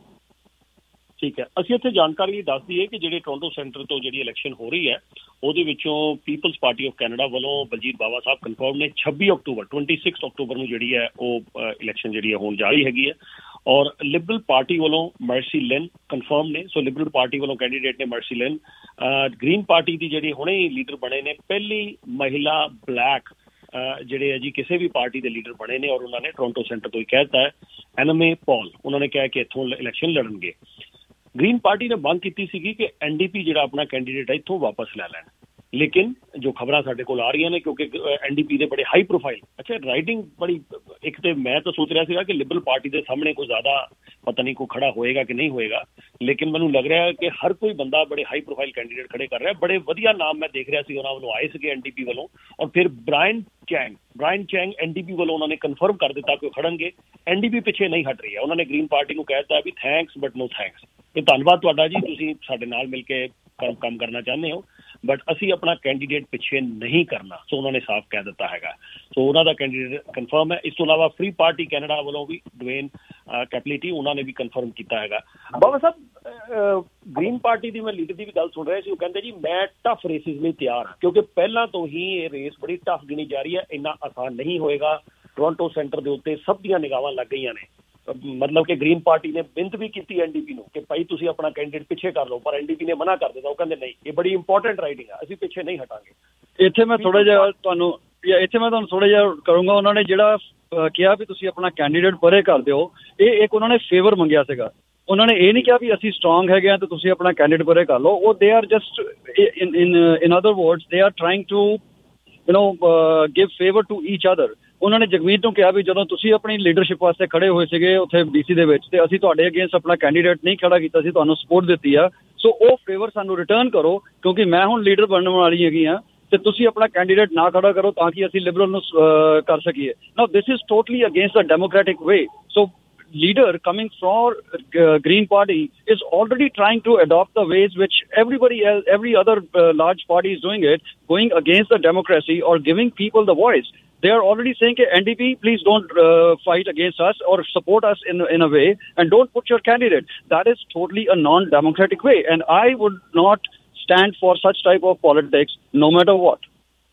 ਠੀਕ ਹੈ, ਅਸੀਂ ਇੱਥੇ ਜਾਣਕਾਰੀ ਦੱਸ ਦਈਏ ਕਿ ਜਿਹੜੇ Toronto centre ਤੋਂ ਜਿਹੜੀ ਇਲੈਕਸ਼ਨ ਹੋ ਰਹੀ ਹੈ ਉਹਦੇ ਵਿੱਚੋਂ ਪੀਪਲਸ ਪਾਰਟੀ ਆਫ ਕੈਨੇਡਾ ਵੱਲੋਂ ਬਲਜੀਤ ਬਾਵਾ ਸਾਹਿਬ ਕਨਫਰਮ ਨੇ ਛੱਬੀ ਅਕਤੂਬਰ ਛੱਬੀ ਅਕਤੂਬਰ ਨੂੰ ਜਿਹੜੀ ਹੈ ਉਹ ਇਲੈਕਸ਼ਨ ਜਿਹੜੀ ਹੈ ਹੋਣ ਜਾ ਰਹੀ ਹੈਗੀ ਹੈ। ਔਰ ਲਿਬਰਲ ਪਾਰਟੀ ਵੱਲੋਂ ਮਰਸੀ ਲਿਨ ਕਨਫਰਮ ਨੇ। ਸੋ ਲਿਬਰਲ ਪਾਰਟੀ ਵੱਲੋਂ ਕੈਂਡੀਡੇਟ ਨੇ ਮਰਸੀ ਲਿਨ। ਗ੍ਰੀਨ ਪਾਰਟੀ ਦੀ ਜਿਹੜੀ ਹੁਣੇ ਹੀ ਲੀਡਰ ਬਣੇ ਨੇ, ਪਹਿਲੀ ਮਹਿਲਾ ਬਲੈਕ ਜਿਹੜੇ ਹੈ ਜੀ ਕਿਸੇ ਵੀ ਪਾਰਟੀ ਦੇ ਲੀਡਰ ਬਣੇ ਨੇ, ਔਰ ਉਹਨਾਂ ਨੇ ਟੋਰਾਂਟੋ ਸੈਂਟਰ ਤੋਂ ਹੀ ਕਹਿ ਦਿੱਤਾ ਹੈ ਐਨਮੇ ਪੌਲ, ਉਹਨਾਂ ਨੇ ਕਿਹਾ ਕਿ ਇੱਥੋਂ ਇਲੈਕਸ਼ਨ ਲੜਨਗੇ। ਗ੍ਰੀਨ ਪਾਰਟੀ ਨੇ ਮੰਗ ਕੀਤੀ ਸੀਗੀ ਕਿ ਐਨ ਡੀ ਪੀ ਜਿਹੜਾ ਆਪਣਾ ਕੈਂਡੀਡੇਟ ਹੈ ਇੱਥੋਂ ਵਾਪਸ ਲੈ ਲੈਣ, ਲੇਕਿਨ ਜੋ ਖਬਰਾਂ ਸਾਡੇ ਕੋਲ ਆ ਰਹੀਆਂ ਨੇ ਕਿਉਂਕਿ ਐਨ ਡੀ ਪੀ ਦੇ ਬੜੇ ਹਾਈ ਪ੍ਰੋਫਾਈਲ, ਅੱਛਾ ਰਾਈਟਿੰਗ ਬੜੀ, ਇੱਕ ਤੇ ਮੈਂ ਤਾਂ ਸੋਚ ਰਿਹਾ ਸੀਗਾ ਕਿ ਲਿਬਰਲ ਪਾਰਟੀ ਦੇ ਸਾਹਮਣੇ ਕੋਈ ਜ਼ਿਆਦਾ ਪਤਾ ਨਹੀਂ ਕੋਈ ਖੜਾ ਹੋਏਗਾ ਕਿ ਨਹੀਂ ਹੋਏਗਾ, ਲੇਕਿਨ ਮੈਨੂੰ ਲੱਗ ਰਿਹਾ ਕਿ ਹਰ ਕੋਈ ਬੰਦਾ ਬੜੇ ਹਾਈ ਪ੍ਰੋਫਾਈਲ ਕੈਂਡੀਡੇਟ ਖੜੇ ਕਰ ਰਿਹਾ। ਬੜੇ ਵਧੀਆ ਨਾਮ ਮੈਂ ਦੇਖ ਰਿਹਾ ਸੀ ਉਹਨਾਂ ਵੱਲੋਂ ਆਏ ਸੀਗੇ ਐਨ ਡੀ ਪੀ ਵੱਲੋਂ, ਔਰ ਫਿਰ Brian Chang Brian Chang N D P ਵੱਲੋਂ ਉਹਨਾਂ ਨੇ ਕਨਫਰਮ ਕਰ ਦਿੱਤਾ ਕਿ ਉਹ ਖੜਨਗੇ। ਐਨ ਡੀ ਪੀ ਪਿੱਛੇ ਨਹੀਂ ਹਟ ਰਹੀ ਹੈ, ਉਹਨਾਂ ਨੇ ਗ੍ਰੀਨ ਪਾਰਟੀ ਨੂੰ ਕਹਿ ਦਿੱਤਾ ਵੀ ਥੈਂਕਸ ਬਟ ਨੋ ਥੈਂਕਸ, ਇਹ ਧੰਨਵਾਦ ਤੁਹਾਡਾ ਜੀ, ਤੁਸੀਂ ਸਾਡੇ ਨਾਲ ਮਿਲ ਕੇ ਕੰਮ ਕਰਨਾ ਚਾਹੁੰਦੇ ਹੋ, ਬਟ ਅਸੀਂ ਆਪਣਾ ਕੈਂਡੀਡੇਟ ਪਿੱਛੇ ਨਹੀਂ ਕਰਨਾ। ਸੋ ਉਹਨਾਂ ਨੇ ਸਾਫ਼ ਕਹਿ ਦਿੱਤਾ ਹੈਗਾ। ਸੋ ਉਹਨਾਂ ਦਾ ਕੈਂਡੀਡੇਟ ਕਨਫਰਮ ਹੈ। ਇਸ ਤੋਂ ਇਲਾਵਾ ਫ੍ਰੀ ਪਾਰਟੀ ਕੈਨੇਡਾ ਵੱਲੋਂ ਵੀ ਡਵੇਨ ਕੈਪਲਿਟੀ ਉਹਨਾਂ ਨੇ ਵੀ ਕਨਫਰਮ ਕੀਤਾ ਹੈਗਾ। ਬਾਬਾ ਸਾਹਿਬ, ਗ੍ਰੀਨ ਪਾਰਟੀ ਦੀ ਮੈਂ ਲੀਡਰ ਦੀ ਵੀ ਗੱਲ ਸੁਣ ਰਿਹਾ ਸੀ, ਉਹ ਕਹਿੰਦੇ ਜੀ ਮੈਂ ਟਫ ਰੇਸਿਸ ਲਈ ਤਿਆਰ ਹਾਂ ਕਿਉਂਕਿ ਪਹਿਲਾਂ ਤੋਂ ਹੀ ਇਹ ਰੇਸ ਬੜੀ ਟਫ ਗਿਣੀ ਜਾ ਰਹੀ ਹੈ, ਇੰਨਾ ਆਸਾਨ ਨਹੀਂ ਹੋਏਗਾ। ਟੋਰਾਂਟੋ ਸੈਂਟਰ ਦੇ ਉੱਤੇ ਸਭ ਦੀਆਂ ਨਿਗਾਹਾਂ ਲੱਗ ਗਈਆਂ ਨੇ, ਮਤਲਬ ਕਿ ਗ੍ਰੀਨ ਪਾਰਟੀ ਨੇ ਬਿੰਤ ਵੀ ਕੀਤੀ ਐਨ ਡੀ ਪੀ ਨੂੰ ਕਿ ਭਾਈ ਤੁਸੀਂ ਆਪਣਾ ਕੈਂਡੀਡੇਟ ਪਿੱਛੇ ਕਰ ਲਓ, ਪਰ ਐਨ ਡੀ ਪੀ ਨੇ ਮਨਾ ਕਰ ਦਿੱਤਾ। ਉਹ ਕਹਿੰਦੇ ਨਹੀਂ, ਇਹ ਬੜੀ ਇੰਪੋਰਟੈਂਟ ਰਾਈਡਿੰਗ ਆ, ਅਸੀਂ ਪਿੱਛੇ ਨਹੀਂ ਹਟਾਂਗੇ। ਇੱਥੇ ਮੈਂ ਥੋੜਾ ਜਿਹਾ ਤੁਹਾਨੂੰ ਇੱਥੇ ਮੈਂ ਤੁਹਾਨੂੰ ਥੋੜਾ ਜਿਹਾ ਕਰੂੰਗਾ। ਉਹਨਾਂ ਨੇ ਜਿਹੜਾ ਕਿਹਾ ਵੀ ਤੁਸੀਂ ਆਪਣਾ ਕੈਂਡੀਡੇਟ ਪਰੇ ਕਰ ਦਿਓ, ਇਹ ਇੱਕ ਉਹਨਾਂ ਨੇ ਫੇਵਰ ਮੰਗਿਆ ਸੀਗਾ। ਉਹਨਾਂ ਨੇ ਇਹ ਨਹੀਂ ਕਿਹਾ ਵੀ ਅਸੀਂ ਸਟਰੋਂਗ ਹੈਗੇ ਆ ਤੇ ਤੁਸੀਂ ਆਪਣਾ ਕੈਂਡੀਡੇਟ ਪਰੇ ਕਰ ਲਓ। ਉਹ they are just in in in other words they are trying to you know give favour to each other. ਉਹਨਾਂ ਨੇ ਜਗਮੀਤ ਨੂੰ ਕਿਹਾ ਵੀ ਜਦੋਂ ਤੁਸੀਂ ਆਪਣੀ ਲੀਡਰਸ਼ਿਪ ਵਾਸਤੇ ਖੜੇ ਹੋਏ ਸੀਗੇ ਉੱਥੇ ਬੀ ਸੀ ਦੇ ਵਿੱਚ ਤੇ ਅਸੀਂ ਤੁਹਾਡੇ ਅਗੇਂਸਟ ਆਪਣਾ ਕੈਂਡੀਡੇਟ ਨਹੀਂ ਖੜਾ ਕੀਤਾ ਸੀ, ਤੁਹਾਨੂੰ ਸਪੋਰਟ ਦਿੱਤੀ ਆ, ਸੋ ਉਹ ਫੇਵਰ ਸਾਨੂੰ ਰਿਟਰਨ ਕਰੋ ਕਿਉਂਕਿ ਮੈਂ ਹੁਣ ਲੀਡਰ ਬਣਨ ਵਾਲੀ ਹੈਗੀ ਆ ਤੇ ਤੁਸੀਂ ਆਪਣਾ ਕੈਂਡੀਡੇਟ ਨਾ ਖੜਾ ਕਰੋ ਤਾਂ ਕਿ ਅਸੀਂ ਲਿਬਰਲ ਨੂੰ ਕਰ ਸਕੀਏ। Now this is totally against the democratic way. So leader coming from uh, Green Party is already trying to adopt the ways which everybody else, every other uh, large party is doing it, going against the democracy or giving people the voice. They are already saying, N D P, please don't uh, fight against us or support us in, in a way and don't put your candidate. That is totally a non-democratic way. And I would not stand for such type of politics no matter what.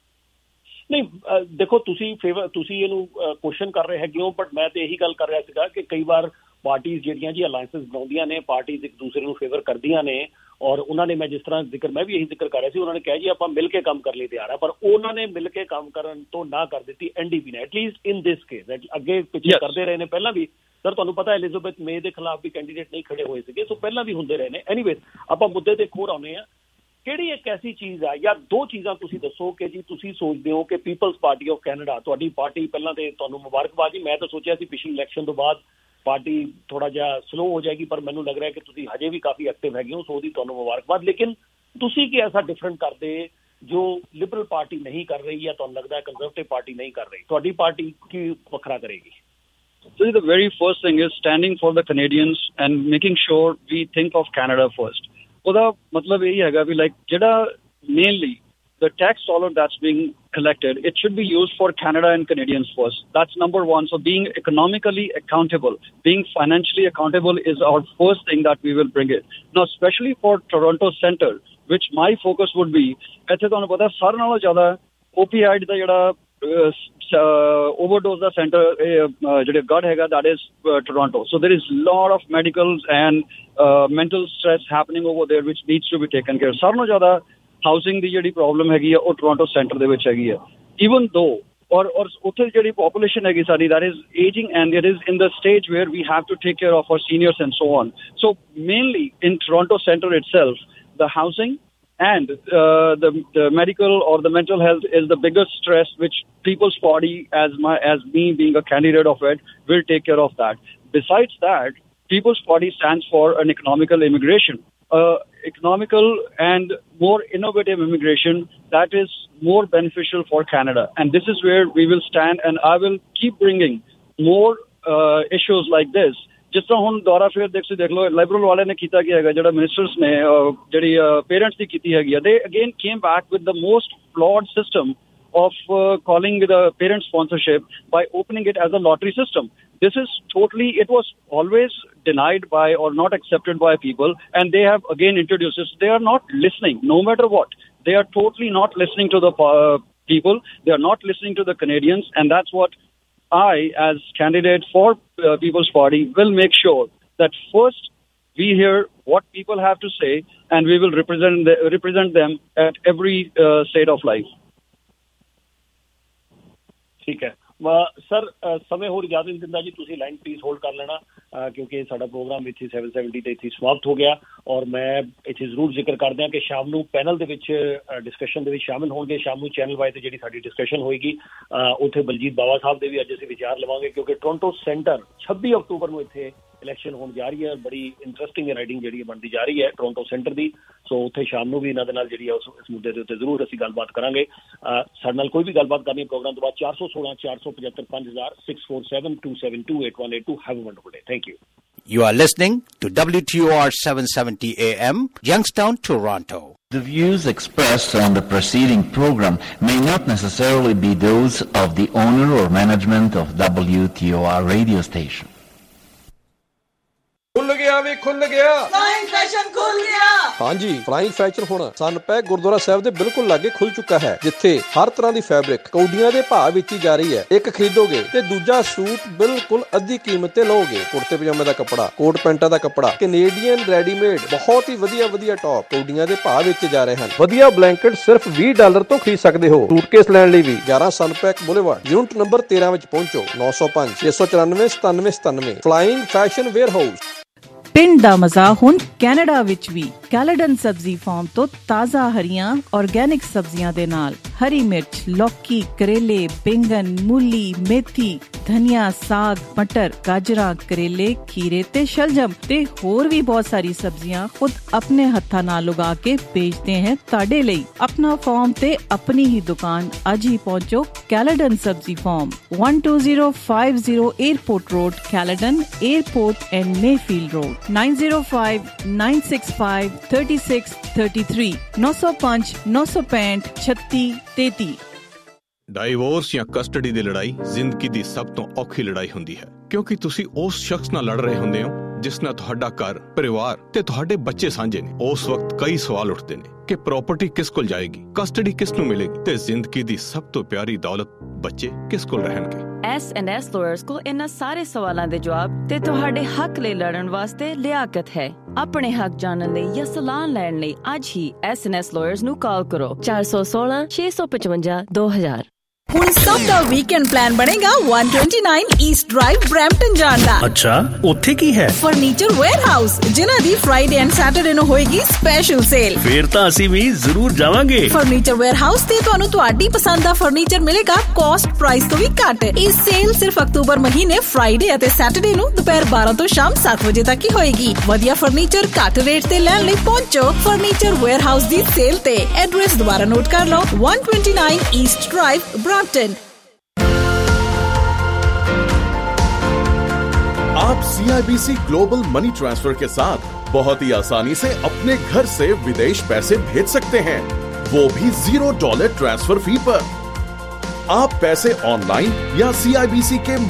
ਨਹੀਂ ਦੇਖੋ, ਤੁਸੀਂ favour ਤੁਸੀਂ ਇਹਨੂੰ question ਕਰ ਰਹੇ ਹੈਗੇ ਹੋ, but ਮੈਂ ਤੇ ਇਹੀ ਗੱਲ ਕਰ ਰਿਹਾ ਸੀਗਾ ਕਿ ਕਈ ਵਾਰ ਪਾਰਟੀਜ਼ ਜਿਹੜੀਆਂ ਜੀ ਅਲਾਇੰਸਿਸ ਬਣਾਉਂਦੀਆਂ ਨੇ, ਪਾਰਟੀਜ਼ ਇੱਕ ਦੂਸਰੇ ਨੂੰ ਫੇਵਰ ਕਰਦੀਆਂ ਨੇ, ਔਰ ਉਹਨਾਂ ਨੇ, ਮੈਂ ਜਿਸ ਤਰ੍ਹਾਂ ਜ਼ਿਕਰ ਮੈਂ ਵੀ ਇਹੀ ਜ਼ਿਕਰ ਕਰ ਰਿਹਾ ਸੀ, ਉਹਨਾਂ ਨੇ ਕਿਹਾ ਜੀ ਆਪਾਂ ਮਿਲ ਕੇ ਕੰਮ ਕਰਨ ਲਈ ਤਿਆਰ ਆ, ਪਰ ਉਹਨਾਂ ਨੇ ਮਿਲ ਕੇ ਕੰਮ ਕਰਨ ਤੋਂ ਨਾ ਕਰ ਦਿੱਤੀ ਐਨ ਡੀ ਪੀ ਨੇ, ਐਟਲੀਸਟ ਇਨ ਦਿਸ ਕੇਸ। ਅੱਗੇ ਪਿੱਛੇ ਕਰਦੇ ਰਹੇ ਨੇ, ਪਹਿਲਾਂ ਵੀ ਸਰ ਤੁਹਾਨੂੰ ਪਤਾ ਐਲਿਜ਼ਾਬੈਥ ਮੇ ਦੇ ਖਿਲਾਫ ਵੀ ਕੈਂਡੀਡੇਟ ਨਹੀਂ ਖੜੇ ਹੋਏ ਸੀਗੇ, ਸੋ ਪਹਿਲਾਂ ਵੀ ਹੁੰਦੇ ਰਹੇ ਨੇ। ਐਨੀਵੇਜ਼ ਆਪਾਂ ਮੁੱਦੇ ਤੇ ਹੋਰ ਆਉਂਦੇ ਹਾਂ। ਕਿਹੜੀ ਇੱਕ ਐਸੀ ਚੀਜ਼ ਆ ਜਾਂ ਦੋ ਚੀਜ਼ਾਂ ਤੁਸੀਂ ਦੱਸੋ ਕਿ ਜੀ ਤੁਸੀਂ ਸੋਚਦੇ ਹੋ ਕਿ ਪੀਪਲਸ ਪਾਰਟੀ ਆਫ ਕੈਨੇਡਾ, ਤੁਹਾਡੀ ਪਾਰਟੀ, ਪਹਿਲਾਂ ਤੇ ਤੁਹਾਨੂੰ ਮੁਬਾਰਕਬਾਦ ਜੀ। ਮੈਂ ਤਾਂ ਸੋਚਿਆ ਸੀ ਪਿਛਲੀ ਇਲੈਕਸ਼ਨ ਤੋਂ ਬਾਅਦ ਪਾਰਟੀ ਥੋੜਾ ਜਿਹਾ ਸਲੋ ਹੋ ਜਾਏਗੀ, ਪਰ ਮੈਨੂੰ ਲੱਗ ਰਿਹਾ ਕਿ ਤੁਸੀਂ ਹਜੇ ਵੀ ਕਾਫੀ ਐਕਟਿਵ ਹੈਗੇ ਹੋ, ਸੋ ਉਹਦੀ ਤੁਹਾਨੂੰ ਮੁਬਾਰਕਬਾਦ। ਲੇਕਿਨ ਤੁਸੀਂ ਕੀ ਐਸਾ ਡਿਫਰੈਂਟ ਕਰਦੇ ਜੋ ਲਿਬਰਲ ਪਾਰਟੀ ਨਹੀਂ ਕਰ ਰਹੀ ਜਾਂ ਤੁਹਾਨੂੰ ਲੱਗਦਾ ਹੈ ਕੰਜ਼ਰਵੇਟਿਵ ਪਾਰਟੀ ਨਹੀਂ ਕਰ ਰਹੀ? ਤੁਹਾਡੀ ਪਾਰਟੀ ਕੀ ਵੱਖਰਾ ਕਰੇਗੀ? So the very first thing is standing for the Canadians and making sure we think of Canada first. ਉਹਦਾ ਮਤਲਬ ਇਹ ਹੈਗਾ ਵੀ ਲਾਈਕ ਜਿਹੜਾ mainly the tax dollar that's being collected, it should be used for Canada and Canadians first. That's number one. So being economically accountable, being financially accountable is our first thing that we will bring it. Now, especially for Toronto Centre, which my focus would be, ਇੱਥੇ ਤੁਹਾਨੂੰ ਪਤਾ ਸਾਰਿਆਂ ਨਾਲੋਂ ਜ਼ਿਆਦਾ opioid ਦਾ ਜਿਹੜਾ overdose ਦਾ center ਜਿਹੜੇ ਗੜ ਹੈਗਾ, that is uh, Toronto. So there is lot of medicals and uh, mental stress happening over there which needs to be taken care of. ਸਾਰਿਆਂ ਨਾਲੋਂ ਜ਼ਿਆਦਾ ਹਾਊਸਿੰਗ ਦੀ ਜਿਹੜੀ ਪ੍ਰੋਬਲਮ ਹੈਗੀ ਆ ਉਹ ਟੋਰਾਂਟੋ ਸੈਂਟਰ ਦੇ ਵਿੱਚ ਹੈਗੀ ਆ। ਈਵਨ ਦੋ ਔਰ ਔਰ ਉੱਥੇ ਜਿਹੜੀ ਪੋਪੂਲੇਸ਼ਨ ਹੈਗੀ ਸਾਡੀ that is aging and it is in the stage where we have to take care of our seniors and so on. So mainly in Toronto Centre itself, the housing and uh, the, the medical or the mental health is the biggest stress which People's Party, as my as me being a candidate of it, will take care of that. Besides that, People's Party stands for an economical immigration. Uh, economical and more innovative immigration that is more beneficial for Canada, and this is where we will stand, and I will keep bringing more uh, issues like this. ਜਿਸ ਤਰ੍ਹਾਂ ਹੁਣ ਦੁਆਰਾ ਫਿਰ ਦੇਖ ਦੇਖ ਲਓ Liberal ਵਾਲਿਆਂ ਨੇ ਕੀਤਾ ਕੀ ਹੈਗਾ, ਜਿਹੜਾ ਮਿਨਿਸਟਰਸ ਨੇ ਜਿਹੜੀ ਪੇਰੈਂਟਸ ਦੀ ਕੀਤੀ ਹੈਗੀ ਆ, they again came back with the most flawed system of uh, calling the parent sponsorship by opening it as a lottery system. This is totally, it was always denied by or not accepted by people, and they have again introduced this. They are not listening, no matter what. They are totally not listening to the uh, people. They are not listening to the Canadians, and that's what I, as candidate for uh, People's Party, will make sure that first we hear what people have to say, and we will represent the, represent them at every uh, state of life. ਠੀਕ ਹੈ sir, ਸਮੇਂ ਹੋਰ ਜ਼ਿਆਦਾ ਨਹੀਂ ਦਿੰਦਾ ਜੀ, ਤੁਸੀਂ line please hold ਕਰ ਲੈਣਾ ਕਿਉਂਕਿ ਸਾਡਾ ਪ੍ਰੋਗਰਾਮ ਇੱਥੇ ਸੈਵਨ ਸੈਵਨਟੀ ਤੇ ਇੱਥੇ ਸਮਾਪਤ ਹੋ ਗਿਆ। ਔਰ ਮੈਂ ਇੱਥੇ ਜ਼ਰੂਰ ਜ਼ਿਕਰ ਕਰਦੇ ਹਾਂ ਕਿ ਸ਼ਾਮ ਨੂੰ ਪੈਨਲ ਦੇ ਵਿੱਚ ਡਿਸਕਸ਼ਨ ਦੇ ਵਿੱਚ ਸ਼ਾਮਿਲ ਹੋਣਗੇ। ਸ਼ਾਮ ਨੂੰ ਚੈਨਲ ਵਾਈ ਤੇ ਜਿਹੜੀ ਸਾਡੀ ਡਿਸਕਸ਼ਨ ਹੋਏਗੀ ਉੱਥੇ ਬਲਜੀਤ ਬਾਵਾ ਸਾਹਿਬ ਦੇ ਵੀ ਅੱਜ ਅਸੀਂ ਵਿਚਾਰ ਲਵਾਂਗੇ, ਕਿਉਂਕਿ ਟੋਰਾਂਟੋ ਸੈਂਟਰ ਛੱਬੀ ਅਕਤੂਬਰ ਨੂੰ ਇੱਥੇ ਇਲੈਕਸ਼ਨ ਹੋਣ ਜਾ ਰਹੀ ਹੈ। ਬੜੀ ਇੰਟਰਸਟਿੰਗ ਰਾਈਡਿੰਗ ਜਿਹੜੀ ਬਣਦੀ ਜਾ ਰਹੀ ਹੈ ਟੋਰਾਂਟੋ ਸੈਂਟਰ ਦੀ। ਸੋ ਉੱਥੇ ਸ਼ਾਮ ਨੂੰ ਵੀ ਇਹਨਾਂ ਦੇ ਨਾਲ ਜਿਹੜੀ ਹੈ ਇਸ ਮੁੱਦੇ ਦੇ ਉੱਤੇ ਜ਼ਰੂਰ ਅਸੀਂ ਗੱਲਬਾਤ ਕਰਾਂਗੇ। ਸਾਡੇ ਨਾਲ ਕੋਈ ਵੀ ਗੱਲਬਾਤ ਕਰਨੀ ਪ੍ਰੋਗਰਾਮ ਤੋਂ ਬਾਅਦ ਚਾਰ ਸੌ ਸੋਲਾਂ ਚਾਰ ਸੌ ਪਝੱਤਰ ਪੰਜ ਹਜ਼ਾਰ six four seven two seven two eight one eight two. Have a wonderful day. Thank you. You are listening to W T O R seven seventy A M, Youngstown, Toronto. The views expressed on the preceding program may not necessarily be those of the owner or management of W T O R radio station. ਖੁੱਲ ਗਿਆ ਵੀ ਖੁੱਲ ਗਿਆ flying fashion ਖੁੱਲ ਗਿਆ। ਹਾਂਜੀ, flying fashion ਹੁਣ ਸਨਪੈਕ ਗੁਰਦੁਆਰਾ ਸਾਹਿਬ ਦੇ ਬਿਲਕੁਲ ਲਾਗੇ ਖੁੱਲ ਚੁੱਕਾ ਹੈ, ਜਿੱਥੇ ਹਰ ਤਰ੍ਹਾਂ ਦੀ ਫੈਬਰਿਕ ਕੌਡੀਆਂ ਦੇ ਭਾਅ ਵਿੱਚ ਹੀ ਜਾ ਰਹੀ ਹੈ। ਇੱਕ ਖਰੀਦੋਗੇ ਤੇ ਦੂਜਾ ਸੂਟ ਬਿਲਕੁਲ ਅੱਧੀ ਕੀਮਤ ਤੇ ਲਓਗੇ। ਕੁੜਤੇ ਪਜਾਮੇ ਦਾ ਕੱਪੜਾ, ਕੋਟ ਪੈਂਟਾਂ ਦਾ ਕੱਪੜਾ, ਕੈਨੇਡੀਅਨ ਰੈਡੀਮੇਡ, ਬਹੁਤ ਹੀ ਵਧੀਆ ਵਧੀਆ ਟੌਪ ਕੌਡੀਆਂ ਦੇ ਭਾਅ ਵਿੱਚ ਜਾ ਰਹੇ ਹਨ। ਵਧੀਆ ਬਲੈਂਕਟ ਸਿਰਫ ਵੀਹ ਡਾਲਰ ਤੋਂ ਖਰੀਦ ਸਕਦੇ ਹੋ। ਸੂਟਕੇਸ ਲੈਣ ਲਈ ਵੀ ਗਿਆਰਾਂ ਸਨਪੈਕ ਬੁਲੇਵਾਰਡ, ਯੂਨਿਟ ਨੰਬਰ ਤੇਰਾਂ ਵਿੱਚ ਪਹੁੰਚੋ। ਨੌ ਸੌ ਪੰਜ ਛੇ ਸੌ ਚੁਰਾਨਵੇਂ ਸਤਾਨਵੇਂ ਸਤਾਨਵੇਂ। Flying Fashion Warehouse. ਪਿੰਡ ਦਾ ਮਜ਼ਾ ਹੁਣ ਕੈਨੇਡਾ ਵਿੱਚ ਵੀ। ਕੈਲੇਡਨ ਸਬਜ਼ੀ ਫਾਰਮ ਤੋਂ ਤਾਜ਼ਾ ਹਰੀਆਂ ਆਰਗੈਨਿਕ ਸਬਜ਼ੀਆਂ ਦੇ ਨਾਲ ਹਰੀ ਮਿਰਚ, ਲੌਕੀ, ਕਰੇਲੇ, ਬੈਂਗਨ, ਮੂਲੀ, ਮੇਥੀ, ਧਨੀਆ, ਸਾਗ, ਮਟਰ, ਗਾਜਰਾਂ, ਕਰੇਲੇ, ਖੀਰੇ ਤੇ ਸ਼ਲਜਮ ਤੇ ਹੋਰ ਵੀ ਬਹੁਤ ਸਾਰੀ ਸਬਜ਼ੀਆਂ ਖੁਦ ਆਪਣੇ ਹੱਥਾਂ ਨਾਲ ਉਗਾ ਕੇ ਵੇਚਦੇ हैं ਤੁਹਾਡੇ ਲਈ। ਆਪਣਾ ਫਾਰਮ ਤੇ ਆਪਣੀ ਹੀ ਦੁਕਾਨ ਅੱਜ ਹੀ ਪਹੁੰਚੋ। ਕੈਲੇਡਨ ਸਬਜ਼ੀ farm one two zero five zero Airport Road, Caledon Airport and Mayfield Road, nine zero five nine six five three six three three, ਨੌ ਸੌ ਪੰਜ ਨੌ ਸੌ ਪੈਂਹਠ ਛੱਤੀ ਤੇਤੀ। ਡਾਈਵੋਰਸ ਜਾਂ ਕਸਟਡੀ ਦੀ ਲੜਾਈ ਜ਼ਿੰਦਗੀ ਦੀ ਸਭ ਤੋਂ ਔਖੀ ਲੜਾਈ ਹੁੰਦੀ ਹੈ, ਕਿਉਂਕਿ ਤੁਸੀਂ ਉਸ ਸ਼ਖਸ ਨਾਲ ਲੜ ਰਹੇ ਹੁੰਦੇ ਹੋ ਜਿਸ ਨਾਲ ਤੁਹਾਡਾ ਘਰ, ਪਰਿਵਾਰ ਤੇ ਤੁਹਾਡੇ ਬੱਚੇ ਸਾਂਝੇ ਨੇ। ਉਸ ਵਕਤ ਕਈ ਸਵਾਲ ਉੱਠਦੇ ਨੇ ਕਿ ਪ੍ਰਾਪਰਟੀ ਕਿਸ ਕੋਲ ਜਾਏਗੀ, ਕਸਟਡੀ ਕਿਸ ਨੂੰ ਮਿਲੇਗੀ ਤੇ ਜ਼ਿੰਦਗੀ ਦੀ ਸਭ ਤੋਂ ਪਿਆਰੀ ਦੌਲਤ ਬੱਚੇ ਕਿਸ ਕੋਲ ਰਹਿਣਗੇ। ਐਸ ਐਂਡ ਐਸ ਲਾਇਰਸ ਕੋਲ ਇਹਨਾਂ ਸਾਰੇ ਸਵਾਲਾਂ ਦੇ ਜਵਾਬ ਤੇ ਤੁਹਾਡੇ ਹੱਕ ਲਈ ਲੜਨ ਵਾਸਤੇ ਲਿਆਕਤ ਹੈ। ਆਪਣੇ ਹੱਕ ਜਾਣਨ ਲਈ ਜਾਂ ਸਲਾਹ ਲੈਣ ਲਈ ਅੱਜ ਹੀ ਐਸ ਐਂਡ ਐਸ ਲਾਇਰਸ ਨੂੰ ਕਾਲ ਕਰੋ ਚਾਰ ਸੌ ਸੋਲਾਂ ਛੇ ਸੌ ਪਚਵੰਜਾ ਦੋ ਹਜ਼ਾਰ। ਹੁਣ ਸਭ ਦਾ ਵੀਕਐਂਡ ਪਲਾਨ ਬਣੇਗਾ ਇੱਕ ਸੌ ਉਨਤਾਲੀ ਈਸਟ ਡਰਾਈਵ ਬਰੈਂਪਟਨ ਜਾਣ ਦਾ। ਅੱਛਾ, ਉੱਥੇ ਕੀ ਹੈ? ਫਰਨੀਚਰ ਵੇਅਰਹਾਊਸ, ਜਿਨ੍ਹਾਂ ਦੀ ਫਰਾਈਡੇ ਐਂਡ ਸੈਟਰਡੇ ਨੂੰ ਹੋਏਗੀ ਸਪੈਸ਼ਲ ਸੇਲ। ਫੇਰ ਤਾਂ ਅਸੀਂ ਵੀ ਜ਼ਰੂਰ ਜਾਵਾਂਗੇ। ਫਰਨੀਚਰ ਵੇਅਰਹਾਊਸ ਤੇ ਤੁਹਾਨੂੰ ਤੁਹਾਡੀ ਪਸੰਦ ਦਾ ਫਰਨੀਚਰ ਮਿਲੇਗਾ ਕਾਸਟ ਪ੍ਰਾਈਸ ਤੋਂ ਵੀ ਘੱਟ। ਇਹ ਸੇਲ ਸਿਰਫ ਅਕਤੂਬਰ ਮਹੀਨੇ ਫਰਾਈਡੇ ਅਤੇ ਸੈਟਰਡੇ ਨੂੰ ਦੁਪਹਿਰ ਬਾਰਾਂ ਤੋਂ ਸ਼ਾਮ ਸੱਤ ਵਜੇ ਤੱਕ ਹੀ ਹੋਏਗੀ। ਵਧੀਆ ਫਰਨੀਚਰ ਘੱਟ ਰੇਟ ਤੇ ਲੈਣ ਲਈ ਪਹੁੰਚੋ ਫਰਨੀਚਰ ਵੇਅਰਹਾਊਸ ਦੀ ਸੇਲ ਤੇ। ਐਡਰੈਸ ਦੁਬਾਰਾ ਨੋਟ ਕਰ ਲਓ, ਇੱਕ ਸੌ उनतीस ईस्ट ड्राइव ब्रैम्पटन। आप C I B C global money transfer के साथ बहुत ही आसानी से अपने घर से विदेश पैसे भेज सकते हैं, वो भी जीरो डॉलर ट्रांसफर फी पर। आप पैसे ऑनलाइन या सी आई बी सी के